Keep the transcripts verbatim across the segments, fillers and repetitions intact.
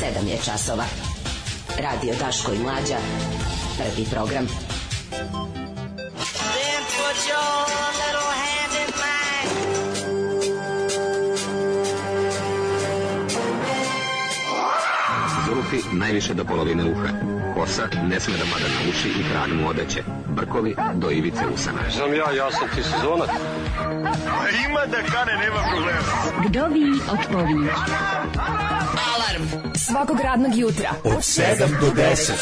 sedam je časova. Radio Daško i Mlađa. Prvi program. Then put your little hand in mine. Zulupi najviše do polovine uha. Kosa ne sme da pada na uši i krag mu odeće. Brkovi do ivice usana. Znam ja, ja sam ti sezonac. Ima da kane, nema problema. Kdovi odpovi. Alarm svakog radnog jutra Od sedam do deset.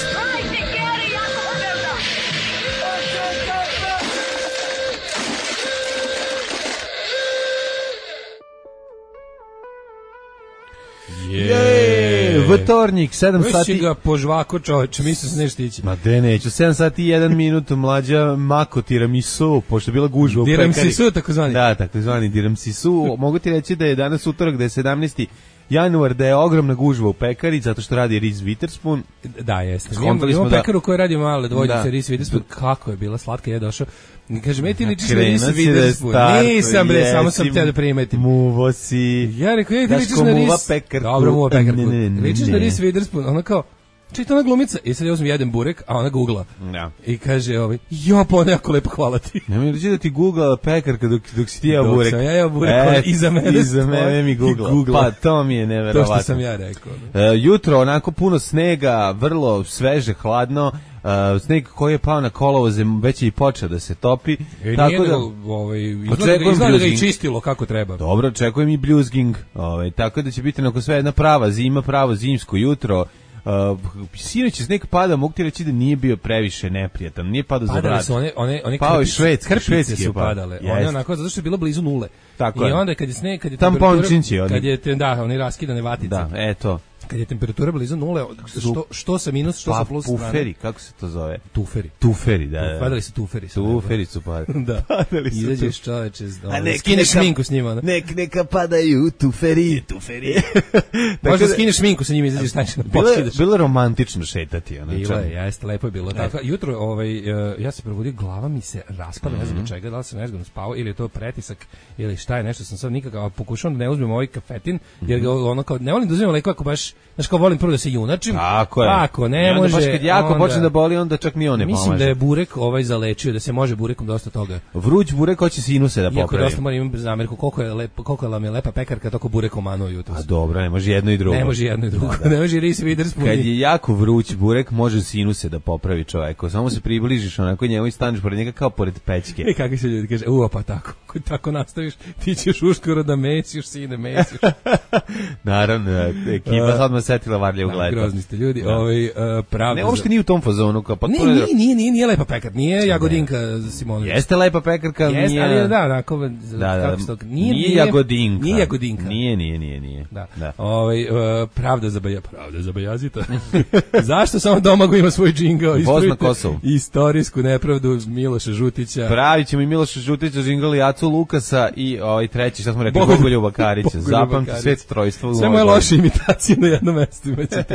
Je, vtornik, sedam sati. Već ga po žvaku, čoveče, mislim se nešto ići. Ma de neću, sedam sati i jedan minut, Mlađa mako tiramisu, pošto je bila gužva u pekari. Tiramisu, tako zvani. Da, tako zvani tiramisu. Mogu ti reći da je danas utorak, da je sedamnaesti januar, da je ogromna gužva u pekari, zato što radi Reese Witherspoon. Da, jeste. Skontali Imamo smo da- pekaru koja radi male dvojnice, Da. Reese Witherspoon. Kako je bila slatka, je došao. Kaže, meni ti ličiš na Krenuo Reese si da je Witherspoon. starto, Nisam, bre, jesi, samo sam htio da primetim. Muvo si. Ja rekao, ja ti Daško ličiš na muva Reese. pekarku. Dobro, muva pekarku. Ne, ne, ne, Ličiš na ne. Reese Witherspoon. Ona kao, čita ona glumica. I sad ja uzmem jedan burek, a ona googla. Da. I kaže, ovaj, jo, pa ona jako lepo, hvala ti. Nemoj reći da ti googla pekarka dok, dok si ti jeo Dok burek. sam ja jeo burek, ona iza mene iza stoji mene mi i googla. googla. Pa to mi je To neverovatno. što sam ja rekao. E, jutro onako puno snega, vrlo sveže, hladno. E, sneg koji je pao na kolovoze već je i počeo da se topi. E, tako nije da nego, ovaj, izgleda, Očekujem izgleda da ga i bljuzing. čistilo kako treba. Dobro, očekujem i bljuzging. Ovaj, tako da će biti onako sve jedna prava zima, pravo zimsko jutro. Uh, sinoć je sneg pada, mogu ti reći da nije bio previše neprijatan, nije padao za Padale vrat. su one, one, one Pao je krpice, švedski, krpice švedski je su pao. padale. One Jeste. onako, zato što je bilo blizu nule. Tako I je. onda kad je sneg, kad je Tampončinci, oni. kad je, te- da, oni raskidane vatice. Da, eto. Kad je temperatura blizu nule, što, što sa minus, što Pa, sa plus strane. puferi, kako se to zove? Tuferi. Tuferi, da. da. Padali su tuferi. sad, Tuferi su padali. Da. Padali su Izađeš tu. čoveče, A ono, nek- skineš neka- šminku s njima. Ne? Nek, neka padaju tuferi, tuferi. Možda da- skineš šminku sa njima, izađeš staneš na Bilo je, poškidaš. bilo je romantično šetati. Ono, Bilo čemu. je, jeste, lepo je bilo. Tako, jutro, ovaj, uh, ja se probudio, glava mi se raspada, ne znam Mhm. do čega, da li sam nezgodno spavao, ili je to pretisak, ili šta je, nešto sam sad nikakav, a pokušavam da ne uzmem ovaj kafetin, jer ga ono kao, ne volim da uzmem lekove ako baš, znaš kao volim prvo da se junačim, Tako je. pa ako I ne onda može, baš kad jako onda- počne da boli, onda čak ni on ne Mislim pomaže. da je burek ovaj zalečio, da se može burekom dosta toga. Vruć burek hoće sinuse da Iako popravi. dosta moram imam zamerku, koliko je, lep, koliko je vam je lepa pekarka, toliko burek omanuo jutro. A dobro, ne može jedno i drugo. Ne može jedno i drugo, ne može Reese Witherspoon. Kad je jako vruć burek, može sinuse da popravi čovjeko. Samo se približiš onako njemu i staneš pored njega kao pored pećke. E, kakvi se ljudi kaže, u, pa tako, ako tako nastaviš, ti ćeš uskoro da mesiš, sine, mesiš. Naravno, ekipa sad me setila varlje u Da, gledu. grozni ste ljudi, ovaj, uh, pravda. Ne, uopšte nije u tom fazonu. Kao, Ne, potpuno je- nije, nije, nije, nije lepa pekar, nije Jagodinka Simonović. Jeste lepa pekarka, Jeste, nije... ali da, onako, Da, da, kako se to- nije, nije Jagodinka. Nije Jagodinka. Nije, nije, nije, nije. Da. Da. Ovaj, uh, pravda za baja, pravda za bajazita. Zašto samo Domago ima svoj džingao? Voz na Ispravite Kosovu. Istorijsku nepravdu Miloša Žutića. Pravit ćemo i Miloša Žutića, Žingali, Acu Lukasa i ovaj treći, šta smo rekli, Bogoljub- Bogoljuba Karića. Bogoljuba Zapamti Karića. sve trojstvo. Sve moje loše imitacije na jednom mestu imaćete.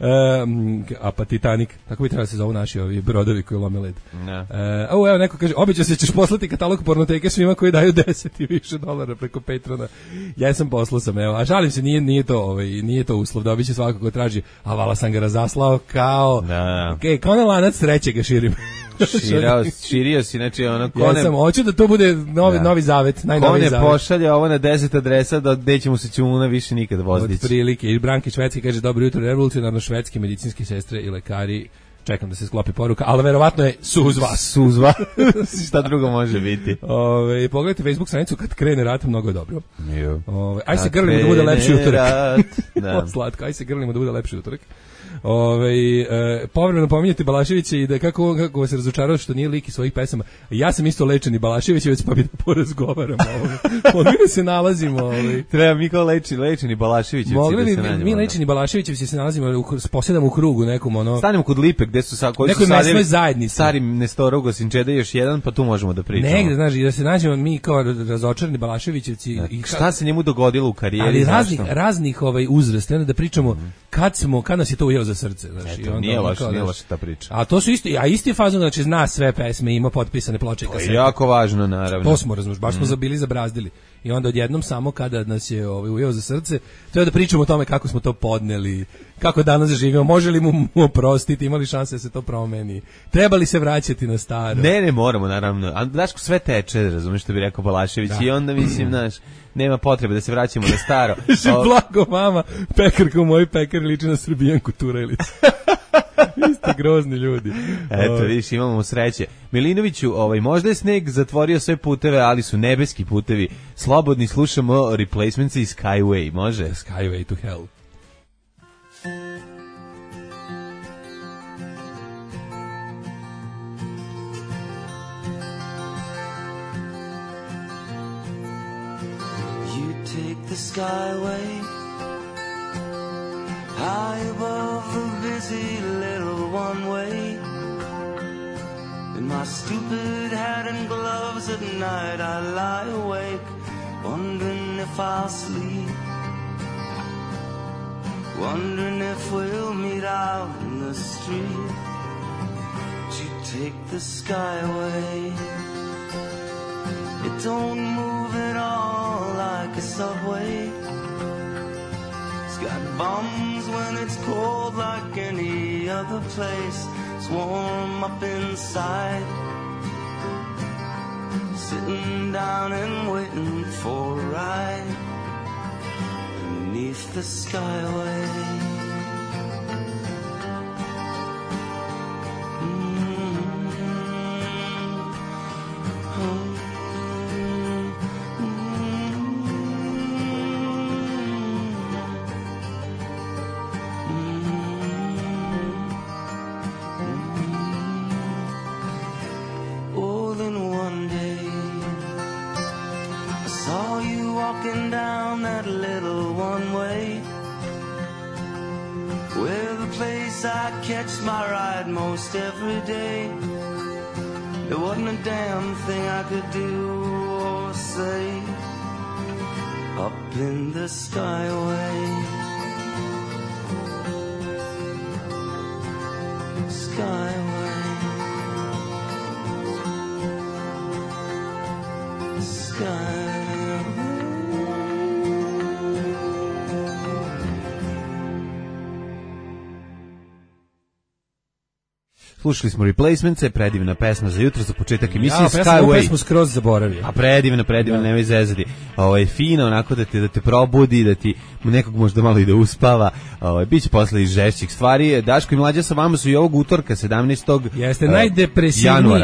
Um, a pa Titanic, tako bi trebali da se zovu naši ovi brodovi koji lome led. Ne. Uh, o, evo neko kaže, obično se ćeš poslati katalog pornoteke svima koji daju deset i više dolara preko Patrona. Ja sam poslao sam, evo, a žalim se, nije, nije to, ovaj, nije to uslov, dobit će svako ko traži, a vala sam ga razaslao kao, Da. okay, kao na lanac trećega širim. Širao, širio si, znači ono, ko Ja ne, sam, hoću da to bude novi, Da. novi zavet, ko najnoviji ne zavet. pošalje ovo na deset adresa, da gde ćemo se ćuna više nikad Od vozdići. prilike. I Branki Švedski kaže, dobro jutro, revolucionarno švedski medicinske sestre i lekari. Čekam da se sklopi poruka, ali verovatno je suz vas. Suzva. Šta drugo može biti? Ove, pogledajte Facebook stranicu kad krene rat, mnogo je dobro. Jo. Ove, aj se grlimo da bude lepši utorak. Rat, da. Od slatko, aj se grlimo da bude lepši utorak. Ove, e, povremeno pominjete Balaševića i da kako, kako vas razočarao što nije lik iz svojih pesama. Ja sam isto lečeni Balaševićevac, pa bi da porazgovaramo. Od mi da se nalazimo. Ove. Treba mi kao leči, lečeni Balaševićevci Mogli da bi, se nađemo. mi da. lečeni Balaševićevci se nalazimo, u, posjedamo u krugu nekom ono... Stanemo kod Lipe, gde su sa koji Nekoj su sadili mesnoj zajednici. stari Nestorov Gosinčeda još jedan, pa tu možemo da pričamo. Negde, znaš, i da se nađemo mi kao razočarani Balaševićevci. I ka- Šta se njemu dogodilo u karijeri? ali zašto? raznih, raznih ovaj uzrasta, onda da pričamo kad smo, kad nas je to ujeo za srce. Znaš, i Eto, onda nije ono loše, kao, nije znaš, loše ta priča. A to su isti, a isti je fazon, znači zna sve pesme, ima potpisane ploče i To je kasete. jako važno, naravno. To smo, razumiješ, baš smo zabili, zabrazdili. i onda odjednom samo kada nas je ovaj ujeo za srce, to je da pričamo o tome kako smo to podneli, kako danas živimo, može li mu, mu oprostiti, ima li šanse da se to promeni, treba li se vraćati na staro. Ne, ne moramo, naravno. A Daško sve teče, razumiješ što bi rekao Balašević, da. I onda mislim, znaš, nema potrebe da se vraćamo na staro. Že blago mama, pekarka u mojoj pekari liči na Srbijanku Turajlicu. Isti grozni ljudi. Eto, vidiš, imamo sreće. Milinoviću, ovaj, možda je sneg zatvorio sve puteve, ali su nebeski putevi. Slobodni, slušamo Replacements i Skyway, može? Skyway to hell. You take the Skyway high above the busy little one-way. In my stupid hat and gloves at night I lie awake, wondering if I'll sleep, wondering if we'll meet out in the street. You take the Skyway, it don't move at all like a subway. It's got bums when it's cold like any other place. It's warm up inside, sitting down and waiting for a ride beneath the Skyway. Walking down that little one-way, where the place I catch my ride most every day. There wasn't a damn thing I could do or say up in the Skyway. Skyway, Skyway. Slušali smo Replacements, predivna pesma za jutro, za početak emisije ja, Skyway. Ja, pesmu skroz zaboravio. A predivna, predivna, nemoj zezati. Ovo je fino, onako da te, da te probudi, da ti nekog možda malo i da uspava. Ovo je, bit će posle iz žešćih stvari. Daško i Mlađa sa vama su i ovog utorka, sedamnaestog Jeste, najdepresivniji,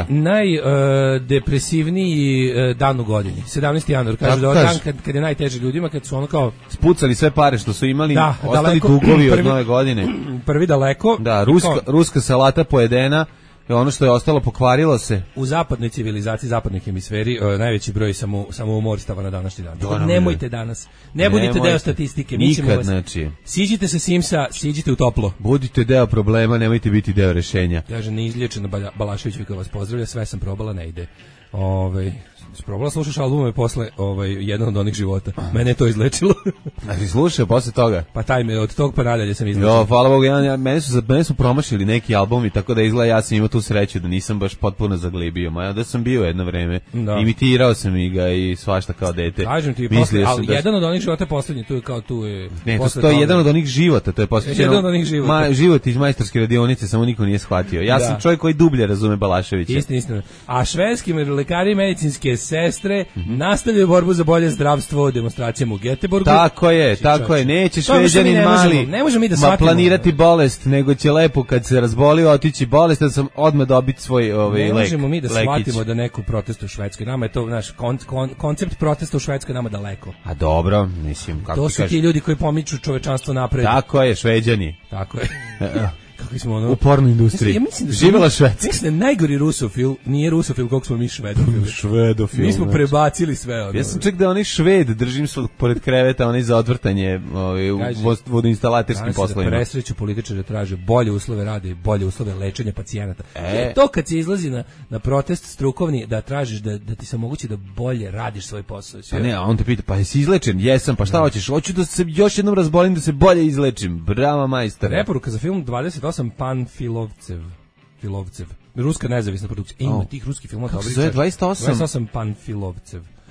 najdepresivniji uh, dan u godini. sedamnaesti januar, kaže da je dan kad, kad je najteže ljudima, kad su ono kao... Spucali sve pare što su imali, da, ostali daleko, dugovi prvi, od nove godine. Prvi daleko. Da, ruska, kao, ruska salata pojedena. Ono što je ostalo pokvarilo se. U zapadnoj civilizaciji, zapadnoj hemisferi, uh, najveći broj samo samoumorstava na današnji dan. Tako, nemojte danas. Ne budite nemojte. Deo statistike. Mi Nikad, vas, znači. Siđite sa Simsa, siđite u toplo. Budite deo problema, nemojte biti deo rešenja. Kaže, neizlječeno Balašević Vika vas pozdravlja, sve sam probala, ne ide. Ovaj... Probala slušaš albume posle ovaj, jedan od onih života. Mene je to izlečilo. A si slušao posle toga? Pa taj me, od tog pa nadalje sam izlečio. Jo, hvala Bogu, ja, ja, mene, su, mene su promašili neki albumi, tako da izgleda ja sam imao tu sreću da nisam baš potpuno zaglibio. Ma da sam bio jedno vreme. Da. Imitirao sam i ga i svašta kao dete. Kažem ti, posle, ali da... jedan od onih života je poslednji, tu je kao tu je... Ne, to, to je jedan od onih života, to je poslednji. Jedan od onih života. Ma, život iz majstorske radionice, samo niko nije shvatio. Ja da. sam čovjek koji dublje razume Balaševića. Istina, istina. A švedski lekari i medicinske sestre nastavljaju borbu za bolje zdravstvo demonstracijama u Göteborgu. Tako je, Či, tako čoči. je. Neće Šveđani ne mali možemo, ne možemo mi da shvatimo, planirati bolest, nego će lepo kad se razboli otići bolest, da sam odmah dobiti svoj ovaj, lek. Ne možemo mi da lekić. shvatimo da neko protestuje u Švedskoj. Nama je to naš kon, kon, koncept protesta u Švedskoj nama daleko. A dobro, mislim, kako to ti su ti ljudi koji pomiču čovečanstvo napred. Tako je, Šveđani. Tako je. Kako smo ono u porno industriji. Ja mislim da živela Švedska. Mislim da najgori rusofil nije rusofil koliko smo mi švedofili. Švedofil. Mi smo znači. prebacili sve ono. Ja sam čak da onaj Šved držim svog pored kreveta, onaj za odvrtanje, ovaj u vodoinstalaterskim poslovima. Da presreću političari traže bolje uslove rada i bolje uslove lečenja pacijenata. E. To kad se izlazi na na protest strukovni da tražiš da da ti se omogući da bolje radiš svoj posao. Pa ne, a on te pita, pa jesi izlečen? Jesam, pa šta da. hoćeš? Hoću da se još jednom razbolim da se bolje izlečim. Bravo majstore. Preporuka za film dvadeset osam Panfilovcev. Filovcev. Ruska nezavisna produkcija. E, ima oh. tih ruskih filmova dobrih. Kako se zove dvadeset osam? dvadeset osam Panfilovcev.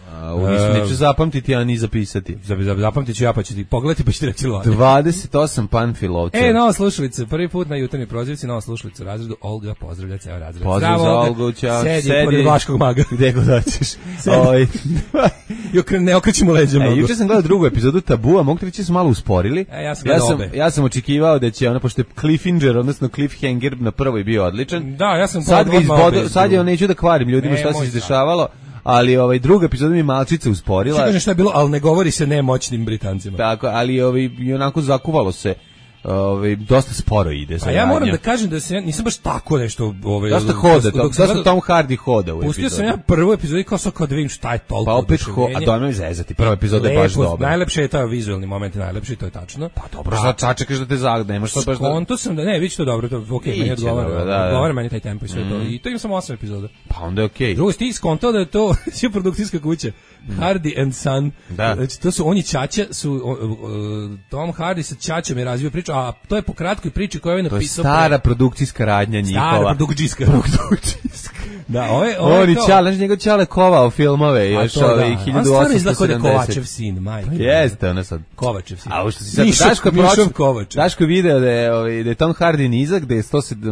A, u mislim, neću zapamtiti, a ni zapisati. Zapamtit ću ja, pa ću ti pogledati, pa ću ti reći ladi. dvadeset osam Panfilovca. E, nova slušalica, prvi put na jutarnji prozivci, nova slušalica u razredu, Olga, pozdravlja ceo razred. Pozdrav za Olgu, ćao. Sedi, sedi pored Vaškog maga. Gde god hoćeš. Oj. Ne okrećemo leđa mnogo. E, juče sam gledao drugu epizodu Tabua, mogu ti reći da su malo usporili. E, ja sam, ja sam, obe. ja sam očekivao da će ona, pošto je Cliffhanger, odnosno Cliffhanger na prvoj bio odličan. Da, ja sam sad ga izbodo, sad je on, neću da kvarim ljudima šta se izdešavalo. Ali ovaj druga epizoda mi malčice usporila. Što kaže šta je bilo, ali ne govori se nemoćnim Britancima. Tako, ali ovaj i onako zakuvalo se. Ovaj dosta sporo ide sa. A ja moram da kažem da se ja nisam baš tako nešto ovaj dosta hoda, to dosta Tom Hardy hoda u epizodi. Pustio sam ja prvu epizodu i kao sad kad vidim šta je toliko. Pa opet ho, a dojma mi zezati. Prva epizoda je baš dobra. Najlepše je taj vizuelni moment, najlepši, to je tačno. Pa dobro, sad čačekaš da te zagde, nemaš sad baš da. Konto sam da ne, vidi to dobro, to okej, meni odgovara. Odgovara meni taj tempo i sve to. I to ima samo osam epizoda. Pa onda je okej. Drugo ti skonto da je to sve produkcijska kuća. Hardy and Son. Znači to su oni ćaća su Tom Hardy sa ćaćom je razvio priču, a to je po kratkoj priči koju je napisao. To je stara produkcijska radnja njihova. Stara produkcijska. produkcijska. Da, ove, ove Oni ćale, znači njegov ćale kovao filmove još ove hiljadu osamsto sedamdeset. Kovačev sin, majke. Jeste, ona sad. Kovačev sin. A što si sad Daško pročitao? Daško video da je ovaj da je Tom Hardy nizak, da je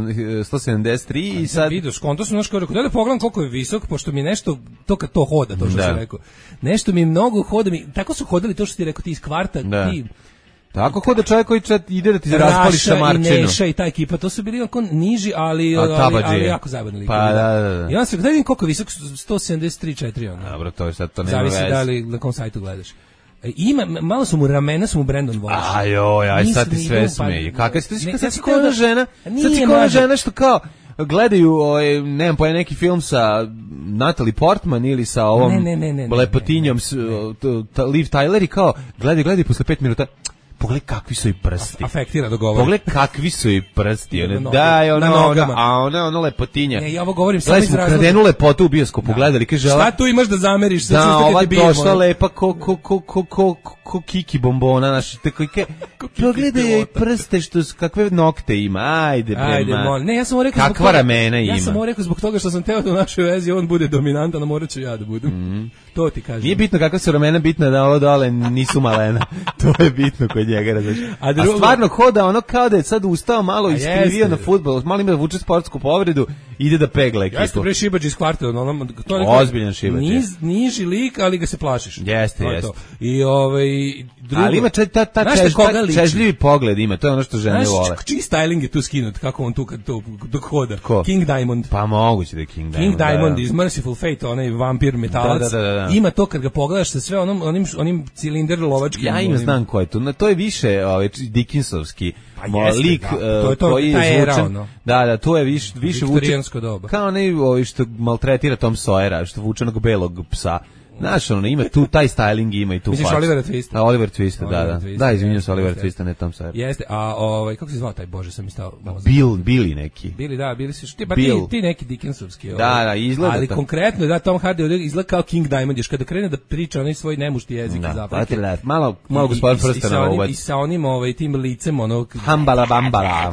sto sedamdeset tri i sad vidiš, konto su naško rekao, da pogledam koliko je visok, pošto mi nešto to kad to hoda, to što sam rekao. Nešto mi mnogo hoda mi, tako su hodali to što ti rekao ti iz kvarta, ti tako hoda čovjek koji čet ide da ti raspali šamarčinu. I Neša i ta ekipa, to su bili onako niži, ali, ali, ali jako zabavni likovi. Pa da, da, da. I onda se gledam koliko je visok, sto sedamdeset tri četiri. Ono. Dobro, to je sad, to nema veze. Zavisi da li na kom sajtu gledaš. Ima, malo su mu ramena, su mu Brandon Walsh. Ajoj, aj sad ti sve smeje. Kakva si ti, sad si koja ona žena, sad si koja ona žena što kao, gledaju, ovaj, nemam poja neki film sa Natalie Portman ili sa ovom ne, ne, ne, ne, lepotinjom ne, ne, ne. Liv Tyler i kao, gledaju, gledaju posle pet minuta, pogledaj kakvi su i prsti. Afektira dogovor. Pogledaj kakvi su i prsti. One, da, je ona, ona, a ona, ona lepotinja. Ne, ja ovo govorim samo iz razloga. Gledaj smo kradenu lepotu u bioskopu, gledali, kaže, šta tu imaš da zameriš? Da, ova došla lepa ko, ko, ko, ko, ko, ko kiki bombona, naš, tako i ke, pogledaj joj prste, što, kakve nokte ima, ajde, bre, ajde, ma. Ne, ja sam rekao kakva zbog ramena ima. Ja sam rekao zbog toga što sam teo da u našoj vezi on bude dominantan, a morat ću ja da budem. Mm. To ti kažem. Nije bitno kakva su ramena, bitno da ovo dole nisu malena. To je bitno kod njega, razumeš. A, drugo, a stvarno hoda ono kao da je sad ustao malo iskrivio na fudbal, malo ima da vuče sportsku povredu, ide da pegla ekipu. Jeste bre šibač iz kvarta, ono, to je ozbiljan šibač. Niz, niži lik, ali ga se plašiš. Jeste, jeste. I ovaj drugo. Ali ima ta ta ta čežljivi pogled ima, to je ono što žene vole. Znaš, čiji styling je tu skinut, kako on tu kad to dok hoda. Ko? King Diamond. Pa moguće da je King Diamond. King Diamond da, iz Merciful Fate, onaj vampir metalac. Da, da, da, da. Ima to kad ga pogledaš sa sve onom onim onim cilindar lovačkim. Ja im znam ko je to. Na to je više ovaj Dickinsovski pa jeste, lik da. To je to, koji ta je era, zvučen, ono. Da, da, to je više više vuče kao onaj ovaj što maltretira Tom Sawyera, što vuče onog belog psa. Znaš, ono, ima tu, taj styling ima i tu. Misliš Oliver Twist? A, Oliver Twist, da, da. Twist, da, izvinjam se, Oliver Twist, ne Tom Sawyer. Jeste, a ovaj, kako se zvao taj, bože, sam mi stao. Bill, Billy neki. Billy, da, Billy si, ti, ba, ti, ti neki Dickinsovski. Ovaj. Da, da, izgleda. Ali ta. konkretno, da, Tom Hardy izgleda kao King Diamond, još kada krene da priča onaj svoj nemušti jezik iz Afrike. Da, malo, malo gospod prstena uvod. I sa onim, ovaj, tim licem, ono... Hambala bambala.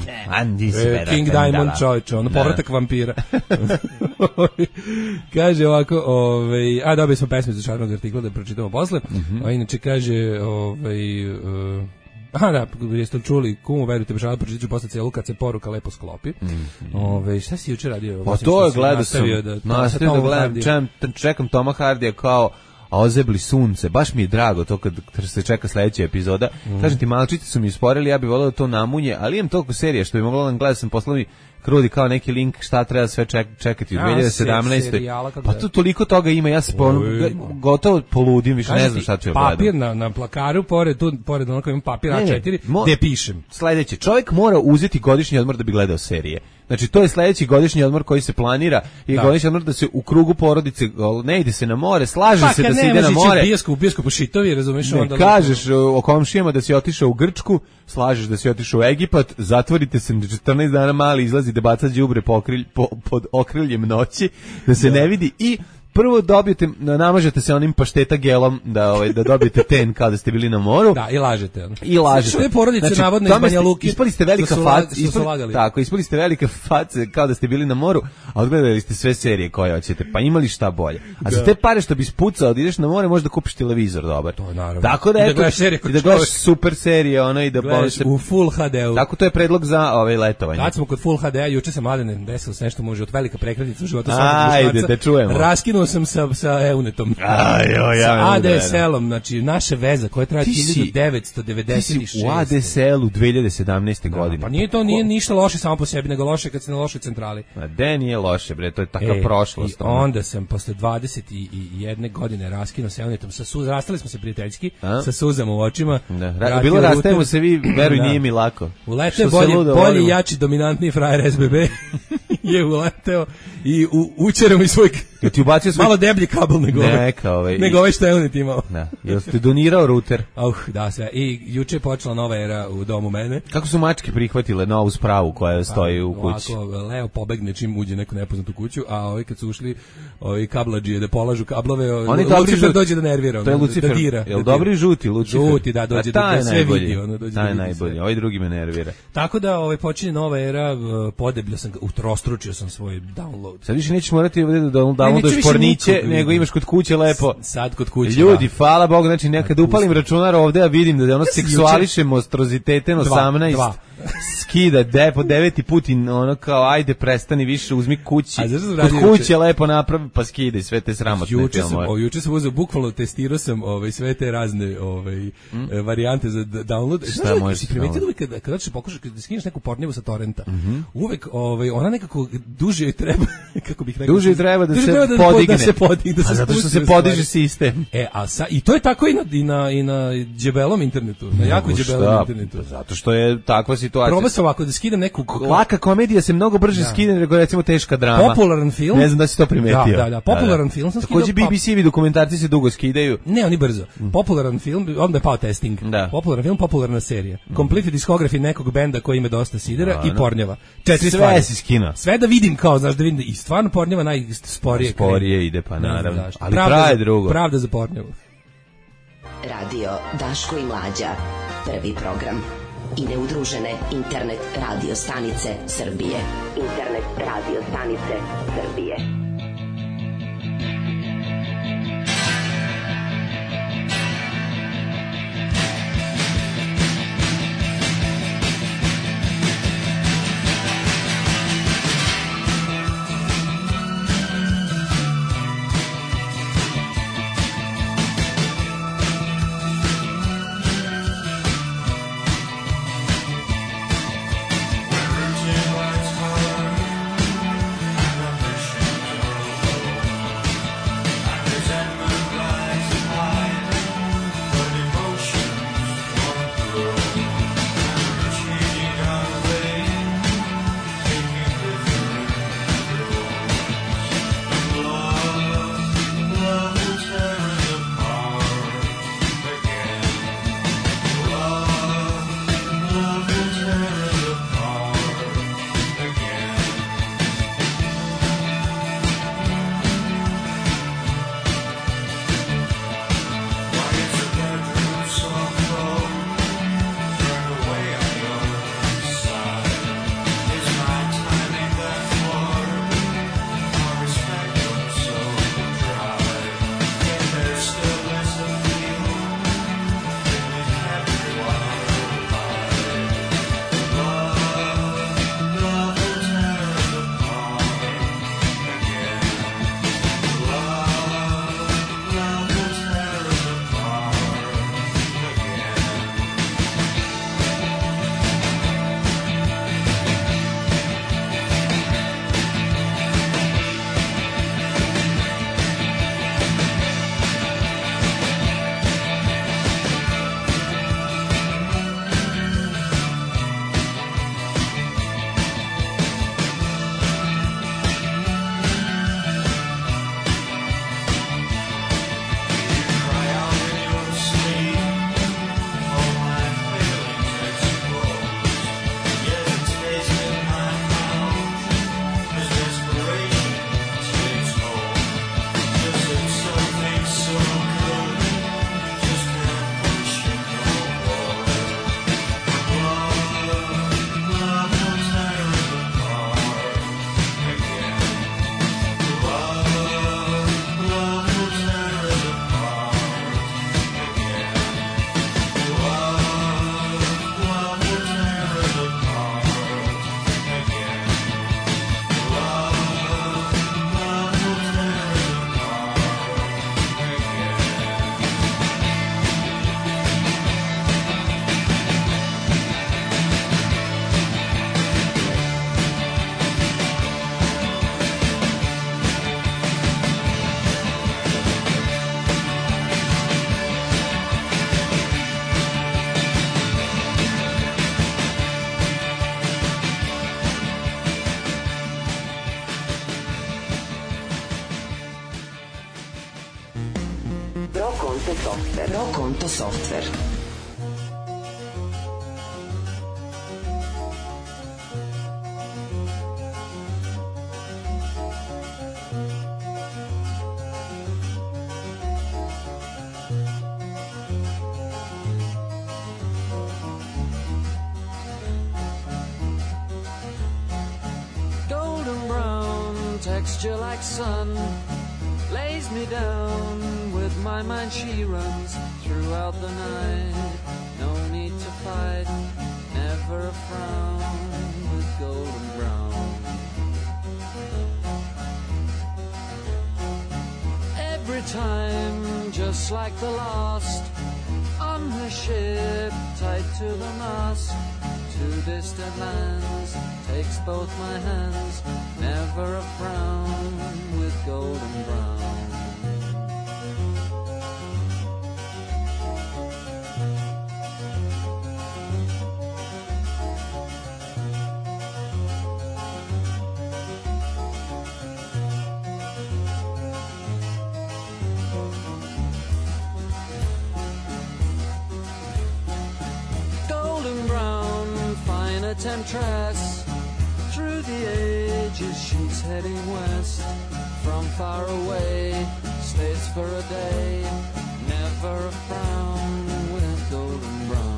E, King Diamond čovječe, ono, povratak vampira. Kaže ovako, ovaj, a dobili smo pesme za šarnog artikla da pročitamo posle. Mm-hmm. A inače kaže, ovaj, uh, aha, da, jeste čuli, kumu, verujte, bešala, pročitat ću posle celu kad se poruka lepo sklopi. Mm-hmm. Ove, šta si juče radio? Pa to je, gledao sam, da, nastavio da gledam, čekam, čekam Toma Hardija kao a ozebli sunce, baš mi je drago to kad, kad se čeka sledeća epizoda. Mm. Kažem ti, malčice su mi isporili, ja bih voleo da to namunje, ali imam toliko serije što bi moglo da gledam, sam poslao mi Krudi kao neki link šta treba sve ček, čekati u dve hiljade sedamnaeste. Pa tu toliko toga ima, ja se po, gotovo poludim, više ne znam šta ću gledati. Papir na, na plakaru, pored, tu, pored onako imam papir A četiri, gde pišem. Sledeće, čovjek mora uzeti godišnji odmor da bi gledao serije. Znači, to je sledeći godišnji odmor koji se planira i da. Godišnji odmor da se u krugu porodice, ne ide se na more, slaže pa, se da se ide na more. Pa kad u bioskopu šitovi, razumiješ? Ne, onda kažeš o komšijama da si otišao u Grčku, slažeš da si otišao u Egipat, zatvorite se četrnaest dana mali, izlazi da baca đubre po, okrilj, po, pod okriljem noći, da se da. Ne vidi i prvo dobijete, namažete se onim pašteta gelom da ovaj da dobijete ten kao da ste bili na moru. Da, i lažete. I lažete. Sve porodice znači, navodno iz Banja Luke. Ispali ste velika faca, ispali, tako, ispali ste velika faca kao da ste bili na moru, a odgledali ste sve serije koje hoćete. Pa imali šta bolje. A za te pare što bi spucao, da ideš na more, možda kupiš televizor dobar. To je naravno. Tako da, I da eto, gledaš serije, i da gledaš super serije, ono i da gledaš u Full ha de-u. Tako to je predlog za ovaj letovanje. Kad smo kod Full ha de-a, juče sam Mladene, desilo se nešto može od velika prekretnica u životu svakog muškarca. Da čujemo. Raskinuo sam sa sa Eunetom. Aj, joj, ja. Sa A D S L-om, znači naša veza koja traje hiljadu devetsto devedeset šeste. Ti si u A D S L-u dve hiljade sedamnaeste. Da, godine. Pa nije to nije ništa loše samo po sebi, nego loše kad si na lošoj centrali. A de nije loše, bre, to je taka e, prošlost. I onda sam posle dvadeset jedne godine raskinuo sa Eunetom, sa suz, rastali smo se prijateljski, a? Sa suzama u očima. Da. Bilo rastajemo se, vi, veruj, nije mi lako. Uleteo bolji, bolji, jači, dominantniji frajer S B B je uleteo i u, učeramo i svoj ja ti ubacio svoj... malo deblji kabel nego ovaj. Neka, ovaj. Nego ovaj što je Eunet imao. Da. Jel ste donirao ruter? Uh, da se. I juče je počela nova era u domu mene. Kako su mačke prihvatile novu spravu koja stoji u kući? Ovako, Leo pobegne čim uđe neko nepoznat u kuću, a ovi kad su ušli, ovi kabladžije da polažu kablove, Lucifer dođe da nervira. To je Lucifer. Da dira. Jel dobri žuti Lucifer? Žuti, da, dođe da, da sve vidi. Ono, dođe taj je najbolji, ovaj drugi me nervira. Tako da ovaj, počinje nova era, podeblio sam, utrostručio sam svoj download. Sad više nećeš morati ovdje da downloaduješ porniće, nego imaš kod kuće lepo. Sad kod kuće. Ljudi, hvala Bogu, znači nekad upalim računar ovde, a vidim da ono seksuališe monstroziteten osamnaest. Skida de po deveti put i ono kao ajde prestani više, uzmi kući. Kod kuće juče? Lepo napravi pa skidaj sve te sramotne juče filmove. Sam, o, juče sam uzeo, bukvalno testirao sam ovaj, sve te razne ovaj, mm? varijante za download. Šta Znaš, možeš? Si primetio da uvijek kada, kada ćeš pokušati kada skineš neku pornjevu sa torrenta, mm -hmm. uvijek ovaj, ona nekako duže joj treba, kako bih rekao, duže treba da duže se treba da, podigne. Da se podigne, da se a zato što se podiže sistem. E, a sa, i to je tako i na, i na, i na džebelom internetu, na jako džebelom internetu. Zato što je takva situacija. Proba se ovako da skidam neku... Laka komedija se mnogo brže da. skine nego recimo teška drama. Popularan film. Ne znam da si to primetio. Da, da, da. Popularan da, da. film sam skidao. Takođe B B C-vi dokumentarci se dugo skidaju. Ne, oni brzo. Mm. Popularan film, onda je pao testing. Da. Popularan film, popularna serija. Mm. Complete diskografi nekog benda koji ima dosta sidera da, i pornjava. Četiri sve stvari. si skino. Sve da vidim kao, znaš, da vidim. I stvarno pornjava najsporije. Sporije ide, pa naravno. Ali pravda traje za, drugo. Pravda za pornjavu. Radio Daško i Mlađa. Prvi program. I neudružene internet radio stanice Srbije. Internet radio stanice Srbije. Lights hard, ambition Konto software. Pro Konto software. Texture like sun lays me down. With my mind she runs throughout the night. No need to fight, never a frown. With golden brown, every time just like the last. On her ship tied to the mast, to distant lands takes both my hands. Never a frown with golden brown. Golden brown, fine temptress. Through the ages she's heading west. From far away, stays for a day. Never a frown with golden brown.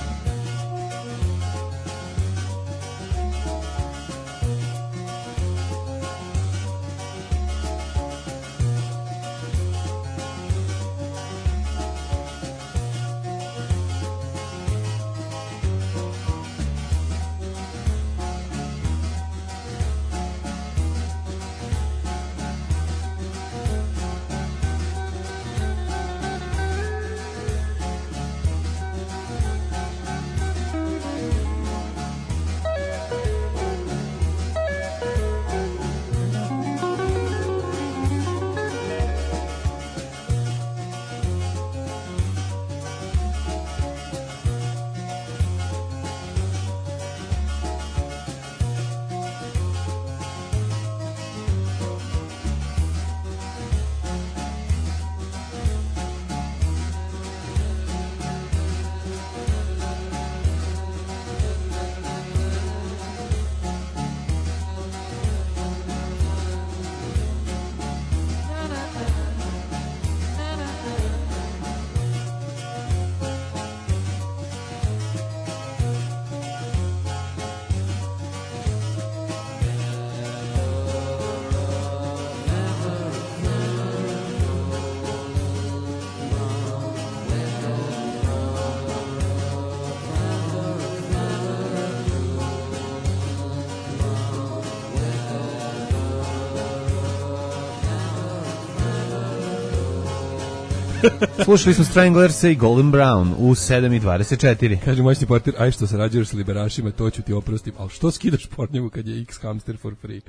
Slušali smo Stranglers i Golden Brown u sedam i dvadeset četiri. Kaže moćni portir, aj što sarađuješ s liberašima, to ću ti oprostim, ali što skidaš pornjevu kad je X hamster for free?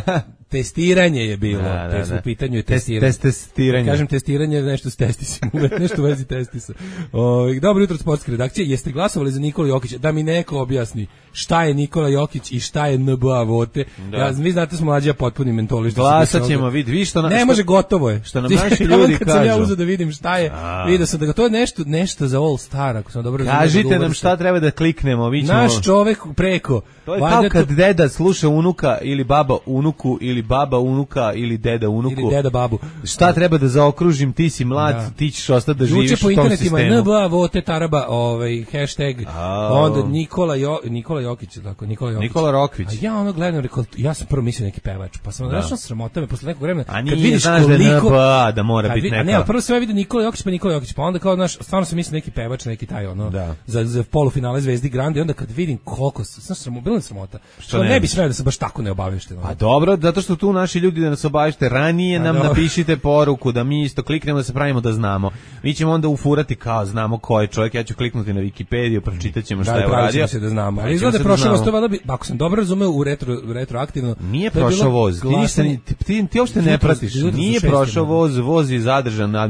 Testiranje je bilo, da, da, te da. u pitanju je testiranje. Test, testiranje. Kažem testiranje je nešto s testisima, nešto u vezi testisa. O, dobro jutro, sportske redakcije. Jeste glasovali za Nikola Jokića? Da mi neko objasni šta je Nikola Jokić i šta je N B A vote. Da. Ja, vi znate smo mlađi potpuni mentoli. Glasat ćemo, vidi, vi što... Na, ne što, može, gotovo je. Što nam naši ljudi kad kažu. Sam ja uzeo da vidim šta je, vidio sam da ga to je nešto, nešto za All Star, ako sam dobro razumio. Kažite nam šta treba da kliknemo, vi ćemo... Naš čovek preko. To je kao kad deda sluša unuka ili baba unuku ili baba unuka ili deda unuku. Ili deda babu. Šta treba da zaokružim, ti si mlad, da. Ti ćeš ostati da živiš u tom sistemu. Juče po internetima N B A vote taraba, ovaj, hashtag, oh. Onda Nikola, jo, Nikola Jokić, tako, Nikola Jokić. Nikola Rokvić. A ja ono gledam, rekao, ja sam prvo mislio neki pevač, pa sam odrašao sramota me posle nekog vremena. A nije, kad vidiš znaš koliko, da je N B A, da mora biti neka. A ne, ali prvo sam ja vidio Nikola Jokić, pa Nikola Jokić, pa onda kao, znaš, stvarno sam mislio neki pevač, neki taj, ono, da. za, za polufinale Zvezdi Grande, onda kad vidim koliko, znaš, sramo, bilo je sramota. Što ne, ne bi smeo da se baš tako ne obavješteno. A dobro, zato što tu naši ljudi da nas obavješte ranije, nam dobro. Napišite poruku da mi isto kliknemo da se pravimo da znamo. Mi ćemo onda ufurati kao znamo ko je čovjek, ja ću kliknuti na Wikipediju, pročitat ćemo šta da, je uradio. Se da znamo. Ali izgleda prošao voz, to valjda bi, ako sam dobro razumeo u retro retroaktivno. Nije prošao voz, ti, ništa, ti, ti, ti uopšte ne pratiš. Nije prošao voz, voz je zadržan na administrativnom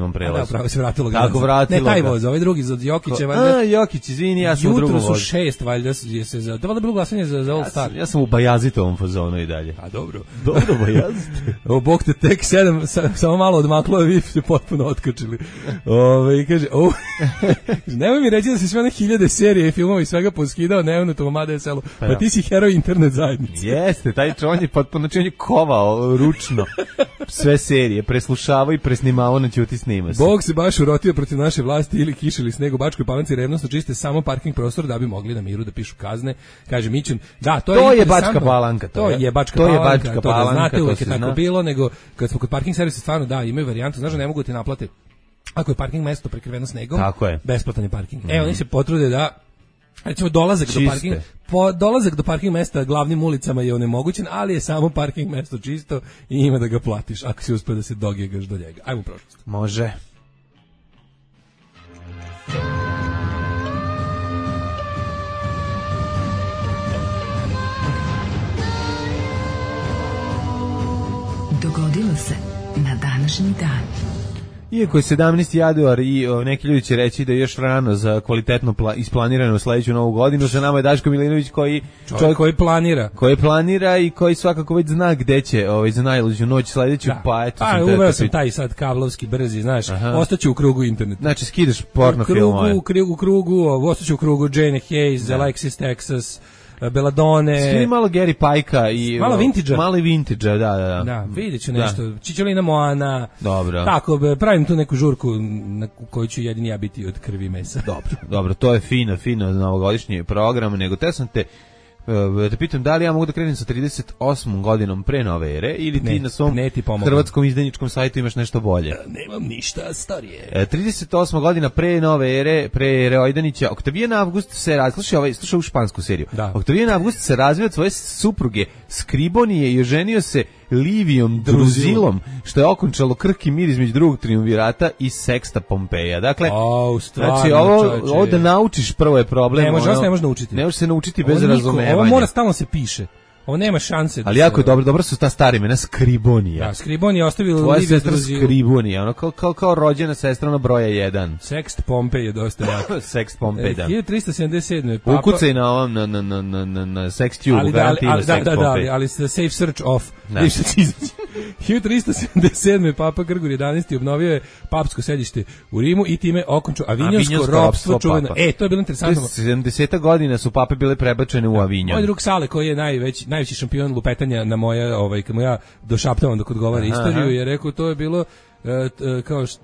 pružnom prelazu. Da, pravo se vratilo ga. Tako vratilo. Ne taj ga. voz, ovaj drugi za Jokića, valjda. A, Jokić, izvini, ja sam u drugom vozu. Jutro su šest, valjda je se za... Da valjda bilo glasanje za, za All Star. Ja, ja sam u Bajazitovom fazonu i dalje. A dobro. Dobro, Bajazite. O, bog te tek sedam, sa, samo malo odmaklo, a vi se potpuno otkačili. Ove, i kaže, o, nemoj mi reći da si sve one hiljade serije i filmova i svega poskidao Neonutom u Mada Selu. Pa, pa ti si heroj internet zajednice. Jeste, taj čovjek je potpuno, znači on je kovao ručno sve serije, preslušavao i presnimavao na ćuti snima se. Bog se baš urotio protiv naše vlasti ili kiš ili sneg u Bačkoj Palanci, revnosno čiste samo parking prostor da bi mogli na miru da pišu kazne. Kaže Mićun, da, to, to je je Bačka Palanka. To, to je Bačka to Palanka, je Bačka to Palanka, da znate, to uvijek je tako zna. bilo, nego kad smo kod parking servisa stvarno da, imaju varijantu, znaš da ne mogu ti naplate. Ako je parking mesto prekriveno snegom, tako je. Besplatan je parking. Mm. E, oni se potrude da recimo dolazak Čiste. do parking po dolazak do parking mesta glavnim ulicama je onemogućen, ali je samo parking mesto čisto i ima da ga platiš ako si uspeo da se dogjegaš do njega. Ajmo u prošlost. Može. Dogodilo se na današnji dan. Iako je sedamnaesti januar i o, neki ljudi će reći da je još rano za kvalitetno pla, isplanirano sledeću novu godinu, sa nama je Daško Milinović koji čovjek, čovjek koji planira. Koji planira i koji svakako već zna gde će ovaj, za najluđu noć sledeću, da. pa eto. A, uveo sam taj sad kablovski brzi, znaš, Aha. ostaću u krugu interneta. Znači, skidaš porno u krugu, filmove. U krugu, u krugu, ostaću u krugu Jane Hayes, da. Alexis Texas, Belladone. Skini malo Gary Pajka i malo vintage-a. Malo vintage-a, da, da, da. Da, vidjet ću nešto. Da. Čičolina Moana. Dobro. Tako, pravim tu neku žurku na koju ću jedini ja biti od krvi i mesa. Dobro, dobro, to je fino, fino novogodišnji program, nego te sam te te pitam da li ja mogu da krenem sa trideset osmom godinom pre nove ere ili ne, ti na svom ne ti hrvatskom izdajničkom sajtu imaš nešto bolje? Nemam ništa starije. E, trideset osma godina pre nove ere, pre ere Ojdanića, Oktavijan Avgust se razliši, ovaj, slušao u špansku seriju. Da. Oktavijan Avgust se razvio od svoje supruge Skribonije i oženio se Livijom Druzilom, što je okončalo krki mir između drugog triumvirata i Seksta Pompeja. Dakle, oh, stvarno, znači ovo, čovječe. ovo da naučiš prvo je problem. Ne može, ono, ne može naučiti. Ne može se naučiti bez ovo niko, razumevanja. Ovo mora stalno se piše. Ovo nema šanse. Ali jako je dobro, dobro su ta stara imena Skribonija. Da, Skribonija ostavila Tvoja Liviju sestra Druzilu. Skribonija, ono kao, kao, kao rođena sestra na broja jedan. Sext Pompej je dosta jak. Sext Pompej, da. hiljadu trista sedamdeset sedme Papa... Ukucaj na ovom, na, na, na, na, na, na Sextube, garantivno da, Sext da, da, Pompej. da, ali se safe search off. hiljadu trista sedamdeset sedme Papa Grgur jedanaesti obnovio je papsko sedište u Rimu i time okončao avinjonsko ropstvo čuveno. E, to je bilo interesantno. sedamdeseta godina su pape bile prebačene u Avinjon. Moj drug Sale, koji je najveći, najveći šampion lupetanja na moje, ovaj, kad mu ja došaptavam dok odgovara aha, istoriju, aha. je rekao to je bilo E, t, kao št,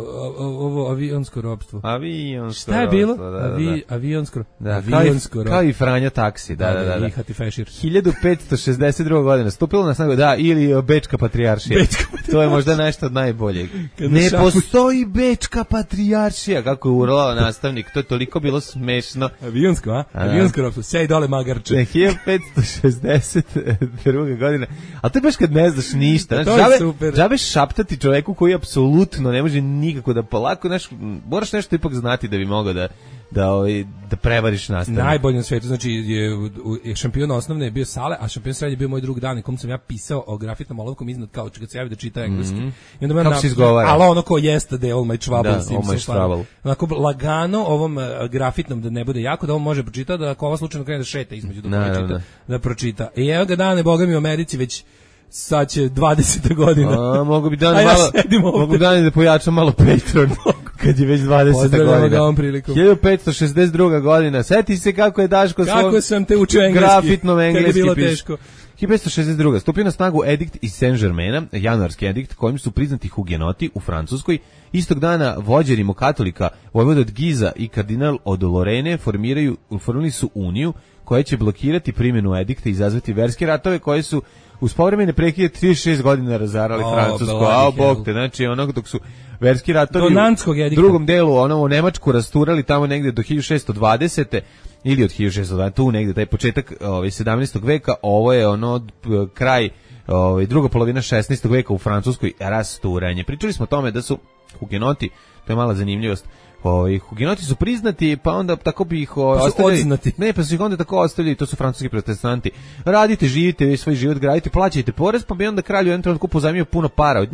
ovo avionsko ropstvo. Avionsko. Šta je bilo? Da, da, da. Avi, avionsko. Da, avionsko kao, i, kao i Franja taksi, da, da, da. da. Ihati fešir. hiljadu petsto šezdeset druga godina stupilo na snagu, da, ili Bečka patrijaršija. Bečka patrijaršija. To je možda nešto od najboljeg. Ne šapu... postoji Bečka patrijaršija, kako je urlao nastavnik, to je toliko bilo smešno. Avionsko, a? a avionsko ropstvo. Sej dole magarče. Ne, hiljadu petsto šezdeset druga godina. A to je baš kad ne znaš ništa. To džabe, je super. Džabe šaptati čoveku koji apsolutno ne može nikako da polako, znaš, moraš nešto ipak znati da bi mogao da da ovaj da prevariš nastavnika. Najbolji na svetu, znači je, je šampion osnovne je bio Sale, a šampion srednje je bio moj drug Dan, kom sam ja pisao o grafitnom olovkom iznad kao kad se javi da čita engleski. Mm -hmm. I onda kako se izgovara? Ali ono ko jeste da je all my trouble, da, all my trouble. Onako lagano ovom uh, grafitnom da ne bude jako, da on može pročitati, da ako ova slučajno krene da šeta između da no, pročita, no, no. da pročita. I evo ga Dane, boga mi u Americi već sad će dvadeseta godina. A, mogu bi dan malo, mogu bi dan da pojačam malo Patreon, kad je već dvadeseta godina. Ga ovom prilikom. hiljadu petsto šezdeset druga godina, seti se kako je Daško kako svom sam te učio engleski, grafitnom engleski bilo piš. teško. hiljadu petsto šezdeset druga stupio na snagu edikt iz Saint-Germaina, januarski edikt kojim su priznati hugenoti u Francuskoj. Istog dana vođe rimokatolika vojvoda od Giza i kardinal od Lorene formiraju, formirali su uniju koja će blokirati primjenu edikta i izazvati verske ratove koje su uz povremene prekide trideset šest godina razarali oh, Francusku, a bog te, znači onog dok su verski ratovi u drugom delu ono u Nemačku rasturali tamo negde do hiljadu šessto dvadesete ili od hiljadu šessto dvadesete tu negde taj početak ovaj sedamnaestog veka, ovo je ono kraj ovaj druga polovina šesnaestog veka u Francuskoj, rasturanje. Pričali smo o tome da su hugenoti, to je mala zanimljivost. Ovi hugenoti su priznati, pa onda tako bi ih o, pa ostavili. Ne, pa su ih onda tako ostavili, to su francuski protestanti. Radite, živite, vi svoj život gradite, plaćajte porez, pa bi onda kralj u jednom trenutku pozajmio puno para od njih,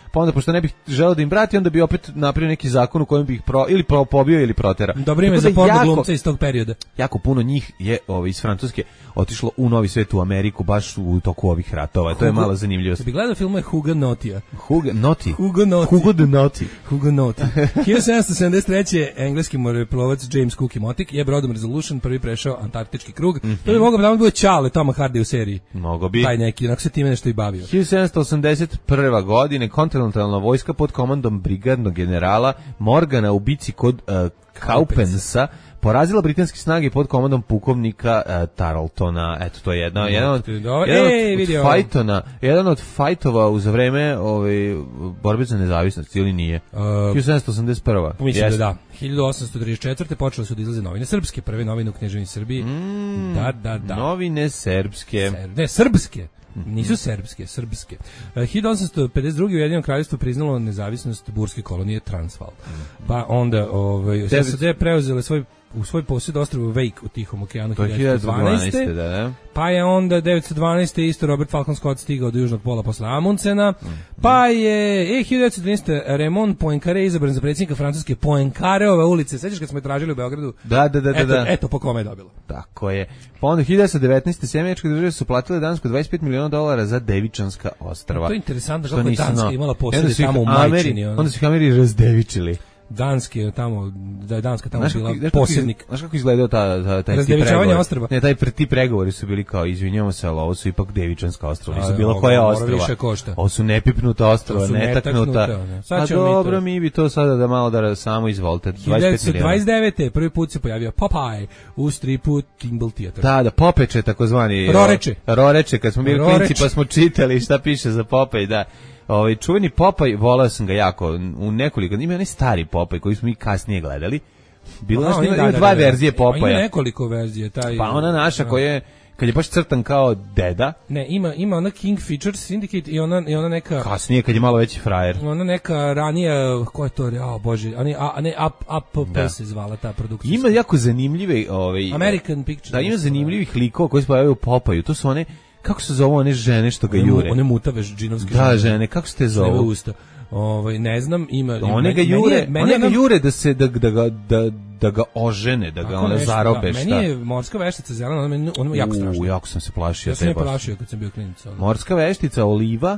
pa onda pošto ne bih želeo da im vrati, onda bi opet napravio neki zakon u kojem bih ih pro, ili pro, pobio ili proterao. Dobro ime za porno glumca iz tog perioda. Jako puno njih je ovaj, iz Francuske otišlo u Novi svet, u Ameriku, baš u toku ovih ratova. Hugo, to je malo zanimljivo. Bi gledao filmove Huguenotija. Huguenoti. Huguenoti. Huguenoti. Huguenoti. hiljadu sedamsto sedamdeset treće engleski moreplovac James Cook i Motik je brodom Resolution prvi prešao Antarktički krug. Mm-hmm. To bi mogao da bude Ćale Toma Hardy u seriji. Mogo bi. Taj neki, onako se time nešto i bavio. hiljadu sedamsto osamdeset prve. godine kontinentalna vojska pod komandom brigadnog generala Morgana u bici kod uh, Kaupensa porazila britanske snage pod komandom pukovnika uh, Tarletona. Eto, to je jedna, jedan od, jedan od, od fajtona, jedan od fajtova za vreme ovaj, borbe za nezavisnost, ili nije? Uh, hiljadu sedamsto osamdeset prve. Mislim yes. da da. hiljadu osamsto trideset četvrte počele su da izlaze novine srpske, prve novine u Kneževini Srbiji. Mm, da, da, da. Novine srpske. Ser, ne, srpske. Nisu serbske, srpske. Uh, hiljadu osamsto pedeset druge. Ujedinjeno kraljevstvo priznalo nezavisnost burske kolonije Transvaal. Pa onda ovaj, S A D preuzele svoj u svoj posjed ostrvo Wake u Tihom okeanu hiljadu dvanaeste. Da, da. Pa je onda devetsto dvanaeste. isto Robert Falcon Scott stigao do južnog pola posle Amundsena. Pa je e, hiljadu devetsto trinaeste. Raymond Poincaré izabran za predsjednika Francuske. Poincaréove ulice. Sećaš kad smo je tražili u Beogradu? Da, da, da. Eto, da. eto po kome je dobilo. Tako je. Pa onda hiljadu devetsto devetnaeste. Sjemeničke države su platile Dansku dvadeset pet miliona dolara za Devičanska ostrva. To je interesantno kako je Danska imala posjede tamo u Majčini. Onda su ih Ameri razdevičili. Danski tamo, da je Danska tamo bila posjednik. Znaš kako izgledao ta, ta, taj razdevičavanje ostrva? Ne, taj, ti pregovori su bili kao, izvinjamo se, ali ovo su ipak Devičanska ostrva, nisu bilo koja ostrva. Ovo su nepipnuta ostrva, netaknuta. Ne. A dobro, mi bi to sada da malo da samo izvolite. hiljadu devetsto dvadeset devete. prvi put se pojavio Popeye u stripu Kimball Theatre. Da, da, Popeče, takozvani. Roreče. Roreče, kad smo bili klinci pa smo čitali šta piše za Popeye, da. Ovaj čuveni Popaj, volao sam ga jako u nekoliko, ima onaj stari Popaj koji smo mi kasnije gledali. Bilo je ima, ima dva verzije Popaja. Ima nekoliko verzije, taj. Pa ona naša koja je kad je baš crtan kao deda. Ne, ima ima ona King Features Syndicate i ona i ona neka kasnije kad je malo veći frajer. Ona neka ranija, ko je to, a bože, a ne a ne up up da. Se zvala ta produkcija. Ima jako zanimljive, ovaj American Pictures. Da, ima zanimljivih likova koji se pojavljaju u Popaju. To su one, kako se zovu one žene što ga jure? One mutave džinovske žene. Da, žene, kako se te zovu? Usta. Ovaj ne znam, ima one ga jure, one ga jure da se da da ga da da ga ožene, da ga ona zarobe, šta. Meni je morska veštica zelena, ona ona jako strašno. U, jako sam se plašio ja te. Ja sam se plašio kad sam bio klinac. Morska veštica, Oliva,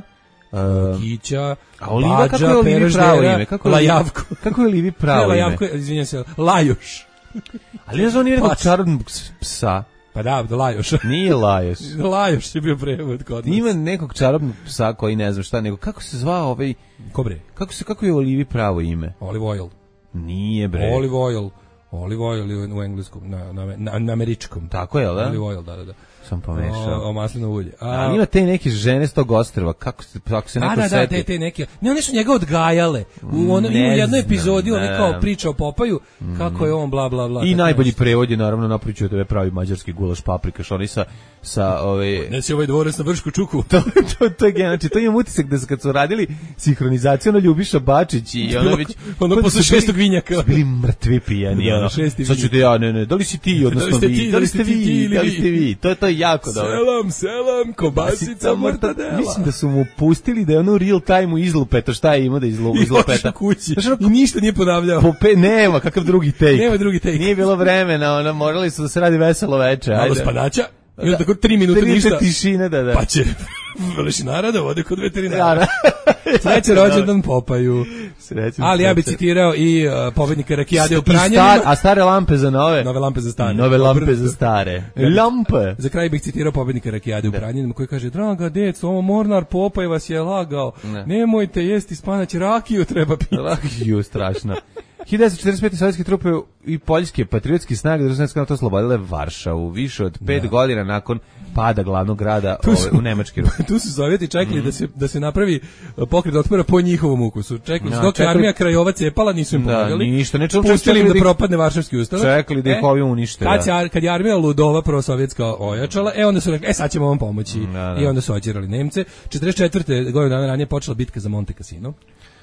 Kića, a Oliva kako je Olivi pravo ime? Kako je Lajavko? Kako je Olivi pravo ime? Lajavko, izvinjavam se, Lajoš. Ali ja znam nije nekog čarobnog psa. Pa da, do Lajoša. Nije Lajoš. Lajoš je bio prevod kod nas. Ima nekog čarobnog psa koji ne znam šta, nego kako se zvao ovaj... Kobre. Kako se, kako je Olivi pravo ime? Olive oil. Nije bre. Olive oil. Olive oil u engleskom, na, na, na, na američkom. Tako je, da? Olive oil, da, da, da. Sam pomešao. O, o maslino ulje. A, a ima te neke žene s tog ostrva, kako se, kako se neko da, da, seti. Da, te, te neke. Ne, one su njega odgajale. U, ono, ne u jednoj epizodi on je kao priča o Popaju, mm. kako je on bla, bla, bla. I najbolji nešto. Prevod je naravno napričao tebe pravi mađarski gulaš paprikaš, oni sa, sa ove... Ne si ovaj dvorac na Vršku čuku. to, to, to je znači, to imam utisak da kad su radili sinhronizaciju, ono Ljubiša Bačić i ono već... Ono posle šestog vinjaka. Su bili mrtvi pijani. Da, ono. Sad ću da ja, ne, ne, da li si ti, odnosno vi, da li ste vi, da li ste vi, to, to je jako dobro. Selam, selam, kobasica, mortadela. Mislim da su mu pustili da je ono u real time-u izlupeto, šta je imao da izlu, izlupeta. I kući, i ništa nije ponavljao. Pope, nema, kakav drugi take. Nema drugi take. Nije bilo vremena, ono, morali su da se radi veselo veče. Malo spadača, i onda tako tri minuta ništa. Tišine, da, da. Pa će Velešinara da vode kod veterinara. Sreće rođendan Popaju. Srećan, ali ja bih citirao i uh, pobednika Rakijade u Pranjanima. A stare lampe za nove? Nove lampe za stare. Nove lampe za stare. Lampe. Za kraj bih citirao pobednika Rakijade u Pranjanima koji kaže: draga deco, ovo Mornar Popaj vas je lagao. Ne. Nemojte jesti spanać, rakiju treba piti. Rakiju, strašno. hiljadu devetsto četrdeset pete. sovjetske trupe i poljske patriotske snage Drugog svjetskog rata oslobodile Varšavu više od pet da. godina nakon pada glavnog grada ove, u nemački ruke. Tu su Sovjeti čekali mm. da se da se napravi pokret otpora po njihovom ukusu. Čekali su dok je armija Krajova cepala, nisu im pomagali. Da, ništa, ne čekali, pustili im da propadne Varšavski ustanak. Čekali da ih ovi unište. Kad, da. kad je armija ludova prosovjetska ojačala, e onda su rekli, e sad ćemo vam pomoći. Da, da. I onda su ođerali Nemce. četrdeset četvrte godine dana ranije počela bitka za Monte Cassino.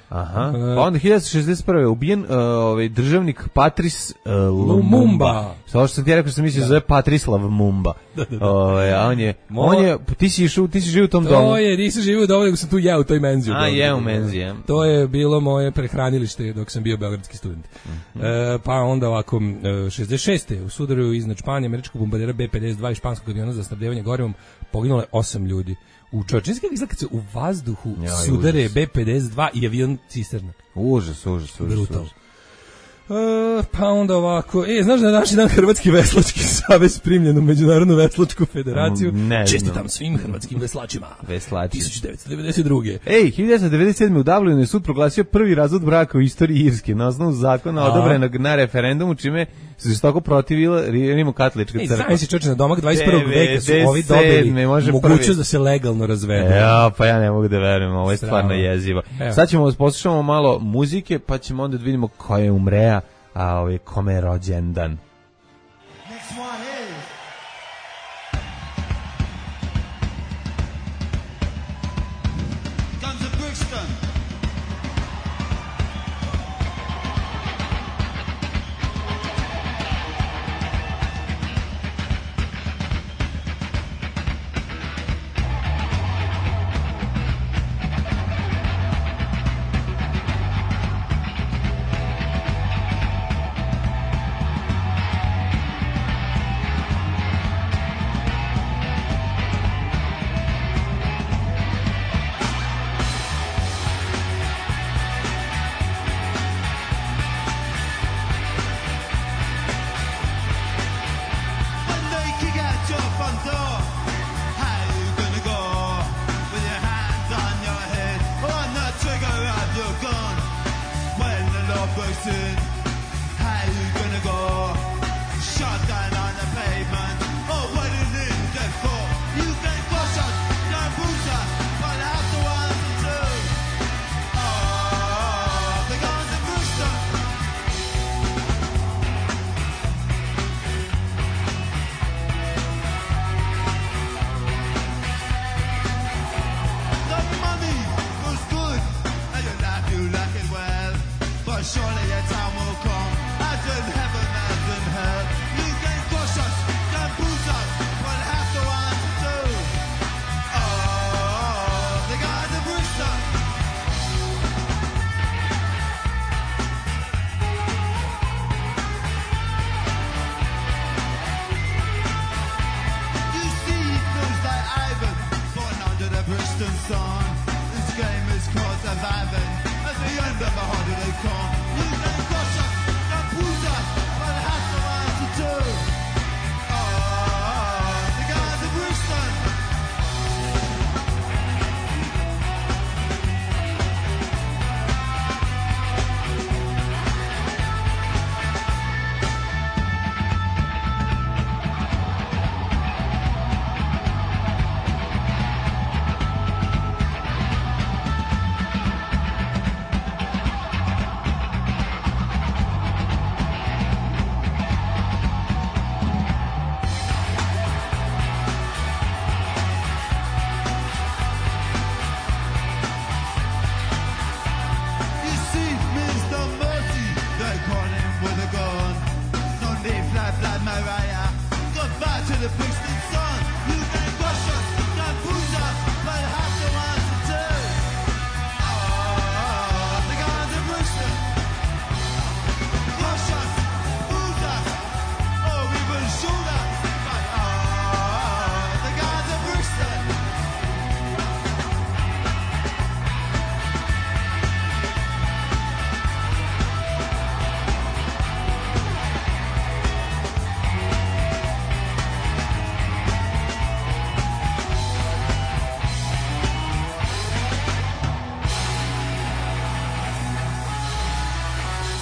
Aha. Pa onda hiljadu devetsto šezdeset prve ubijen uh, ovaj državnik Patrice uh, Lumumba. Samo što sam ti rekao što sam mislio da zove Patrislav Mumba. Da, da, da. Ovaj, a on je, Mo... on je, ti si išao, ti si živio u tom to domu. To je, nisam živio u domu, nego sam tu jeo u toj menzi. A, je u menzi, je. To je bilo moje prehranilište dok sam bio beogradski student. Mm-hmm. E, pa onda ovako, šezdeset šeste u sudaru iznad Španije, američkog bombardera B pedeset dva i španskog aviona za snabdevanje gorivom poginulo je osam ljudi. U čovječinski izgleda kad se u vazduhu ja, sudare B pedeset dva i avion cisterna. Užas, užas, užas. Brutal. Uh, pa onda ovako, e, znaš da je današnji dan Hrvatski veslački savez primljen u Međunarodnu veslačku federaciju? Ne, čestitam svim hrvatskim veslačima. Veslači. hiljadu devetsto devedeset druge. Ej, hiljadu devetsto devedeset sedme u Dublinu je sud proglasio prvi razvod braka u istoriji Irske na osnovu zakona odobrenog na referendumu, čime se žestoko protivila Rimokatolička crkva. Znajem si čoče, na domak dvadeset prvog veka su ovi dobili mogućnost da se legalno razvedu. Ja, pa ja ne mogu da verujem, ovo je stvarno jezivo. Evo. Sad ćemo poslušamo malo muzike, pa ćemo onda da vidimo ko je umrea, a ovaj kome je rođendan. Next one is Guns of Brixton.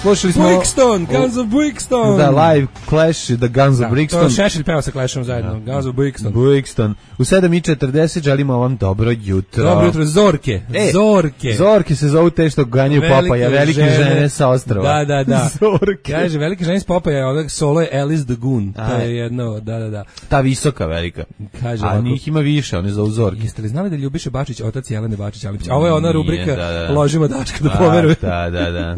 slušali smo... Brixton, Guns of Brixton. Da, live Clash, The Guns of Brixton. To Šešelj peva sa Clashom zajedno, Guns of Brixton. Brixton. U sedam i četrdeset želimo vam dobro jutro. Dobro jutro, Zorke. E, Zorke. Zorke se zovu te što ganjaju Popaja, velike žene, žene sa ostrova. Da, da, da. Zorke. Kaže, velike žene s Popaja, ovdje solo je Alice the Goon. To je jedno, da, da, da. Ta visoka velika. Kaže, a njih ima više, oni zovu Zorke. Jeste li znali da Ljubiša Bačić, otac Jelene Bačić Alipić? A ovo je ona rubrika Nije, da, da. Ložimo Daška da poveruje. Da, da, da.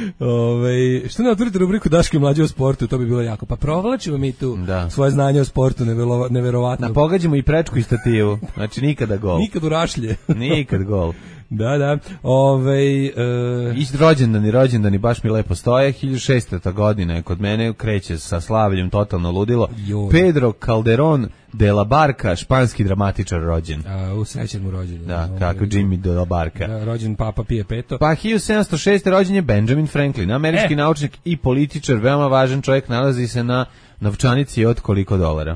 Ove, što ne otvorite rubriku Daško i mlađe o sportu, to bi bilo jako. Pa provlačimo mi tu da. Svoje znanje o sportu, nevelo, neverovatno. Na pogađamo i prečku i stativu, znači nikada gol. Nikad u rašlje. Nikad gol. Da, da. Ove, uh... I rođendani, rođendani baš mi lepo stoje. hiljadu šestota godine kod mene kreće sa slavljem totalno ludilo. Joj. Pedro Calderón de la Barca, španski dramatičar rođen. A, u srećen mu rođen. Da, kako Jimmy de la Barca. Da, rođen Papa Pije Peto. Pa hiljadu sedamsto šeste. rođen je Benjamin Franklin, američki e. naučnik i političar, veoma važan čovjek, nalazi se na novčanici od koliko dolara?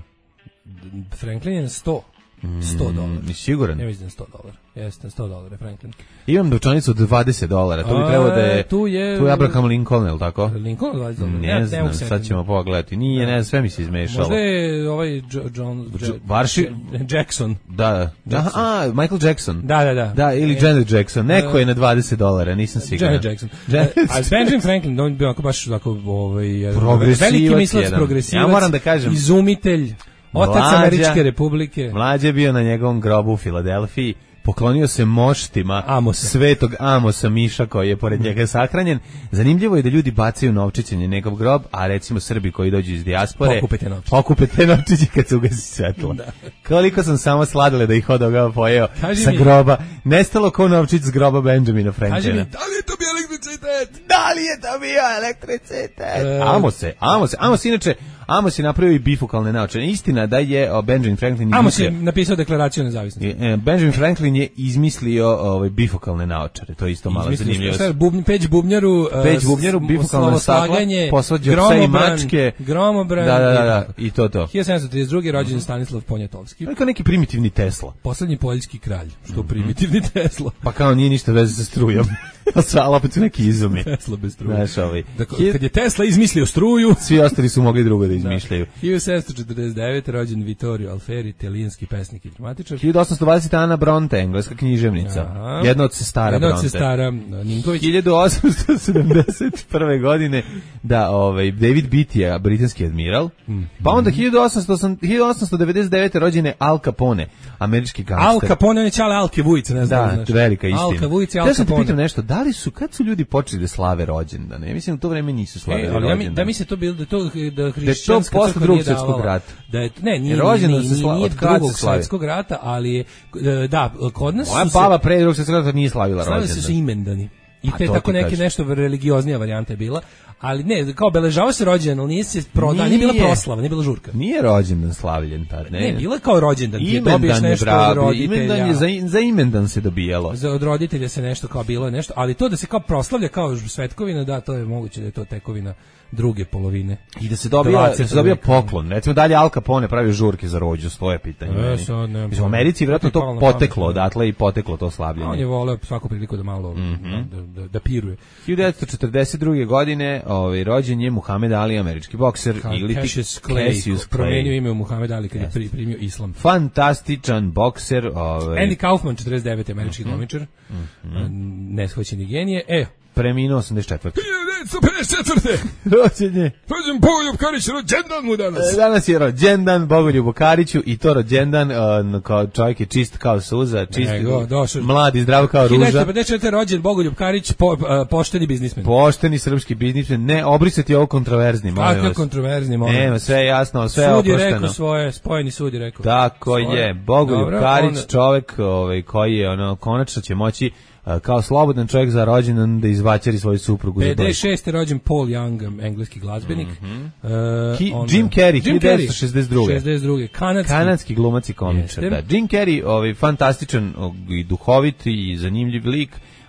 Franklin je sto. sto dolara. Mm, siguran? Ne mislim sto dolara. Jeste, sto dolara, Franklin. Imam novčanicu od dvadeset dolara, to bi trebalo da je... Tu je... Tu je Abraham Lincoln, je li tako? Lincoln dvadeset dolara? Ne, ne znam, sad ćemo pogledati. Nije, ne, sve mi se izmešalo. Možda je ovaj John... Varši... Jackson. Da, da. A, Michael Jackson. Da, da, da. Da, ili Janet Jackson. Neko je na dvadeset dolara, nisam siguran. Janet Jackson. A Benjamin Franklin, on bi onako baš tako... Progresivac veliki mislac, progresivac. Ja moram da kažem... Izumitelj. Otac Mlađa, Američke republike. Mlađa je bio na njegovom grobu u Filadelfiji, poklonio se moštima Amosa. Svetog Amosa Miša koji je pored njega sahranjen. Zanimljivo je da ljudi bacaju novčiće na njegov grob, a recimo Srbi koji dođu iz dijaspore pokupe te novčiće, pokupe te novčiće kad se ugasi svetlo. Da. Koliko sam samo sladile da ih od ovoga pojeo kaži sa mi, groba. Nestalo ko novčić s groba Benjamina Franklina. Kaži mi, da li je to bio elektricitet? Da li je to bio elektricitet? E... Amose, Amos, Amos inače, Amos je napravio i bifokalne naočare. Istina da je Benjamin Franklin izmislio... Amos je napisao deklaraciju nezavisnosti. Benjamin Franklin je izmislio ovaj bifokalne naočare. To je isto malo zanimljivo. Šta je bubn, peć bubnjaru, peć bubnjaru, bifokalna stakla, posvađa psa i mačke. Gromobran. Da, da, da, da, i to to. hiljadu sedamsto trideset druge. rođen Stanislav Poniatovski. To je kao neki primitivni Tesla. Poslednji poljski kralj. Što primitivni Tesla. Pa kao nije ništa veze sa strujom. Ali opet su neki izumi. Tesla bez struje. Znaš, ovaj. Dakle, kad je Tesla izmislio struju, svi ostali su mogli drugo da izmišljaju. hiljadu sedamsto četrdeset devete. rođen Vittorio Alfieri, italijanski pesnik i dramatičar. hiljadu osamsto dvadesete. Ana Bronte, engleska književnica. Aha. Jedna od sestara Bronte. Jedna od sestara Ninković. hiljadu osamsto sedamdeset prve. godine da ovaj David Beatty, britanski admiral. Mm. Pa onda hiljadu osamsto devedeset devete. rođen je Al Capone, američki gangster. Al Capone, on je čale Alke Vujice, ne znam. Da, znaš. velika istina. Alka Vujice, Al Capone. Ja sam te pitam nešto, da li su, kad su ljudi počeli da slave rođendane? Ja mislim da u to vreme nisu slavili e, rođendane. Ja mi, da mi se to bilo, da to da hrišćanska crkva nije davala. Rata. Da je, ne, nije, rođendan nije, se slavi nije drugog svjetskog rata, ali je, da, kod nas moja su se... Moja baba pre drugog svjetskog rata nije slavila rođendan. Slavili su se imendani. I te tako neke kaži. Nešto religioznija varijanta je bila, ali ne, kao obeležavao se rođendan, ali nije se prodan, nije bila proslava, nije bila žurka. Nije rođendan slavljen tad, ne. Ne, bila kao rođendan, ti imendan dobiješ nešto bravi, od roditelja. Imendan je za, za imendan se dobijalo. Za od roditelja se nešto kao bilo nešto, ali to da se kao proslavlja kao svetkovina, da, to je moguće da je to tekovina druge polovine. I da se dobija, da se dobija poklon. Recimo dalje Al Capone pravi žurke za rođu, svoje pitanje. E, sad, ne, u Americi vjerojatno to poteklo odatle i poteklo to slavljenje. On je voleo svaku priliku da malo mm-hmm. da, da, da piruje. hiljadu devetsto četrdeset druge. godine ovaj, rođen je Muhammed Ali, američki bokser. Cassius Clay, Cassius Clay. Promenio ime u Muhammed Ali kad yes. je primio islam. Fantastičan bokser. Ovaj. Andy Kaufman, četrdeset devete. američki mm-hmm. glumičar. Mm-hmm. Neshvaćeni genije. E, preminuo osamdeset četvrte. hiljadu devetsto pedeset četvrte. Rođen je. Rođen Bogoljub Karić, rođendan mu danas. Danas je rođendan Bogoljubu Kariću i to rođendan, uh, kao čovjek je čist kao suza, čist, Nego, mlad i zdrav kao ruža. hiljadu devetsto pedeset četvrte. rođen Bogoljub Karić, po, uh, pošteni biznismen. Pošteni srpski biznismen, ne obrisati ovo kontroverzni. Kako je kontroverzni, molim. Nema, sve je jasno, sve je oprošteno. Sud je rekao svoje, spojeni sud je rekao. Tako svoje. Je, Bogoljub Dobro, Karić, on... čovjek ovaj, koji je ono, konačno će moći kao slobodan čovjek za rođendan da izvaćari svoju suprugu. pedeset šeste. rođen Paul Young, engleski glazbenik. Mm-hmm. uh, Ki, onda, Jim Carrey, hiljadu devetsto šezdeset druge. šezdeset druge. Kanadski, Kanadski glumac i komičar. Da. Jim Carrey, ovaj, fantastičan i duhovit i zanimljiv lik.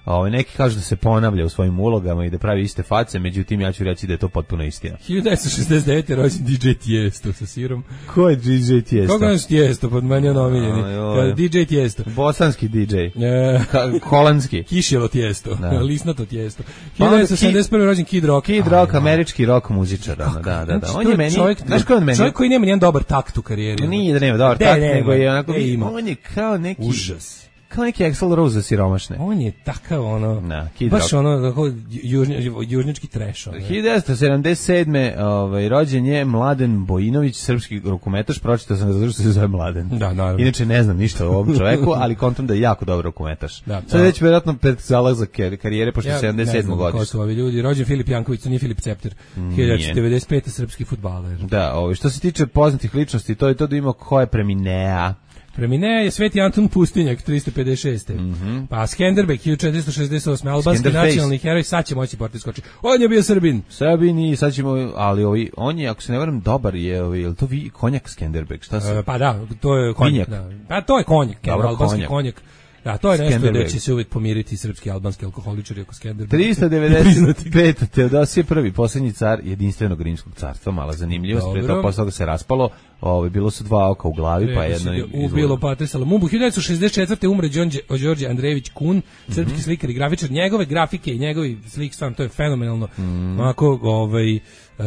Ovaj neki kažu da se ponavlja u svojim ulogama i da pravi iste face, međutim ja ću reći da je to potpuno istina. hiljadu devetsto šezdeset devete rođen D J Tiesto sa sirom. Ko je D J Tiesto? Koga je Tiesto, pod meni on omiljeni. D J Tiesto. Bosanski D J. E, Holandski. Kišjelo Tiesto. Da. Lisnato Tiesto. Pa hiljadu devetsto sedamdeset prve rođen Kid Rock. Kid Rock, Aj, američki rock muzičar. Da, da, da. Znači, on je meni, čovjek, znaš ko je on meni? Čovjek koji nema nijedan dobar takt u karijeri. Nije da nema dobar De, takt, nema, nego je onako, de, ima. on je kao neki... Užas. Kao neki Axl Rose za siromašne. On je takav, ono, na, baš rock. Ono, tako, južnje, južnički treš. Ono. hiljadu devetsto sedamdeset sedme Ovaj, rođen je Mladen Bojinović, srpski rukometaš, pročitao sam zato što se zove Mladen. Da, naravno. Inače ne znam ništa o ovom čoveku, ali kontam da je jako dobar rukometaš. Da, sad već vjerojatno pred zalazak karijere, pošto je sedamdeset sedme godine. Ko su ovi ljudi? Rođen Filip Janković, to nije Filip Cepter. hiljadu devetsto devedeset pete srpski fudbaler. Da, ovaj, što se tiče poznatih ličnosti, to je to da ima ko je preminea. Premine je Sveti Anton Pustinjak tristo pedeset šeste. Mm-hmm. Pa Skenderbeg hiljadu četiristo šezdeset osme albanski nacionalni heroj, sad će moći porti skoči. On je bio Srbin. Srbin i sad ćemo, ali ovi, on je, ako se ne varam, dobar je, ovi, je li to vi, konjak Skenderbeg? Šta se? E, pa da, to je konjak. Da. Pa to je konjak, dobro, albanski konjak. konjak. Da, to je nešto da će se uvijek pomiriti srpski albanski alkoholičari oko Skenderbega. tristo devedeset pete Teodosije prvi, posljednji car jedinstvenog rimskog carstva, mala zanimljivost, pre toga posle toga se raspalo, ovaj bilo su dva oka u glavi, pa jedno je ubilo patrisalo Mumbu. hiljadu devetsto šezdeset četvrte umre Đorđe Andrejević Kun, srpski mm-hmm. slikar i grafičar. Njegove grafike i njegovi slik, stvarno, to je fenomenalno. Mm. Onako, ovaj Uh,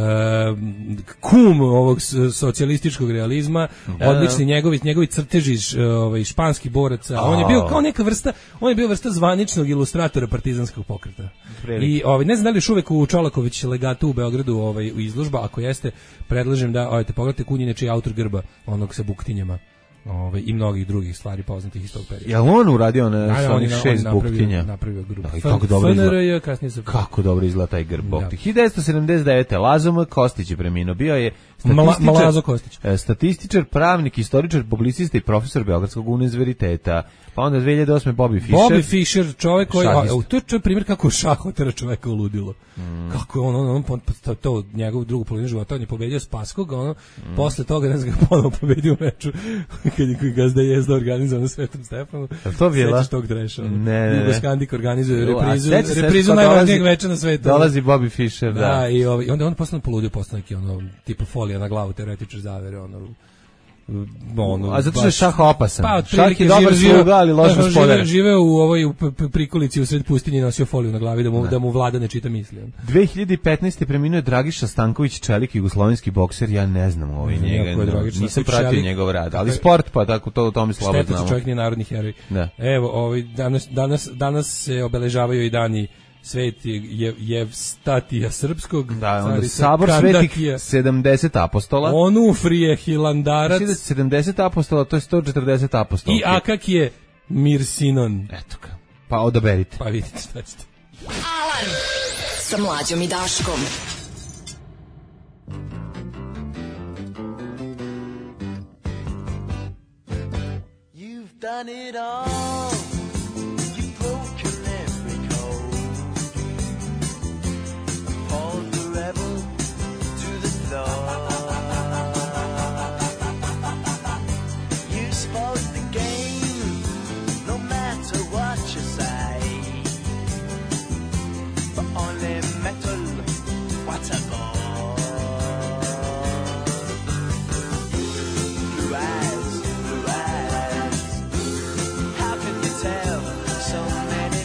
kum ovog socijalističkog realizma, da, odlični njegovi njegovi crteži ovaj španski boraca. Oh. On je bio kao neka vrsta, on je bio vrsta zvaničnog ilustratora partizanskog pokreta. Prilike. I ovaj ne znam da li još uvek u Čolaković legatu u Beogradu ovaj u izložba, ako jeste, predlažem da odete pogledate Kunjine čiji je autor grba onog sa buktinjama. Ove, i mnogih drugih stvari poznatih iz tog perioda. Jel on uradio na da, onih šest buktinja? Napravio grb. Da, kako dobro izgleda. Kako dobro izgleda taj grb bukti. hiljadu devetsto sedamdeset devete Lazo M. Kostić je preminuo. Bio je statističar, Malazo Kostić. Statističar, pravnik, istoričar, publicista i profesor Beogradskog univerziteta. Pa onda dve hiljade osme Bobby Fischer. Bobby Fischer, čovjek koji, a, to je čovjek primjer kako šahotera čoveka uludilo. Mm. Kako je on, on, on, on to, to njegov drugu polovinu života, on je pobedio Spaskog, ono, mm. posle toga ne znam ga ponovo pobedio u meču, kad je koji gazda jezda organizovano na Svetom Stefanu. Je to bila? Sećaš tog dreša? Ne, ne. Jugoskandik organizuje reprizu, reprizu najvažnijeg veča na svetu. Dolazi Bobby Fischer, da. Da, i ovaj, onda on posle poludio, posle neki ono, tipa folija na glavu, teoretičar zavere, ono, ono, a zato što je šah opasan. Pa, šah je dobar sluga, ali loš gospodar. Žive u ovoj u prikolici u sred pustinje i nosio foliju na glavi da mu, da mu vlada ne čita misli. dve hiljade petnaeste preminuo je Dragiša Stanković, čelik jugoslovenski bokser, ja ne znam ovaj mm, njega, no, nisam pratio čelik, njegov rad, ali sport pa tako to to mi slabo znamo. Šteta čovjek nije narodni heroj. Da. Evo, ovaj danas danas danas se obeležavaju i dani Sveti je Jevstatija srpskog, da, onda sabor svetih sedamdeset apostola. Onufrije Hilandarac. sedamdeset apostola, to je sto četrdeset apostola. I Akak je Mirsinon. Eto ga. Pa odaberite. Pa vidite šta ćete. Alarm sa Mlađom i Daškom. You've done it all. You've broken every code. Appalled the rebel to the floor. You spoiled the game, no matter what you say. But only metal, what a bore. Blue eyes, blue eyes. How can you tell so many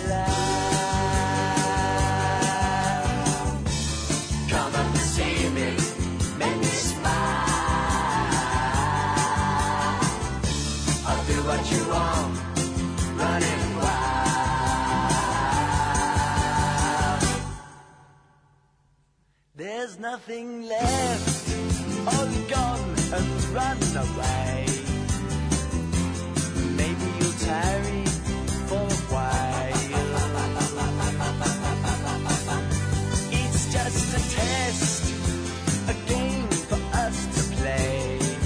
lies? Come up to see me, make me smile. I'll do what you want, running wild. There's nothing left, all gone and run away. Maybe you'll tarry for a while. It's just a test, a game for us to play.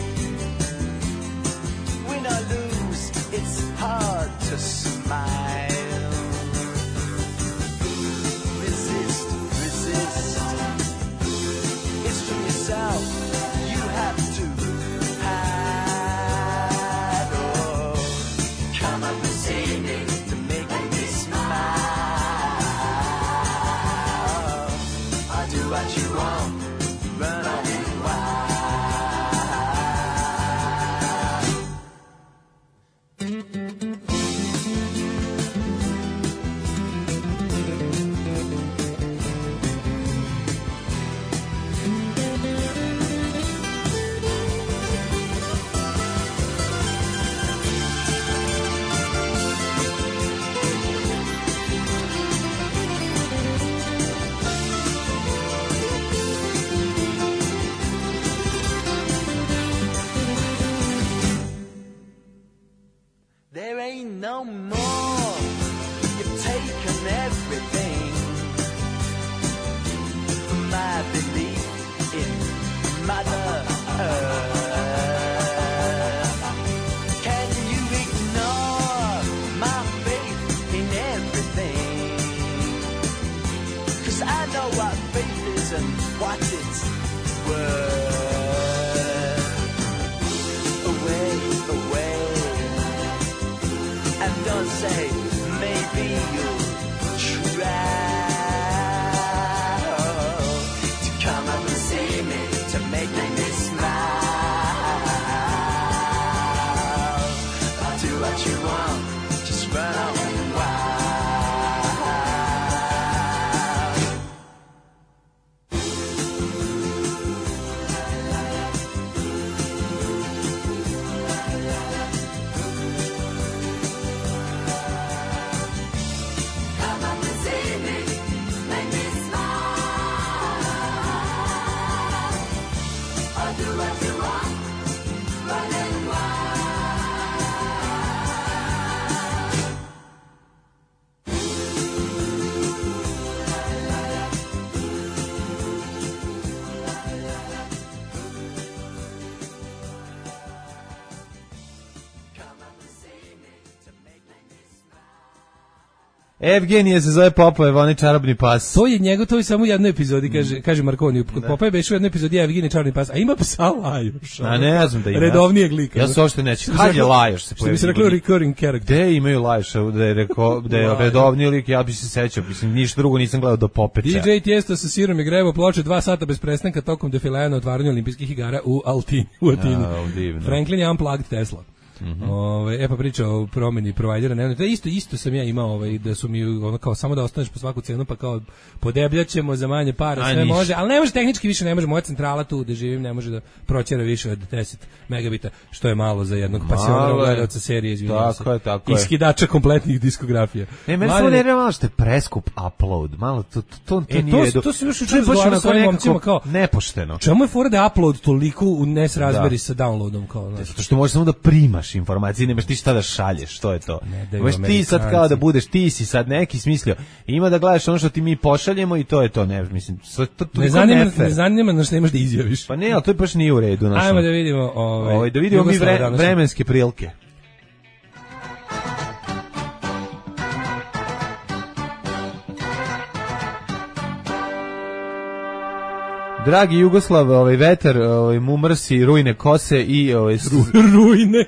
Win or lose, it's hard to smile. Resist, resist. It's from yourself, you have to hide. Oh, come up and see me to make me smile. ain't no more. You've taken everything from my belief in Mother Earth. Can you ignore my faith in everything? 'Cause I know what faith is and what it's worth. Away, away, and don't say maybe you'll try to come up and see me, to make me smile. I'll do what you want, just run off and wild. Come up and see me, make me smile. I'll do what you want, run and Evgenije se zove Popove, oni čarobni pas. To je njegov, to je samo u jednoj epizodi, kaže, kaže Markoni. Kod Popoje beše u jednoj epizodi Evgenije čarobni pas, a ima psa Lajoš. A ne znam da ima. Redovnijeg lika. Ja se ošte neću. Kad je Lajoš se pojavio? Što bi se rekao recurring character. Gde imaju Lajoša, da je, reko, da je redovni lik, ja bi se sećao. Mislim, ništa drugo nisam gledao do Popeća. D J Tiesto sa sirom i grevo ploče dva sata bez prestanka tokom defilea na otvaranju olimpijskih igara u Altini, u Atini. A, divno. Franklin je unplugged Tesla. Mm-hmm. Ove, e pa priča o promjeni provajdera, ne, to isto isto sam ja imao, ovaj, da su mi ono kao samo da ostaneš po svaku cenu, pa kao podebljaćemo za manje para, sve niš. može, ali ne može tehnički više, ne može, moja centrala tu gde živim ne može da proćera više od deset megabita, što je malo za jednog pasionara gledalca serije, izvinjavam se. Tako je, tako je. Iskidača kompletnih diskografija. Ne, meni samo ne malo što je preskup upload, malo to to to, to e, nije to, do. to se još učinu razgovarati sa ovim momcima kao nepošteno. Čemu je fora da upload toliko u nesrazmeri sa downloadom kao, znači. Zato što možeš samo da primaš informacije, nemaš ti šta da šalješ, što je to. Možeš ti sad kao da budeš, ti si sad neki smislio, ima da gledaš ono što ti mi pošaljemo i to je to, ne, mislim, to, to, to ne zanima, ne zanima na što imaš da izjaviš. Pa ne, ali to je baš nije u redu. Našo. Ajmo da vidimo, ovaj, ovaj, da vidimo mi vre, vremenske prilike. Dragi Jugoslav, ovaj vetar, ovaj mu mrsi rujne kose i ovaj rujne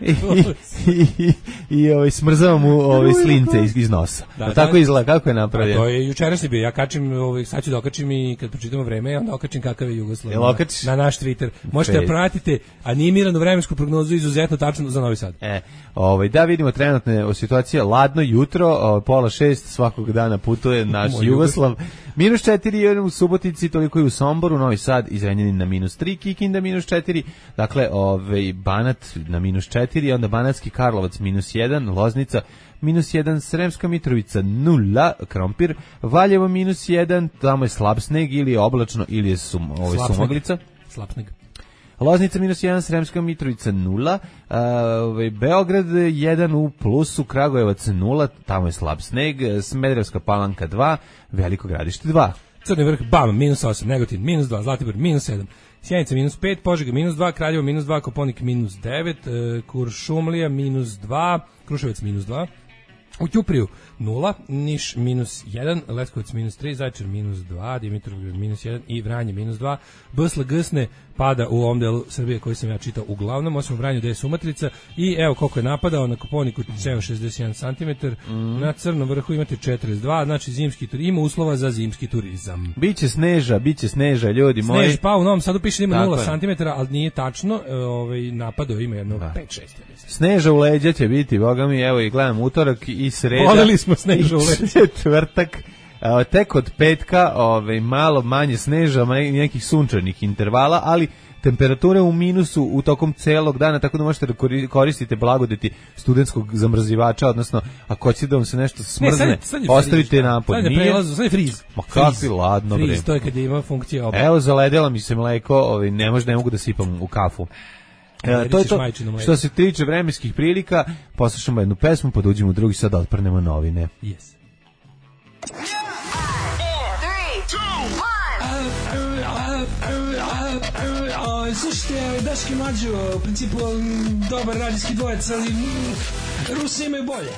i i, i, i ovaj smrzava mu ovaj slince iz, iz nosa. Da, da, tako izgleda, kako je napravio. To je jučerašnji bio. Ja kačim, ovaj sad ću da okačim i kad pročitamo vreme, onda okačim kakav je Jugoslav. Jel okačiš? Na naš Twitter. Možete da pratite animiranu vremensku prognozu izuzetno tačno za Novi Sad. E, ovaj da vidimo trenutne situacije, ladno jutro, ovaj, pola šest svakog dana putuje naš Jugoslav. minus četiri u Subotici, toliko i u Somboru, Novi Sad i Zrenjanin na minus tri, Kikinda minus četiri, dakle ovaj Banat na minus četiri, onda Banatski Karlovac minus jedan, Loznica minus jedan, Sremska Mitrovica nula, Krompir, Valjevo minus jedan, tamo je slab sneg ili je oblačno ili je sum, ovaj sumaglica. Slab sneg. Loznica minus jedan, Sremska Mitrovica nula, uh, ovaj, Beograd jedan u plusu, Kragujevac nula, tamo je slab sneg, Smederevska Palanka dva, Veliko Gradište dva. Crni vrh, bam, minus osam, Negotin, minus dva, Zlatibor, minus sedam, Sjenica, minus pet, Požega, minus dva, Kraljevo, minus dva, Koponik, minus devet, Kuršumlija, minus dva, Kruševac, minus dva, u Ćupriju nula, Niš minus jedan, Leskovac minus tri, Zaječar minus dva, Dimitrovgrad minus jedan i Vranje minus dva. Bsla Gsne pada u ovom delu Srbije koji sam ja čitao uglavnom, osim u Vranju gde je sumatrica i evo koliko je napadao na Koponiku ceo šezdeset jedan centimetar, mm. na Crnom vrhu imate četrdeset dva, znači zimski tur, ima uslova za zimski turizam. Biće sneža, biće sneža, ljudi moji. Snež, pa u Novom Sadu piše da ima nula centimetara, ali nije tačno, ovaj, napadao ima jedno pet šest. Sneža u leđa će biti, boga mi, evo i gledam utorak i sreda. Voleli smo sneža u leđa. Četvrtak. Uh, tek od petka ovaj, malo manje sneža, nekih sunčanih intervala, ali temperature u minusu u tokom celog dana, tako da možete da koristite blagodeti studentskog zamrzivača, odnosno ako hoćete da vam se nešto smrzne, ne, sad, sad ostavite napod. Sad je prelazu, sad je friz. Ma kakvi ladno, bre. Friz, to je kad ima funkcija oba. Evo, zaledela mi se mleko, ovaj, ne, može, ne mogu da sipam u kafu. E, to je to što se tiče vremenskih prilika. Poslušamo jednu pesmu, poduđimo u drugi sad, otprnemo novine. Yes. Slušajte, Daški Mlađo, u principu dobar radijski dvojec, ali Rusi imaju bolje.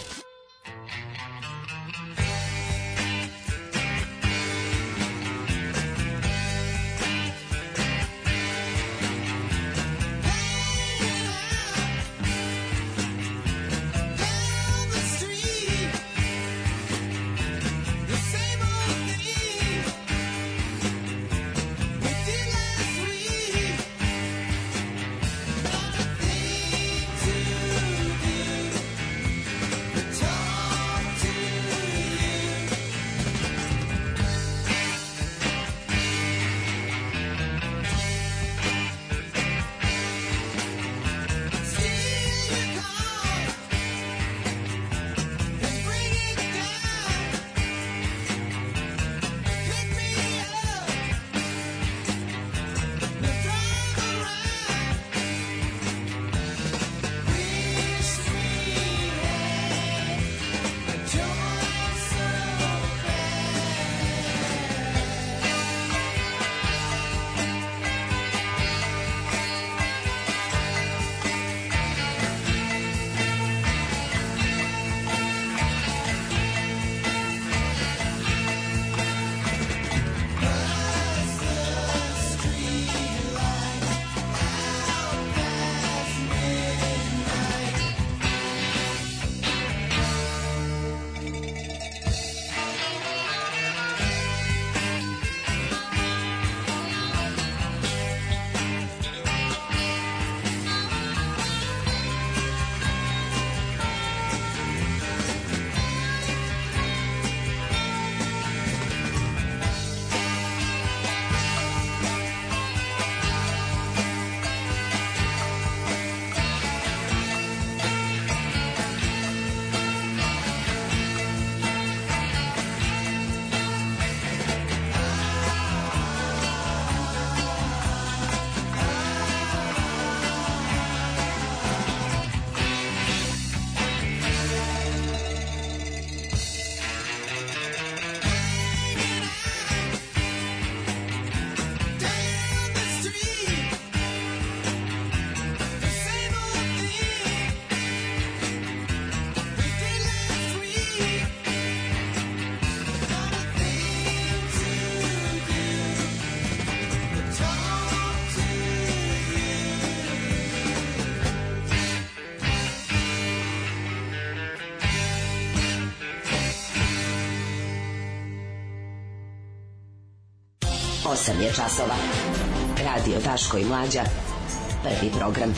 osam je časova. Radio Daško i Mlađa. Prvi program.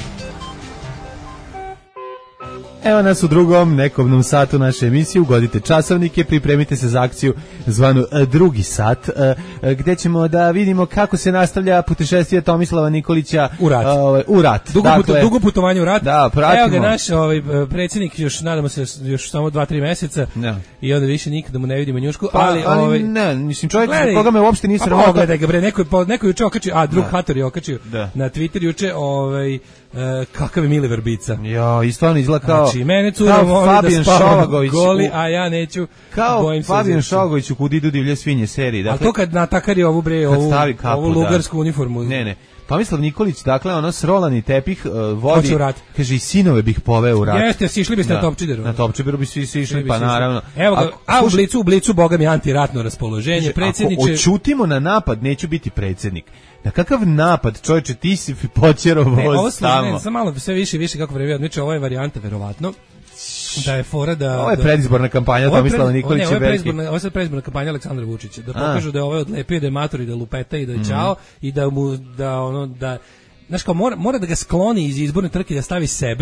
Evo nas u drugom nekobnom satu naše emisije. Ugodite časovnike, pripremite se za akciju zvanu drugi sat, gde ćemo da vidimo kako se nastavlja putešestvije Tomislava Nikolića u rat. Uh, u rat. Dugo, dakle, puto, dugo putovanje u rat. Da, pratimo. Evo ga naš ovaj, predsjednik, još nadamo se još samo dva tri meseca ja. I onda više nikada mu ne vidimo njušku. Pa, ali, ali ovaj, ne, mislim čovjek koga me uopšte nije sramota. Pogledaj ga bre, neko, neko juče okačio, a drug Hator je okačio da. Na Twitter juče, ovaj, Uh, kakav je Mile Vrbica. Ja, i stvarno izgleda kao znači, mene cura voli da spavam goli, a ja neću. Kao Fabijan Šovagović u Kudidu divlje svinje seriji. Dakle, a to kad natakari ovu bre, ovu, kapu, ovu lugarsku da. Uniformu. Ne, ne. Tomislav Nikolić, dakle, ono srolani tepih uh, vodi, kaže, i sinove bih poveo u rat. Jeste, sišli biste da, na Topčideru. Na Topčideru bi svi sišli, pa naravno. Evo ga, a, a u Blicu, u Blicu, boga mi antiratno raspoloženje. Predsjedniče... Ako očutimo na napad, neću biti predsjednik. Na kakav napad, čovječe, ti si počero voz tamo. Ne, sam malo sve više i više kako vreme odmiče, ovo je varijanta, verovatno. Da je fora da... Ovo je predizborna kampanja Tomislava Nikolića. Ovo je predizborna, ovo je predizborna kampanja Aleksandra Vučića. Da pokažu da je ovaj odlepio, da je mator i da lupeta i da je čao mm-hmm. i da mu, da ono, da... Znaš kao, mora, mora da ga skloni iz izborne trke, da stavi sebe,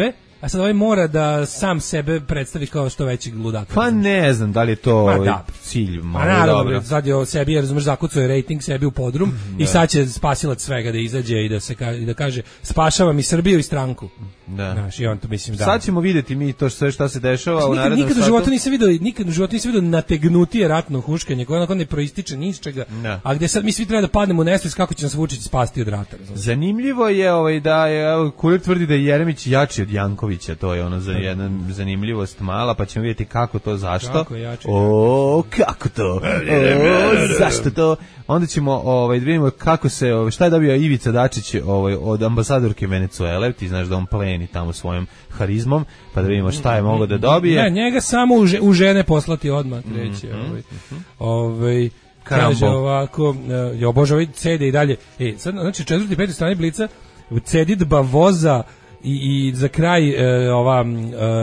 a sad ovaj mora da sam sebe predstavi kao što veći ludak. Pa ne znam da li je to pa, da. cilj. A naravno, sad je o sebi, razumeš, zakucao je rating sebi u podrum mm, i sad će spasilac svega da izađe i da se ka, i da kaže spašavam i Srbiju i stranku. Da. Znaš, i on to mislim da. Sad ćemo vidjeti mi to sve šta se dešava znači, u narednom nikad, nikad satu. u životu nisam video, nikad u životu nisam video nategnutije ratno huškanje koje onako ne proističe ni iz čega. Da. A gde sad mi svi treba da padnemo u nesvest kako će nas Vučić spasti od rata. Razumiješ? Zanimljivo je ovaj da je Kurir tvrdi da je Jeremić jači od Jankovića, to je ono za jedna zanimljivost mala, pa ćemo vidjeti kako to, zašto. Kako jači, o, kako to? O, zašto to? Onda ćemo ovaj da vidimo kako se ovaj šta je dobio Ivica Dačić ovaj od ambasadorke Venecuele, ti znaš da on pleni tamo svojom harizmom, pa da vidimo šta je mogao da dobije. Ne, njega samo u, u žene poslati odmah kreće, mm -hmm. ovaj. Ovaj kaže ovako, je obožavao C D i dalje. E, sad znači četvrti i peti strani Blica, Cedidba voza i, i za kraj e, ova e,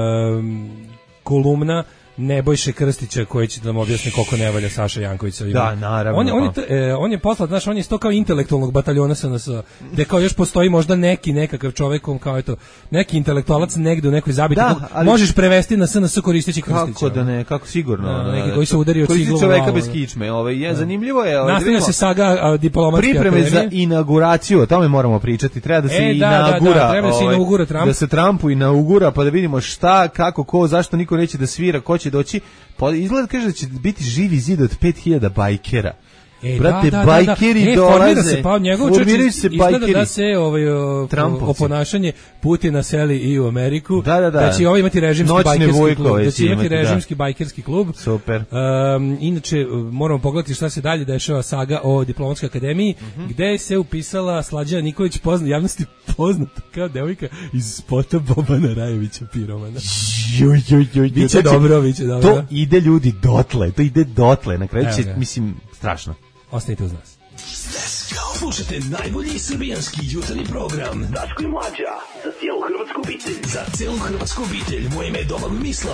kolumna Nebojše Krstića koji će da nam objasni koliko ne valja Saša Janković. Da, naravno. On je, on je, e, on je poslat, znaš, on je isto kao intelektualnog bataljona S N S, gde kao još postoji možda neki nekakav čovekom, kao eto, neki intelektualac negde u nekoj zabiti, da, ali, možeš prevesti na S N S koristeći Krstića. Kako da ne, kako sigurno. Da, neki koji se udario ciglom u glavu. Čoveka bez kičme, ovaj, je, zanimljivo je. Ovaj, nastavlja se saga a, diplomatske pripreme akademije. Za inauguraciju, o tome moramo pričati, treba da se e, inaugura. Da, da, treba da se inaugura Trump. Da se Trumpu inaugura, pa da vidimo šta, kako, ko, zašto niko neće da svira, ko će doći. Pa izgleda kaže da će biti živi zid od pet hiljada bajkera. E, brate, da, da, bajkeri da, da. E, dolaze. Se pa njegov se izgleda da se ovaj oponašanje Putina seli i u Ameriku. Da, da, da. Da će ovaj imati režimski Noćne bajkerski klub. Da će imati, imati režimski da. bajkerski klub. Super. Um, inače, moramo pogledati šta se dalje dešava saga o diplomatskoj akademiji, mm -hmm. gde se upisala Slađana Nikolić, pozna, javnosti poznata kao devojka iz spota Bobana Rajevića piromana. Joj, joj, joj. Biće dobro, biće dobro. To ide ljudi dotle, to ide dotle. Na kraju će, mislim, strašno. Ostanite uz nas. Let's go. Slušajte najbolji srbijanski jutarnji program Daško i Mlađa za cijelu hrvatsku obitelj. Za cijelu hrvatsku obitelj. Moje ime je Domagoj Mislav.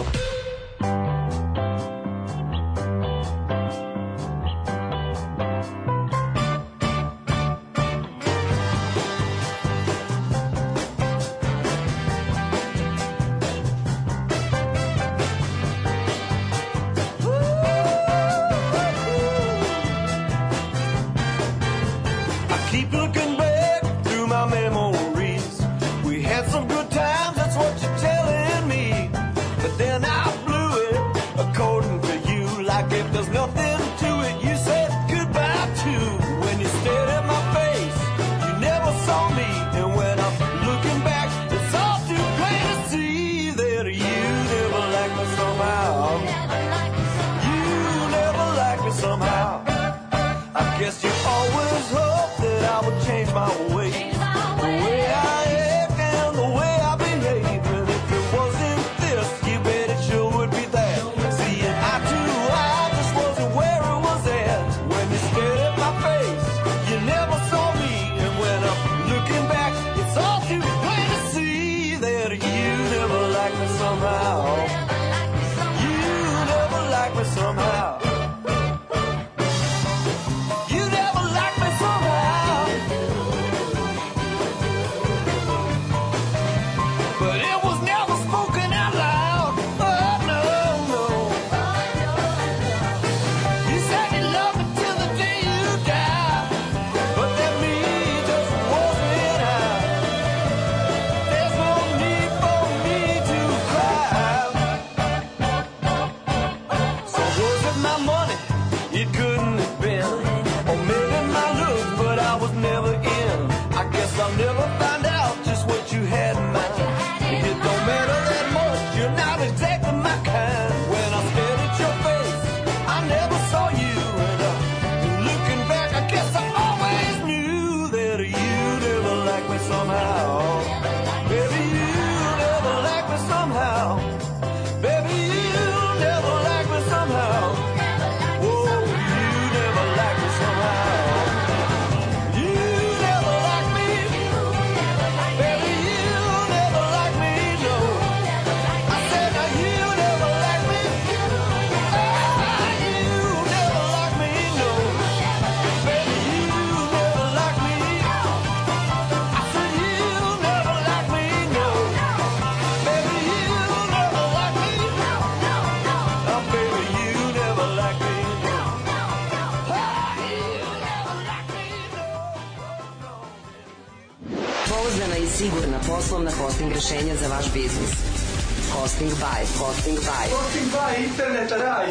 Keep looking back through my memories. We had some good times, that's what you're telling me. But then I Sigurna poslovna hosting rešenja za vaš biznis. Hosting by, hosting by. Hosting by, internet raj.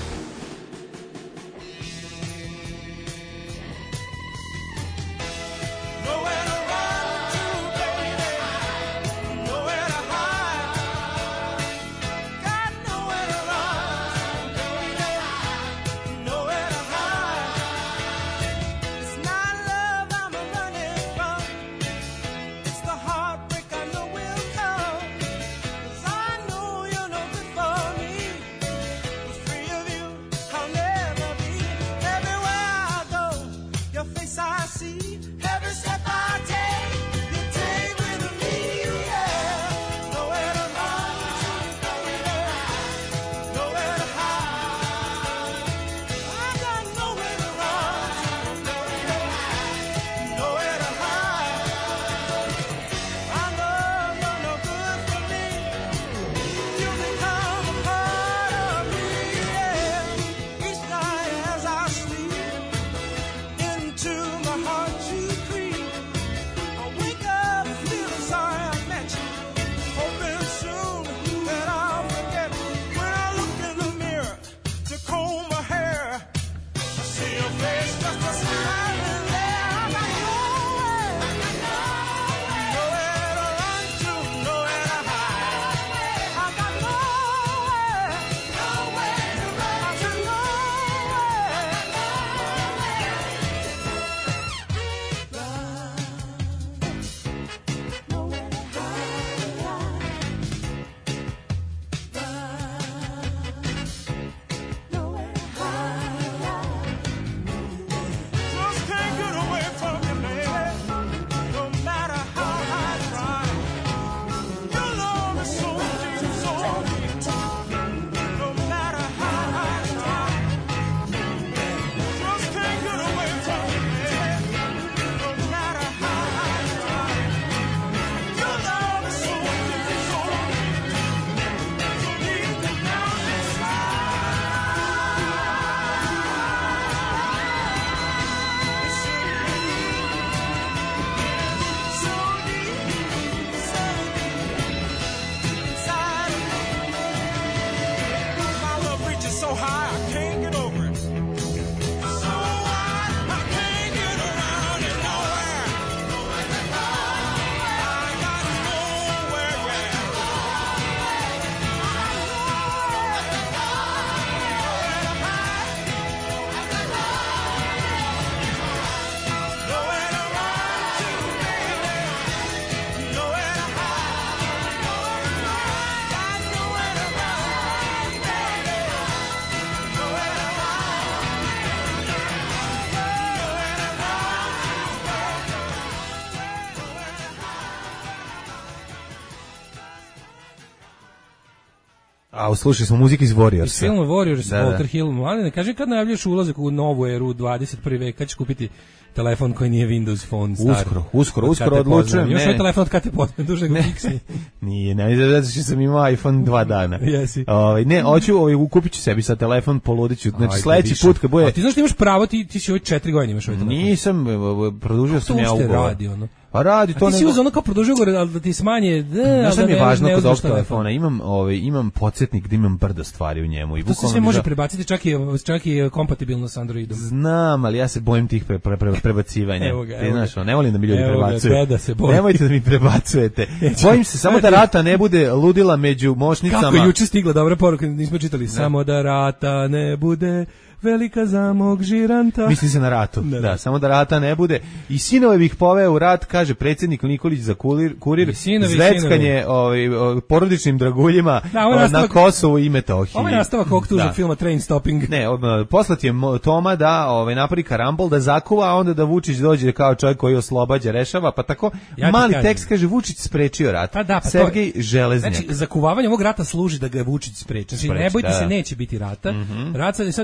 A slušali smo muziku iz Warriorsa. Iz filma Warriors, da, Walter da. Hill. Mladine, kaži kad najavljaš ulazak u novu eru dvadeset prvi vek, kad ćeš kupiti telefon koji nije Windows Phone star? Uskoro, uskoro, uskoro odlučujem. Imaš ovaj telefon od kad te poznajem, duže nego Pixi. Nije, ne, zato što sam imao iPhone dva dana. Jesi. Ovaj ne, hoću, ovaj kupit ću sebi sa telefon, poludiću. Znači sledeći put kad bude. A ti znaš da imaš pravo, ti ti si ovaj četiri godine imaš ovaj telefon. Nisam, produžio sam ja ugovor. Radi ono. Pa radi to. A ti si uz ono kao produžio ugovor, al da ti smanje, da, al da mi je važno kod ovog telefona. Imam ovaj imam podsjetnik da imam brdo stvari u njemu i bukvalno. To se sve može prebaciti, čak i čak i kompatibilno sa Androidom. Znam, ali ja se bojim tih pre, pre, pre, prebacivanja. Evo ga, ti znaš, ne volim da mi ljudi evo prebacuju. Ga, da se bojim. Nemojte da mi prebacujete. Bojim se samo da rata ne bude ludila među mošnicama. Kako je juče stigla dobra poruka, nismo čitali. Ne. Samo da rata ne bude velika za mog žiranta. Misli se na ratu. Da, da, samo da rata ne bude. I sinove bih poveo u rat, kaže predsjednik Nikolić za kurir, kurir zveckanje ovaj, porodičnim draguljima da, na nastavak, Kosovu i Metohiji. Ovo je nastavak ovog tužnog filma Train Stopping. Ne, poslati je Toma da ovaj, napravi karambol, da zakuva, a onda da Vučić dođe kao čovjek koji oslobađa, rešava, pa tako ja mali kažem. Tekst kaže Vučić sprečio rat. Pa da, pa Sergej to, Železnjak. Znači, zakuvavanje ovog rata služi da ga Vučić spreči. Znači, ne bojte da. se, neće biti rata. Mm-hmm. Rat sad je sad interesantno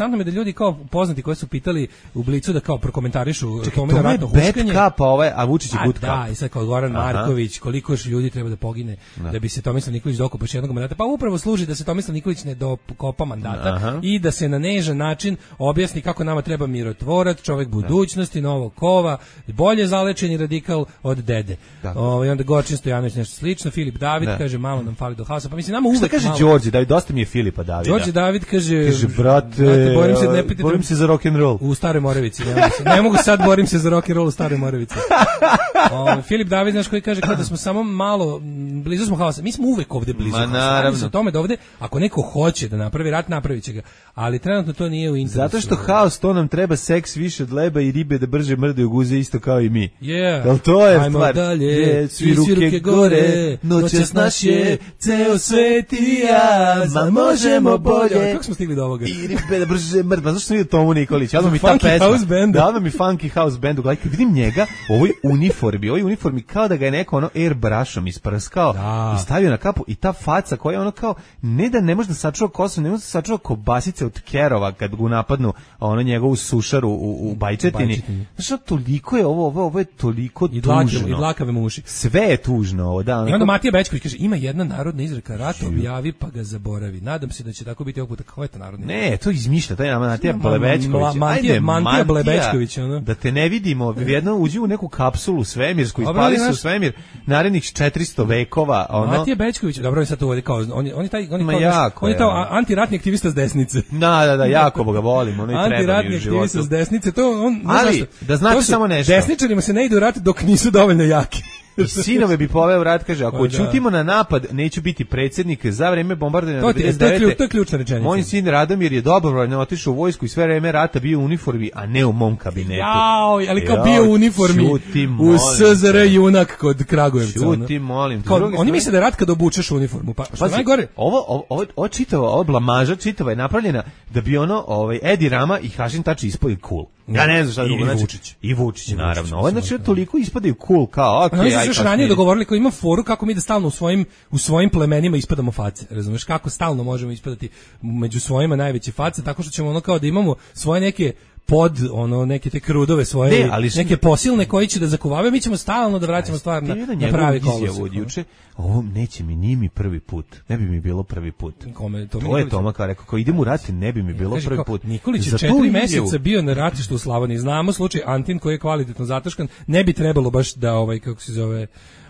interesantno mi je da ljudi kao poznati koji su pitali u Blicu da kao prokomentarišu Tome na ratno huškanje. Bad cup, ovaj, a Vučić je good cup. Da, i sad kao Goran Aha. Marković, koliko još ljudi treba da pogine da, da bi se Tomislav Nikolić dokopao još jednog mandata. Pa upravo služi da se Tomislav Nikolić ne dokopa mandata Aha. i da se na nežan način objasni kako nama treba mirotvorac, čovjek budućnosti, novog kova, bolje zalečeni radikal od dede. Ovaj onda Gorčin Stojanović nešto slično, Filip David da. kaže malo nam fali do haosa. Pa mislim nama uvek kaže Đorđe David, dosta mi je Filipa Davida. Đorđe David kaže, kaže brate, brate borim se, ne pitajte, borim se za rock and roll u Staroj Moravici. Ne, ne mogu sad, borim se za rock and roll u Staroj Moravici. O, Filip David, znaš koji kaže kao da smo samo malo, blizu smo haosa. Mi smo uvek ovde blizu Ma, haosa. O tome da ovde, ako neko hoće da napravi rat, napravit će ga. Ali trenutno to nije u interesu. Zato što haos, to nam treba seks više od leba i ribe da brže mrdaju guze isto kao i mi. Yeah. Jel to je Ajmo stvar? dalje, je, svi ruke, ruke gore, noćas naš je ceo svet i ja, ma možemo bolje. Kako smo stigli do ovoga? I ribe da brže mrdaju. Zašto sam vidio Tomu Nikolić? Odmah mi ta pesma. Da, odmah mi funky house band. Gledaj, kad vidim njega, u ovoj uniformi, ovoj uniformi kao da ga je neko ono airbrushom isprskao da. i stavio na kapu i ta faca koja je ono kao, ne da ne može da sačuva kosu, ne može da sačuva kobasice od kerova kad ga napadnu ono njegovu sušaru u, u Bajčetini. Znaš, toliko je ovo, ovo, ovo je toliko I tužno. Dlake, I dlakave muši. Sve je tužno ovo, da. I onda Matija Bećković kaže, ima jedna narodna izreka, rat objavi pa ga zaboravi. Nadam se da će tako biti ovog puta. Kako je to narodna izreka? Ne, to izmišlja, to je Matija Blebečković. Ajde, Matija Blebečković, ono. Da te ne vidimo, jedno uđi u neku kapsulu svemirsku, ispali se u svemir narednih četiristo vekova, ono. Matija Bećković, dobro, on sad to vodi kao, on je on je taj on je kao, on je taj antiratni aktivista s desnice. Da, da, da, jako ga volim, ono i treba mi u životu. Antiratni aktivista s desnice, to on, ali da znate samo nešto. Desničarima se ne ide u rat dok nisu dovoljno jaki. I sinove bi poveo rat, kaže, ako ćutimo na napad, neću biti predsjednik za vreme bombardovanja devedeset devete. To je ključna rečenica. Moj sin Radomir je dobrovoljno otišao u vojsku i sve vreme rata bio u uniformi, a ne u mom kabinetu. Jao, ali kao bio u uniformi u S Z R junak kod Kragujevca. Čuti, molim. Oni misle da je rat kad obučeš uniformu. Pa što najgore? Ovo ovo ovo čitava, ovo blamaža čitava je napravljena da bi ono, ovaj Edi Rama i Hašim Tači ispali cool. Ja ne znam šta drugo, znači Vučić. I Vučić, naravno. Ovo znači toliko ispadaju cool kao, okej, okay, aj. Oni su ranije dogovorili kao ima foru kako mi da stalno u svojim u svojim plemenima ispadamo face. Razumeš kako stalno možemo ispadati među svojima najveće face, tako što ćemo ono kao da imamo svoje neke pod ono neke te krudove svoje ne, ali neke posilne koji će da zakuvavaju, mi ćemo stalno da vraćamo stvar na, na pravi kolosek. Juče, ovo neće mi ni mi prvi put. Ne bi mi bilo prvi put. Kome, to, to je Toma kao rekao, kao idem u rat, ne bi mi bilo prvi kao, put. Nikolić je četiri meseca bio na ratištu u Slavoniji. Znamo slučaj Antin koji je kvalitetno zataškan. Ne bi trebalo baš da ovaj kako se zove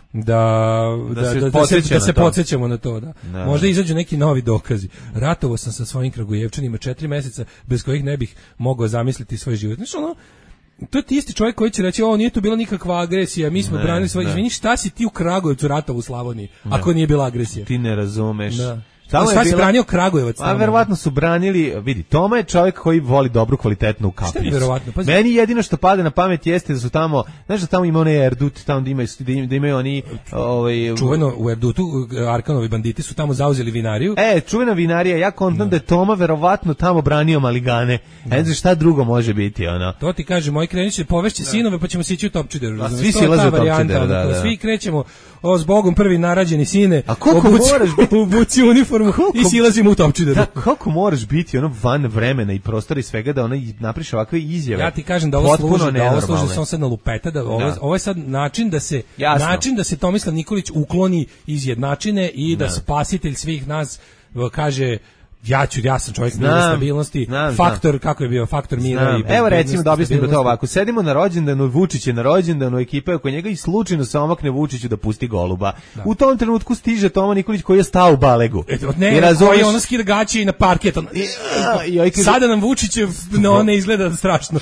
da da da, da, da se, da se podsjećamo na to, da. No. Možda izađu neki novi dokazi. Ratovao sam sa svojim Kragujevčanima četiri meseca bez kojih ne bih mogao zamisliti svoj život. Znači ono, to je ti isti čovjek koji će reći, ovo nije to bila nikakva agresija, mi smo ne, branili svoj, izvini, šta si ti u Kragujevcu ratovao u Slavoniji, ne. Ako nije bila agresija? Ti ne razumeš. Da. Tamo je bila... branio Kragujevac. A verovatno su branili, vidi, Toma je čovjek koji voli dobru kvalitetnu kapljicu. Meni jedino što pada na pamet jeste da su tamo, znaš da tamo ima onaj Erdut, tamo da imaju, da imaju oni... Ovaj, čuveno u Erdutu, Arkanovi banditi su tamo zauzeli vinariju. E, čuvena vinarija, ja kontam no. da je Toma verovatno tamo branio maligane. No. Ne znaš šta drugo može biti, ono. To ti kaže, moj krenut će povešći no. sinove pa ćemo sići u Topčideru. A svi silaze u Topčideru, da, da. Svi krećemo, o, s Bogom prvi narađeni sine, a koliko moraš biti u buci uniformu i silazimo u Topčideru. Da, kako moraš biti ono van vremena i prostora i svega da ona napriš ovakve izjave. Ja ti kažem da ovo služi, da ovo služi samo sad na lupeta, da ovo, da. ovo je sad način da se Jasno. način da se Tomislav Nikolić ukloni iz jednačine i da, da spasitelj svih nas kaže ja ću, ja sam čovjek mira stabilnosti, znam, faktor, znam. kako je bio, faktor mira znam. i Evo recimo da objasnim to ovako, sedimo na rođendanu, Vučić je na rođendanu, ekipa je oko njega i slučajno se omakne Vučiću da pusti goluba. Da. U tom trenutku stiže Toma Nikolić koji je stao u balegu. E, ne, I razumeš... koji ono skida gaće i na parket. On... Ja, i, i, sada nam Vučićev no, ne izgleda strašno.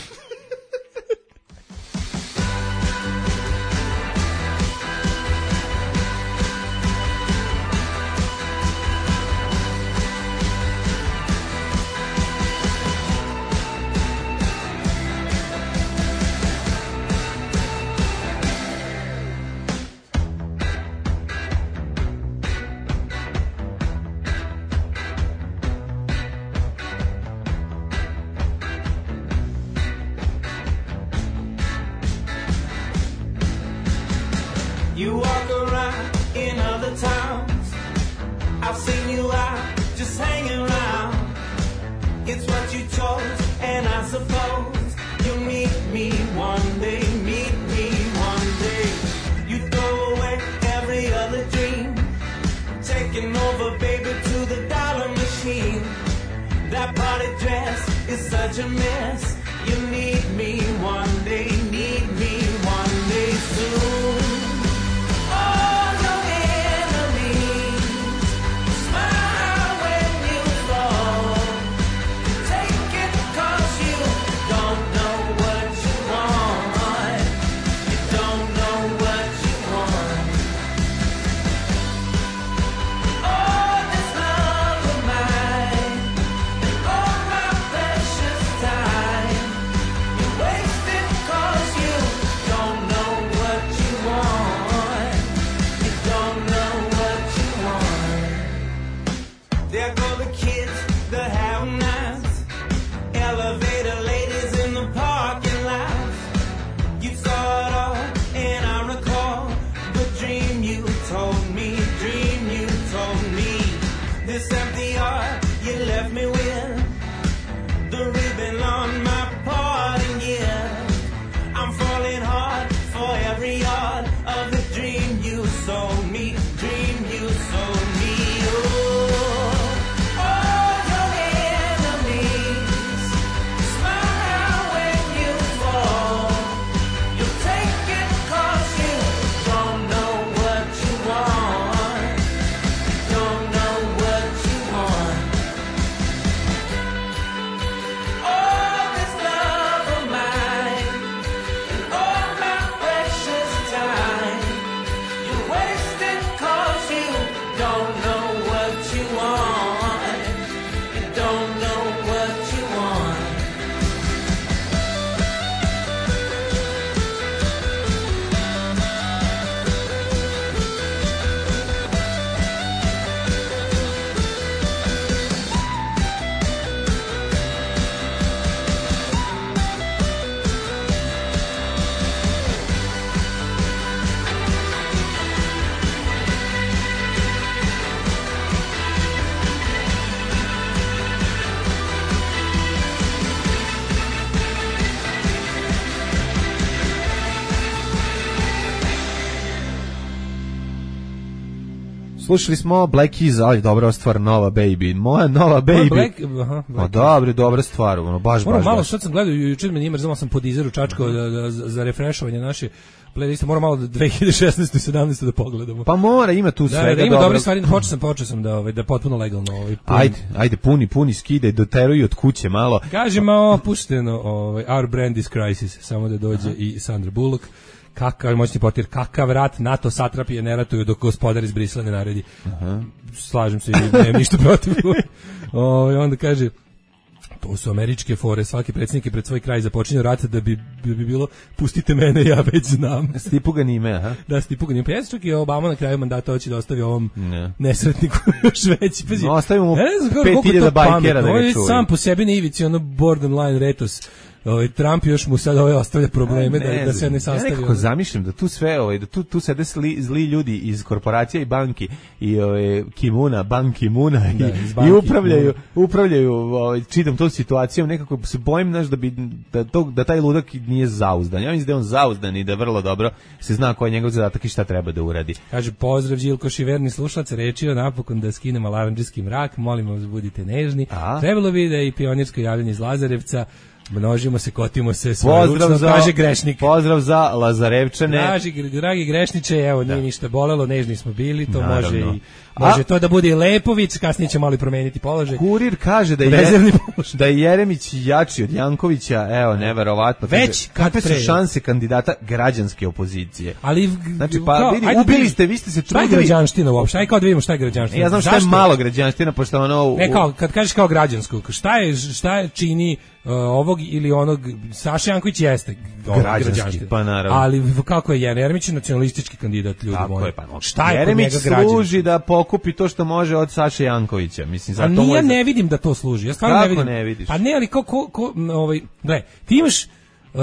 I've seen you out, just hanging around. It's what what you chose, and I suppose you'll meet me one day, meet me one day. You throw away every other dream, taking over, baby, to the dollar machine. That party dress is such a mess. You need me one day, need me one day soon. All your enemies smile when you fall. Take it 'cause you don't know what you want. You don't know what you want. Oh, this love of mine, oh my precious time. You waste it 'cause you don't know what you want. You don't know what you want. There go the kids, the have-nots, elevator ladies in the parking lot. You saw it all, and I recall the dream you told me, dream you told me. This empty heart you left me with, the ribbon on my parting year. I'm falling hard for every yard of the dream you sold me, dream you sold me. Oh, all your enemies smile when you fall. You take it 'cause you don't know what you want. Don't know what you want. Oh, this love of mine, and all my precious time. You waste it 'cause you don't know what you want. You don't know what you want. Slušali smo Black Keys, ali dobra stvar, Nova Baby. Moja Nova Baby. Black, aha, O, dobro, dobra stvar, ono, baš, Moram baš, malo, baš. sad sam gledao, jučer me nije mrzalo, sam po Deezeru čačkao da, da, za, za refrešovanje naše playliste, moram malo dve hiljade šesnaeste i sedamnaeste da pogledamo. Pa mora, ima tu Da, svega da, ima dobro. dobre stvari, počeo sam, počeo sam da, ovaj, da potpuno legalno ovaj, pun- Ajde, ajde, puni, puni, skidaj, doteruj od kuće malo. Kažemo, opušteno, ovaj, Our Brand is Crisis, samo da dođe i Sandra Bullock. Kakav moćni potir, kakav rat, NATO satrapije ne ratuju dok gospodar iz Brisela ne naredi. Aha. Slažem se, nemam ništa protiv. O, i onda kaže, to su američke fore, svaki predsjednik je pred svoj kraj započinio rat da bi, bi, bi bilo, pustite mene, ja već znam. Stipuga nime, aha. Da, stipuga nime. Pa ja sam čak i Obama na kraju mandata hoće da ostavi ovom Ne. nesretniku još veći. Pazi, No, ostavimo mu ja ne znam kako- pet koliko je to hiljada bajkera pametno. da ga On je čuvaju. sam po sebi na ivici, ono borderline retos. Ovaj Trump još mu sad ovaj ostavlja probleme da, da se ne sastavi. Ja nekako zamišljam da tu sve, ovaj, da tu, tu sede sli, zli ljudi iz korporacija i banki i ovaj, Kimuna, Ban Kimuna i, Da, iz i banki, upravljaju, upravljaju ovaj, čitam tu situacijom, nekako se bojim, znaš, da, bi, da, to, da taj ludak nije zauzdan. Ja mislim da je on zauzdan i da vrlo dobro se zna koji je njegov zadatak i šta treba da uradi. Kaže, pozdrav Žilko Šiverni slušalac, rečio napokon da skinemo alarmdžijski mrak, molimo vas budite nežni. A? Trebalo bi da je i pionirsko javljanje iz Lazarevca, množimo se, kotimo se, svoje Pozdrav ručno, za, kaže grešnik. pozdrav za Lazarevčane. Dragi, dragi grešniče, evo, nije ništa bolelo, nežni smo bili, to Naravno. može i može A- to da bude i Lepović, kasnije će malo i promeniti položaj. Kurir kaže da je, Rezervni položaj. da je Jeremić jači od Jankovića, evo, neverovatno. Već Kaže, kad kakve su pre. šanse kandidata građanske opozicije? Ali Znači, pa kao, vidi, ajde ubili vidi, ste, vi ste se šta je trudili. građanština uopšte? Aj kao da vidimo šta je građanština. Ja znam šta je Zašto? malo građanština, pošto ono... u- Ne, kao, kad kažeš kao građansko, šta je, šta je čini uh, ovog ili onog, Saša Janković jeste ovog Građanski, građanština. pa naravno. Ali kako je Jer- Jeremić je nacionalistički kandidat, ljudi Tako moji. je, pa no. Šta je kod Jeremić njega građanski? služi da pokupi to što može od Saše Jankovića. Mislim, A zato nije, mu je- ne vidim da to služi. Ja stvarno Kako ne vidim. ne vidiš? Pa ne, ali ko, ko, ko ovaj, gle, ti imaš Uh,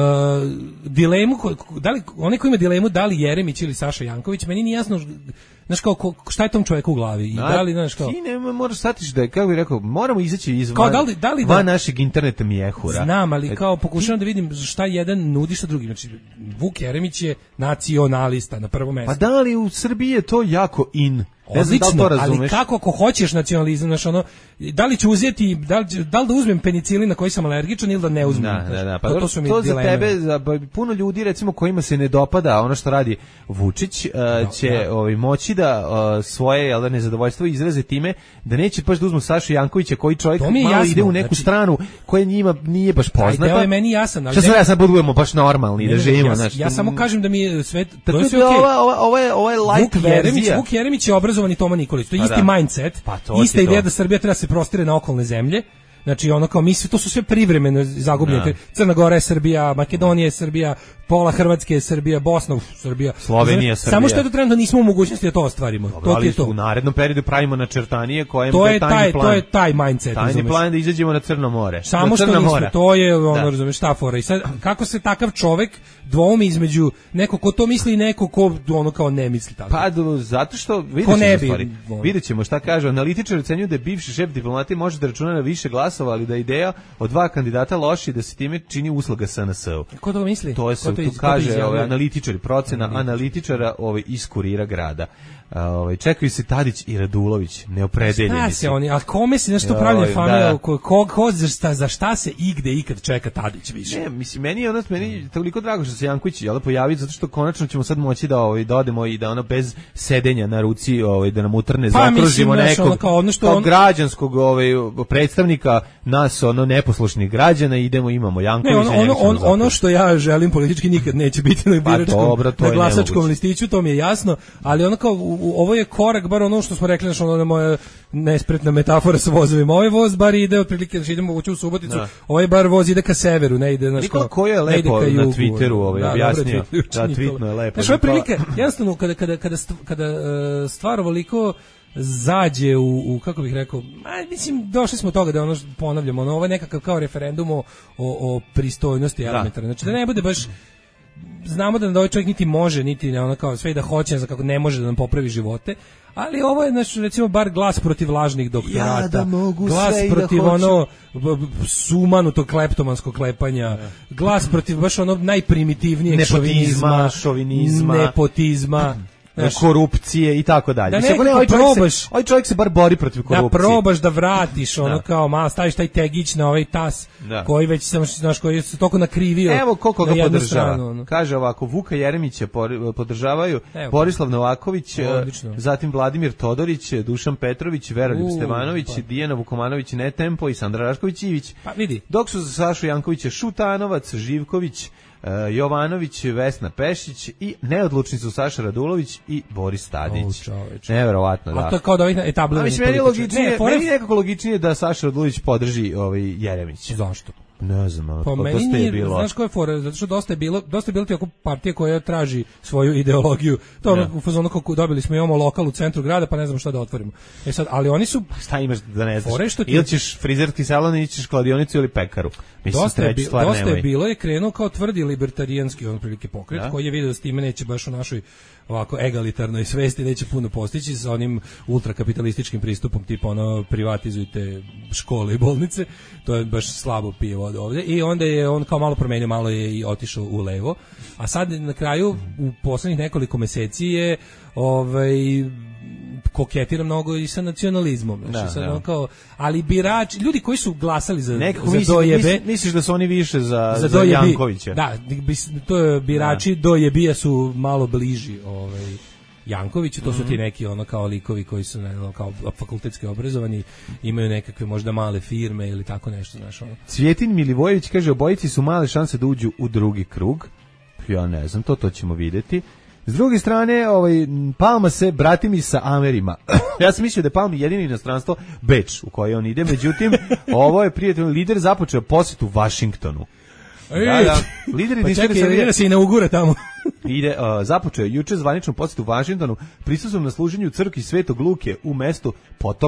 dilemu, da li, onaj ko ima dilemu da li Jeremić ili Saša Janković, meni nije jasno, znaš kao, ko, šta je tom čoveku u glavi i da li, znaš kao... Ti ne moraš shvatiš da je, kako bih rekao, moramo izaći iz kao, van, da li, da li da, van našeg interneta mjehura. Znam, ali kao pokušavam da vidim šta jedan nudi šta drugi. Znači, Vuk Jeremić je nacionalista na prvom mjestu. Pa da li u Srbiji je to jako in? Odlično, ali kako ako hoćeš nacionalizam, znaš, ono, da li ću uzeti, da li, da li da uzmem penicilin na koji sam alergičan ili da ne uzmem? Da, da, da, pa to, to, su mi to dileme. Za tebe, za puno ljudi, recimo, kojima se ne dopada ono što radi Vučić, uh, no, će da. Ovaj, moći da uh, svoje jel, da, nezadovoljstvo izraze time da neće baš da uzmu Sašu Jankovića, koji čovjek malo jasno, ide u neku znači, stranu koja njima nije baš poznata. Taj je meni jasan. Ali što sam ja sad budujemo baš normalni ne, da živimo. Ja, znači, ja samo kažem da mi je sve... To je sve ova, ova, ova, ova je light Vuk Jeremić, Vuk Jeremić je obrazovani Toma Nikolić. To je isti da. mindset, pa ista ideja da Srbija treba se prostire na okolne zemlje. Znači ono kao mi sve to su sve privremeno zagubljene. Da. Crna Gora je Srbija, Makedonija je Srbija, pola Hrvatske je Srbija, Bosna je Srbija, Slovenija je Srbija. Samo što je to trenutno nismo u mogućnosti da to ostvarimo. Dobro, to je to. U narednom periodu pravimo načrtanije koje to je taj, taj plan. To je taj mindset. Tajni razumeš? Plan da izađemo na Crno more. Samo što nismo, to je ono, razumeš, šta fora. I sad kako se takav čovjek dvoumi između neko ko to misli i neko ko ono kao ne misli tako. Pa zato što vidjet ćemo stvari. Vidjet ćemo šta kaže. Analitičari ocenjuju da bivši šef diplomatije može da računa na više glasova, ali da ideja od dva kandidata loši da se time čini usluga S N S-u. Ko to misli? To je se tu kaže ovaj analitičari, procena mm. analitičara ovaj iz Kurira grada. Ovaj čekaju se Tadić i Radulović, neopredeljeni su. Oni, a kome se nešto pravlja familija, ko ko za šta za šta se igde ikad čeka Tadić više. Ne, mislim meni je ono meni toliko drago što se Janković je pojavi zato što konačno ćemo sad moći da ovaj da odemo i da ono bez sedenja na ruci ovaj da nam utrne pa, zakružimo nekog ono kao, ono što kao on... građanskog ovaj predstavnika nas ono neposlušnih građana idemo imamo Jankovića. Ne, ono, ono, on, ono što ja želim politički nikad neće biti na biračkom pa, dobro, na glasačkom listiću, to mi je jasno, ali ono kao u, ovo je korak, bar ono što smo rekli, znači ono moja nespretna metafora sa vozovima. Ovaj voz bar ide otprilike, znači idemo u Suboticu, da. Ovaj bar voz ide ka severu, ne ide na što. Ko je lepo na Twitteru ovaj da, objasnio. Da, tweetno je lepo. Znači, ovo je prilike, jednostavno, kada, kada, kada, kada stvar ovoliko zađe u, u, kako bih rekao, a, mislim, došli smo toga da ono, ponavljamo, ono, ovo je nekakav kao referendum o, o pristojnosti elementarne. Znači, da ne bude baš znamo da ovaj čovjek niti može, niti ono kao sve da hoće, za kako ne može da nam popravi živote, ali ovo je znači recimo bar glas protiv lažnih doktorata, ja da mogu glas sve protiv da ono sumanutog kleptomanskog klepanja, ja. Glas protiv baš ono najprimitivnijeg šovinizma, šovinizma, nepotizma, znaš, korupcije i tako dalje. Da nekako ovaj probaš, se, ovaj čovjek se bar bori protiv korupcije. Da probaš da vratiš ono da. Kao malo staviš taj tegić na ovaj tas da. Koji već sam znaš koji se toliko nakrivio. Evo koliko ga podržava. Stranu, ono. Kaže ovako, Vuka Jeremića podržavaju Evo. Borislav Novaković, odlično. Zatim Vladimir Todorić, Dušan Petrović, Veroljub uh, Stevanović, pa. Dijana Vukomanović Netempo i Sandra Rašković-Ivić. Pa vidi. Dok su za Sašu Jankovića Šutanovac, Živković, Uh, Jovanović, Vesna Pešić i neodlučni su Saša Radulović i Boris Tadić. Oh, neverovatno, da. A to je kao da ovih etabliranih političara. Meni logičnije, ne, meni nekako logičnije da Saša Radulović podrži ovaj Jeremić. Zašto? Ne znam, ali pa meni nije, bilo. Znaš koje je fora, zato što dosta je bilo, dosta je bilo tako partije koja traži svoju ideologiju. To ono, u fazonu kako dobili smo imamo lokal u centru grada, pa ne znam šta da otvorimo. E sad, ali oni su šta imaš da ne znaš? Ti... Ili ćeš frizerski salon ili ćeš kladionicu ili pekaru. Mislim, dosta je, bi, dosta nemoj. je bilo je krenuo kao tvrdi libertarijanski on prilike pokret, da? Koji je video da s time neće baš u našoj ovako egalitarnoj svesti neće puno postići sa onim ultrakapitalističkim pristupom tipa ono privatizujte škole i bolnice, to je baš slabo pije vodu ovdje i onda je on kao malo promenio, malo je i otišao u levo, a sad na kraju u poslednjih nekoliko meseci je ovaj koketira mnogo i sa nacionalizmom, znači da, sad da. On kao, ali birači, ljudi koji su glasali za Nekako za misli, dojebe, misli, misliš da su oni više za za, za Jankovića. Da, to je birači da. Dojebija su malo bliži, ovaj Jankoviću, to su ti neki ono kao likovi koji su ne, kao fakultetski obrazovani, imaju nekakve možda male firme ili tako nešto, znaš ono. Cvjetin Milivojević kaže obojici su male šanse da uđu u drugi krug. Ja ne znam, to to ćemo vidjeti. S druge strane, ovaj Palma se brati mi sa Amerima. Ja sam mislio da je Palmi jedini inostranstvo Beč u koje on ide, međutim, ovo je prijatelj lider započeo posjetu Vašingtonu. Da, da. Lider pa čekaj, Srbije se inaugura tamo. Ide, uh, započeo juče zvaničnu posjetu Vašingtonu, prisustvom na služenju crkvi Svetog Luke u mestu Potomak,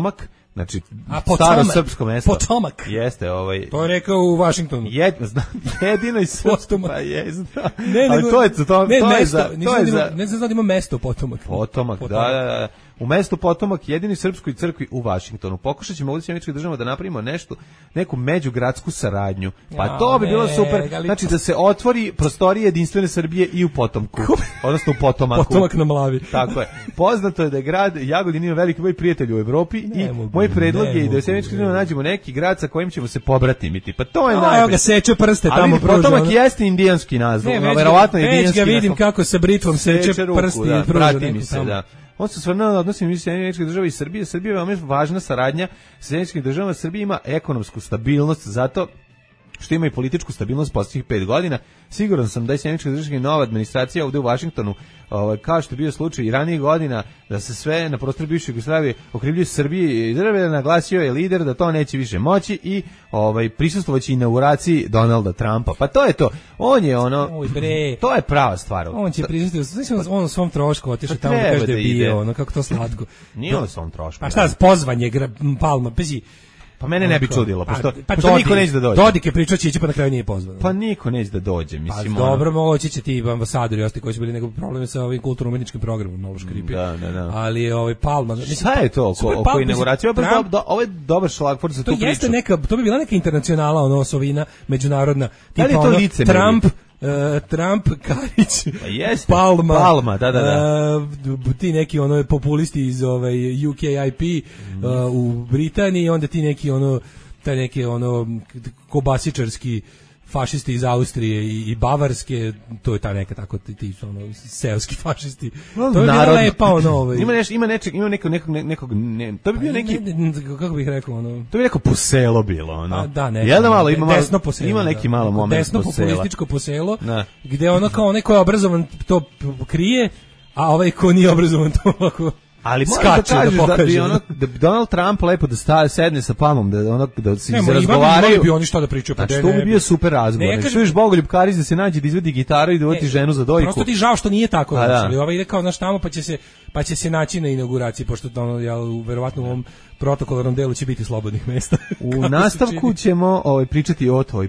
Znači, A, staro srpsko mesto. Potomac. Jeste, ovaj. To je rekao u Washingtonu. Jed, znam, jedino i srpsko, pa je, znam. Ne, ali to je, to, to, ne, to mesto, je za... To je za... Ne znam da ima mesto Potomac. Potomac, da, da, da. U mestu Potomac, jedini srpskoj crkvi u Vašingtonu. Pokušat ćemo ovdje Američkih država da napravimo nešto, neku međugradsku saradnju. Pa ja, to bi ne, bilo super. Gali... Znači da se otvori prostorije jedinstvene Srbije i u Potomku. Odnosno u Potomaku. Potomak na Mlavi. Tako je. Poznato je da je grad Jagodin ima veliki broj prijatelja u Evropi ne i mogu, moj predlog je i da se Američkih država nađemo neki grad sa kojim ćemo se pobratimiti. Pa to je najbolje. Evo ga seče prste tamo pruža. Potomak ono... jeste indijanski naziv. Verovatno je indijanski. Već ga vidim kako sa britvom seče prsti i pruža. Mi se, da. On se osvrnuo na odnosi između Američkih država i Srbije. Srbija je veoma važna saradnja sa Američkim državama. Srbija ima ekonomsku stabilnost zato što ima i političku stabilnost posljednjih pet godina. Siguran sam da je Američka država i nova administracija ovdje u Vašingtonu, ovaj, kao što je bio slučaj i ranijih godina, da se sve na prostoru bivše Jugoslavije okrivljuju Srbije i države, naglasio je lider da to neće više moći i ovaj, prisustvovaći inauguraciji Donalda Trumpa. Pa to je to. On je ono... Oj bre. To je prava stvar. On će prisustvovati. Znači on svom trošku otišao tamo da kaže da je bio, ono, kako to slatko. Nije on svom trošku. Pa šta, pozvanje Palma, pazi. Pa mene ne bi čudilo, pošto, pa, pošto niko neće da dođe. Dodik je pričao će, pa na kraju nije pozvan. Pa niko neće da dođe, mislim. Pa dobro, moći će ti ambasadori, ostali koji su bili nego problemi sa ovim kulturno-umjetničkim programom, malo škripi. Da, da, da. Ali ovaj Palma, mislim, šta je to oko, oko inauguracije? Ovo do, ovo je dobar šlagvort za tu priču. To jeste neka, to bi bila neka internacionala, ono, osovina, međunarodna, tipa to ono, Trump, Uh, Trump, Karić, pa jeste, Palma, Palma, da, da, da. Uh, ti neki ono populisti iz ovaj U K I P mm. uh, u Britaniji, onda ti neki ono taj neki ono kobasičarski fašisti iz Austrije i, i Bavarske, to je ta neka tako ti, ti ono seoski fašisti. Well, to je bilo lepo ono ovaj. Ima nešto, ima nečeg, ima nekog nekog nekog ne, to bi bio neki ne, ne, kako bih rekao ono. To bi neko poselo bilo ono. A, da, ne. Jel da malo ima malo, desno poselo, ima neki da. malo moment desno posela. populističko poselo, da. Gde ono kao neko je obrazovan to krije, a ovaj ko nije obrazovan to ovako. Ali moram da kažeš da, da bi ono, da bi Donald Trump lepo da staje, sedne sa Palmom, da, ono, da se razgovaraju. Ne, bi oni šta da pričaju. Pa znači, to bi bio super razgovor. Ne, čuješ Bogoljub Karić da se nađe, da izvedi gitaru i da uvati ženu za dojku. Prosto ti žao što nije tako. A, znači, da. Ovaj ide kao naš tamo, pa će se, pa će se naći na inauguraciji, pošto ono, ja, verovatno u ovom protokolarnom delu će biti slobodnih mesta. U nastavku ćemo ovaj, pričati o toj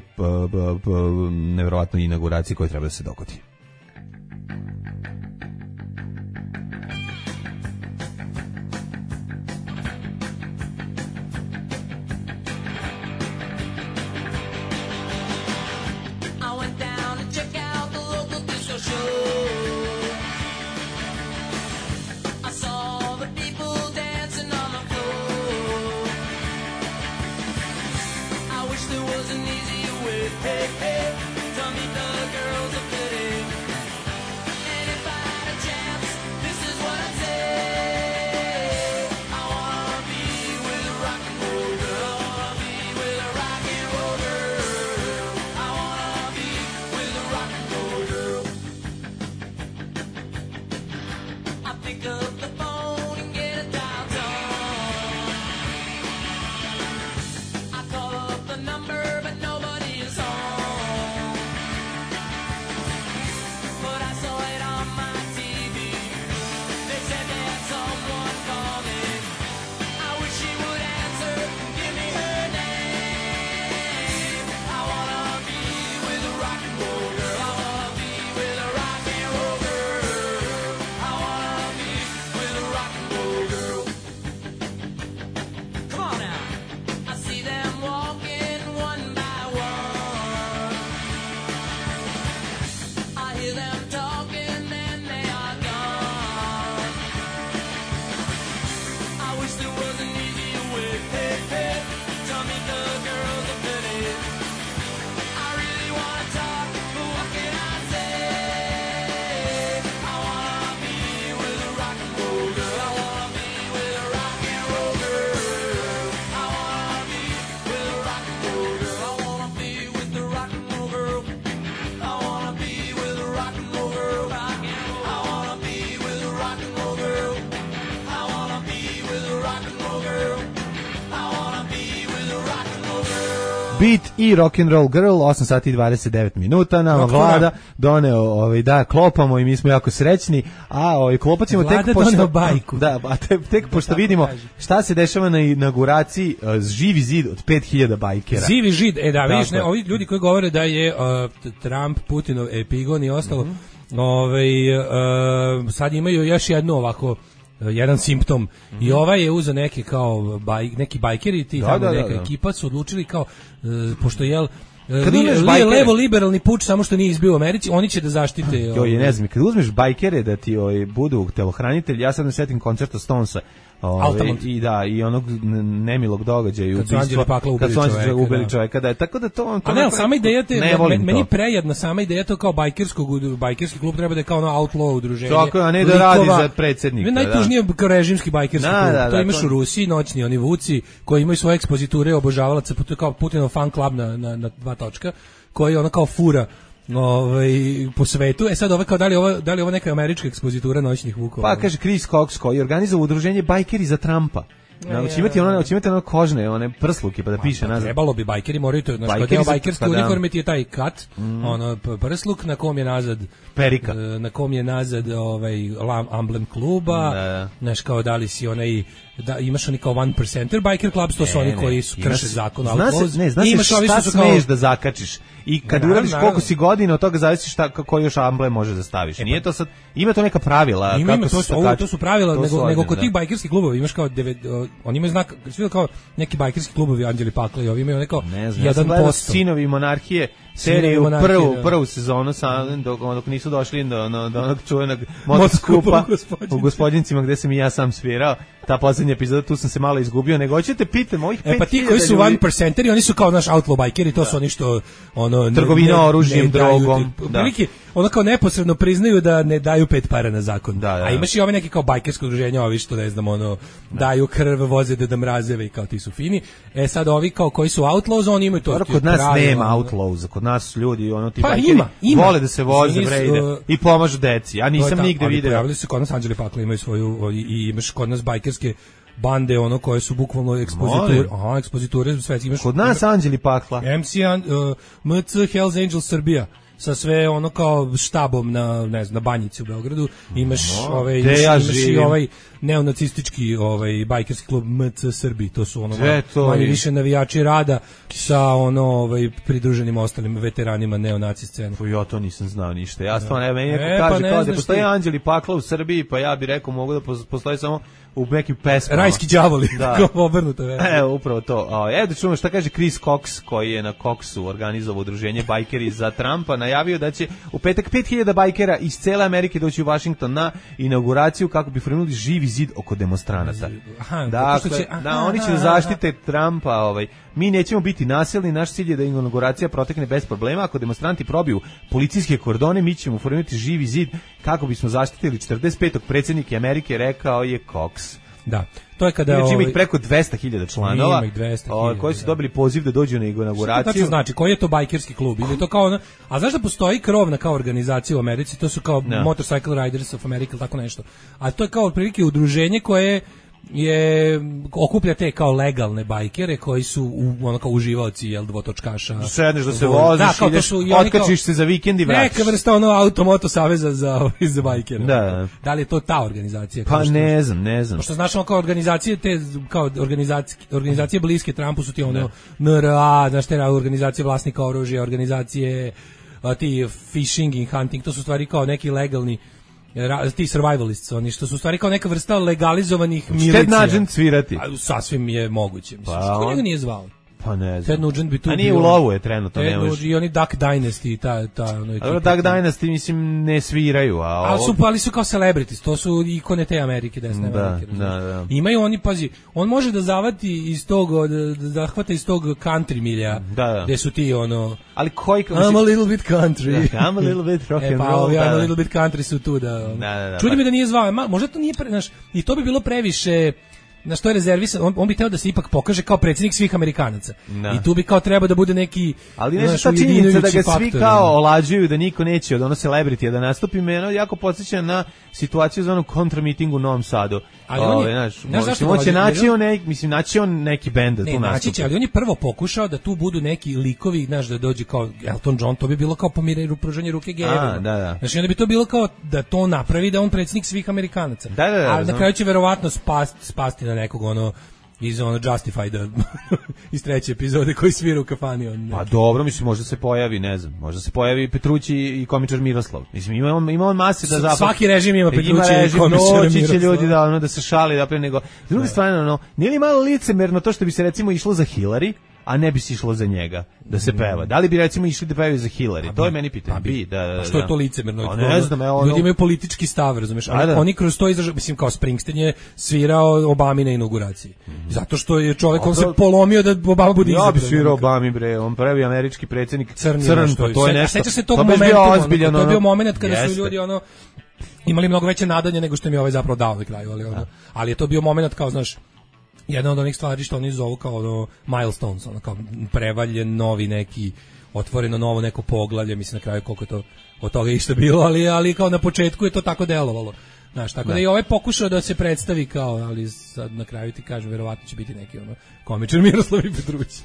neverovatnoj inauguraciji koja treba da se dogodi. Number, but nobody is on. Beat i Rock and Roll Girl, osam sati i dvadeset devet minuta, nama Vlada doneo, ovaj, da, klopamo i mi smo jako srećni, a ovaj, klopat ćemo tek pošto... Vlada doneo bajku. Da, a te, tek pošto vidimo šta se dešava na inauguraciji uh, živi zid od pet hiljada bajkera. Živi zid, e da, vidiš, ne, ovi ljudi koji govore da je uh, Trump, Putinov epigon i ostalo, mm-hmm. ovaj, uh, sad imaju još jednu ovako jedan simptom mm-hmm. i ovaj je uzeo neke kao baj, neki bajkeri i ti da, tamo da, neka da, da. ekipa su odlučili kao uh, pošto jel Kad li, li levo liberalni puč samo što nije izbio u Americi, oni će da zaštite. Jo, je ne znam, kad uzmeš bajkere da ti oj budu telohranitelji, ja sad ne setim koncerta Stonesa. Ove, i da i onog nemilog događaja kad su Anđeli Pakla ubili čoveka, ubili čoveka da je tako da to, to a ne, sama ideja te ne, me, meni prejedna sama ideja to kao bajkerskog bajkerski klub treba da je kao ono outlaw udruženje tako a ne da radi za predsjednika najtužnije kao režimski bajkerski da, klub da, da, to imaš to... u Rusiji noćni oni vuci koji imaju svoje ekspoziture obožavalaca kao Putinov fan club na, na, na dva točka koji ono kao fura ovaj po svetu. E sad ova kao da li ovo da li ovo neka američka ekspozitura noćnih vukova. Pa kaže Chris Cox koji organizovao udruženje bajkeri za Trumpa. Znači imati ono, imate ono kožne, one prsluke pa da piše nazad. Trebalo bi bajkeri moraju to, znači kod bajkerske uniforme ti je taj kat, mm. ono prsluk na kom je nazad perika. Na kom je nazad ovaj emblem kluba. Da. Znaš kao da li si onaj da imaš oni kao one percenter biker clubs, to su oni koji su krše zakon, ali ne, znaš imaš šta smeš da zakačiš i kad uradiš koliko si godina od toga zavisi šta koji još emblem može da staviš. Nije to sad, ima to neka pravila ima, kako to, ovo, to su pravila, to nego, nego kod tih bajkerskih klubova imaš kao devet, oni imaju znak, svi kao neki bajkerski klubovi Anđeli Pakla i ovi imaju neko jedan posto. Sinovi monarhije seriju prvu prvu sezonu sa dok, dok nisu došli do do, do onog čuvenog motoskupa u Gospodincima gde sam i ja sam svirao. Ta poslednja epizoda, tu sam se malo izgubio, nego hoćete pitam ovih pet hiljada. E pa ti koji su one percenteri, oni su kao naš outlaw bajkeri, to da. su oni što ono trgovina oružjem, drogom, prilike ono kao neposredno priznaju da ne daju pet para na zakon. Da, da, a imaš i ove neki kao bajkersko udruženje, ovi što ne znam, ono da. daju krv, voze da mrazeve i kao ti su fini. E sad ovi kao koji su outlaws, oni imaju to. Dobro, kod nas pravila, nema outlaws, kod nas ljudi ono ti pa bajkeri ima, ima. vole da se voze, vrede uh, i pomažu deci. Ja nisam ta, nigde video. Pojavili se kod nas Anđeli Pakla imaju svoju i, i imaš kod nas bajkerske bande ono koje su bukvalno ekspoziture, aha, ekspoziture svetski imaš. Kod nas Anđeli Pakla. M C uh, M C Hells Angels Srbija sa sve ono kao štabom na ne znam na Banjici u Beogradu imaš no, ovaj imaš, ja imaš i ovaj neonacistički ovaj bajkerski klub M C Srbi, to su ono manje više navijači rada sa ono ovaj pridruženim ostalim veteranima neonaci scene. Pa ja to nisam znao ništa. Ja stvarno ne, meni e, kaže pa kao da postoji Anđeli Pakla u Srbiji, pa ja bih rekao mogu da postoji samo u nekim pesmama. Rajski đavoli, da. Obrnuto je. E, upravo to. Evo da čujemo šta kaže Chris Cox, koji je na Coxu organizovao udruženje bajkeri za Trumpa, najavio da će u petak pet hiljada bajkera iz cele Amerike doći u Washington na inauguraciju kako bi formirali živi zid oko demonstranata. Aha, dakle, će, aha, da, oni će aha, zaštite aha. Trumpa, ovaj. Mi nećemo biti nasilni, naš cilj je da inauguracija protekne bez problema. Ako demonstranti probiju policijske kordone, mi ćemo formirati živi zid kako bismo zaštitili četrdeset petog predsjednika Amerike, rekao je Cox. Da. To je kada znači, ima ih preko dvesta hiljada članova o, koji su dobili poziv da dođu na inauguraciju. Što to znači? Koji je to bajkerski klub? Ili to kao ono, a znaš da postoji krovna kao organizacija u Americi, to su kao no. Motorcycle Riders of America ili tako nešto. A to je kao otprilike udruženje koje je okuplja te kao legalne bajkere koji su u, ono kao uživaoci jel dvotočkaša. Sedneš da se voziš, da, ideš, otkačiš se za vikend i vraćaš. Neka vrsta ono automoto saveza za, za bajkere. Da. Da li je to ta organizacija? Pa što, ne znam, ne znam. Pošto znaš ono kao organizacije, te kao organizacije, organizacije bliske Trumpu su ti ono N R A, znaš te organizacije vlasnika oružja, organizacije a, ti fishing and hunting, to su stvari kao neki legalni ti survivalists, oni što su stvari kao neka vrsta legalizovanih milicija. Ted Nugent svirati. A, sasvim je moguće. Mislim, pa što njega nije zvao? Pa ne znam. Ted Nugent bi tu a nije u lovu je trenutno. Ted Nugent i oni Duck Dynasty. Ta, ta, ono, a Duck Dynasty mislim ne sviraju. A ali su, ali su kao celebrities, to su ikone te Amerike, desne da, Amerike. Da, da. Imaju oni, pazi, on može da zavati iz tog, da zahvata iz tog country milja, da, da. Gde su ti ono... Ali koji... I'm a little bit country. Da, I'm a little bit rock and e, pa, roll. Ovi, da, I'm a little bit country su tu da... da, da, da čudi pa. mi da nije zvao, možda to nije, pre, znaš, i to bi bilo previše... na što je rezervisan, on, on bi teo da se ipak pokaže kao predsjednik svih Amerikanaca. Da. I tu bi kao treba da bude neki, ali nešto ta činjenica da ga svi kao olađuju, da niko neće od ono celebrity da nastupi, meno jako podsjeća na situaciju za onom kontramitingu u Novom Sadu. Ali on je, znaš, on će naći on neki, mislim, naći on neki bend da ne, tu nastupi. Naći će, ali on je prvo pokušao da tu budu neki likovi, znaš, da dođe kao Elton John, to bi bilo kao pomiranje, pružanje ruke gejevima. Da, da. Znači, onda bi to bilo kao da to napravi da on predsjednik svih Amerikanaca. Da, da, da. Ali na kraju će verovatno spasti, spasti na nekog ono iz ono Justified iz treće epizode koji svira u kafani. On, pa dobro, mislim, možda se pojavi, ne znam, možda se pojavi Petrući i komičar Miroslav. Mislim, ima on, ima on mase da zapravo... Svaki režim ima Petrući ima i komičar Miroslav. Će ljudi da, ono, da se šali, da pre nego... S druge strane, ono, nije li malo licemerno to što bi se recimo išlo za Hillary, a ne bi se išlo za njega da se peva. Da li bi recimo išli da pevaju za Hillary? A to bi, je meni pitanje. Bi, da, da, da. Što je to licemerno? A ne znam, evo, ljudi imaju politički stav, razumeš? A, da. Oni kroz to izražavaju, mislim, kao Springsteen je svirao Obami na inauguraciji. Mm-hmm. Zato što je čovjek, on se polomio da Obama bude izabran. Ja bi svirao Obami, bre, on prvi američki predsjednik crni, crn, to, to je nešto. Seća se tog to momentu, ozbiljan, to je bio moment kada jeste. Su ljudi ono imali mnogo veće nadanje nego što im je ovaj zapravo dao na kraju, ali, ono, ali je to bio moment kao, znaš, jedna od onih stvari što oni zovu kao ono, milestones, ono, kao prevaljen novi neki, otvoreno novo neko poglavlje, mislim na kraju koliko to od toga isto bilo, ali, ali kao na početku je to tako delovalo. Znaš, tako da, da i ovaj pokušao da se predstavi kao, ali sad na kraju ti kažem, verovatno će biti neki ono, komičar Miroslav i Petrući.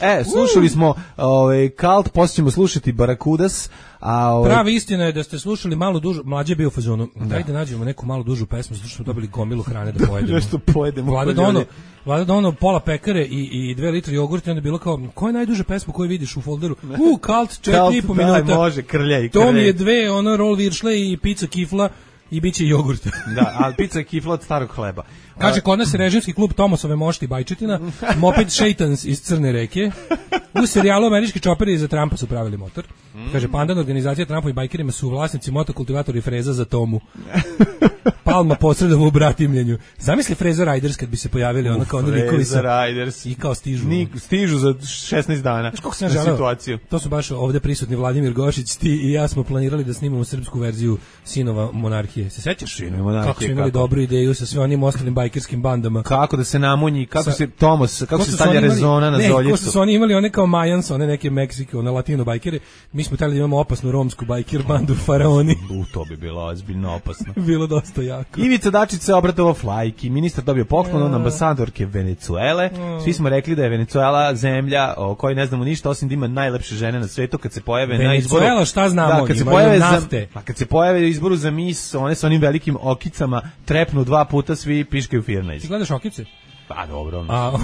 E, slušali smo ovaj Cult, poslije ćemo slušati Barakudas, a ovaj... Prava istina je da ste slušali malo dužu, mlađe bio u fazonu. Dajte nađemo neku malo dužu pesmu, zato što smo dobili gomilu hrane da pojedemo. Nešto pojedemo. Vlada da ono, vlada da ono pola pekare i i dve litre jogurta, onda je bilo kao, koja je najduža pesma koju vidiš u folderu? U, Cult, četiri i po minuta. Da, može, krljaj, krljaj. To mi je dve, ono, roll viršle i pizza kifla i biće jogurt. Da, ali pizza je kifla od starog hleba. Kaže, kod nas je režimski klub Tomosove mošti Bajčetina, Moped Shaitans iz Crne reke. U serijalu Američki čoperi za Trumpa su pravili motor. Kaže, pandan organizacija Trumpa i bajkerima su vlasnici motokultivatori freza za Tomu. Palma posredova u bratimljenju. Zamisli Freza Riders kad bi se pojavili, ono kao ono likovi sa... Riders. I kao stižu. Nik, stižu za šesnaest dana. Znaš kako sam ja želeo? Situaciju. To su baš ovde prisutni Vladimir Gošić, ti i ja smo planirali da snimamo srpsku verziju Sinova monarhije. Se sećaš? Sinova monarhije. Kako su imali kako? dobru ideju sa sve onim ostalim bajkerskim bandama. Kako da se namunji, kako sa, se Tomos, kako se stavlja imali, rezona na ne, zoljicu. Ne, su oni imali one kao Mayans, one neke Meksike, one latino bajkere. Mi smo htjeli da imamo opasnu romsku bajker bandu Faraoni. U, to bi bilo ozbiljno opasno. Bilo dosta jako. Ivica Dačić se obratovao flajki, ministar dobio poklon od ambasadorke Venecuele. Svi smo rekli da je Venecuela zemlja o kojoj ne znamo ništa, osim da ima najlepše žene na svetu kad se pojave Venecuela, na izboru. Venecuela, šta znamo? Da, kad se pojave nafte. Za, a kad se pojave u izboru za mis, one sa onim velikim okicama trepnu dva puta, svi piškaju firnajz. Ti gledaš okice? Pa dobro. A...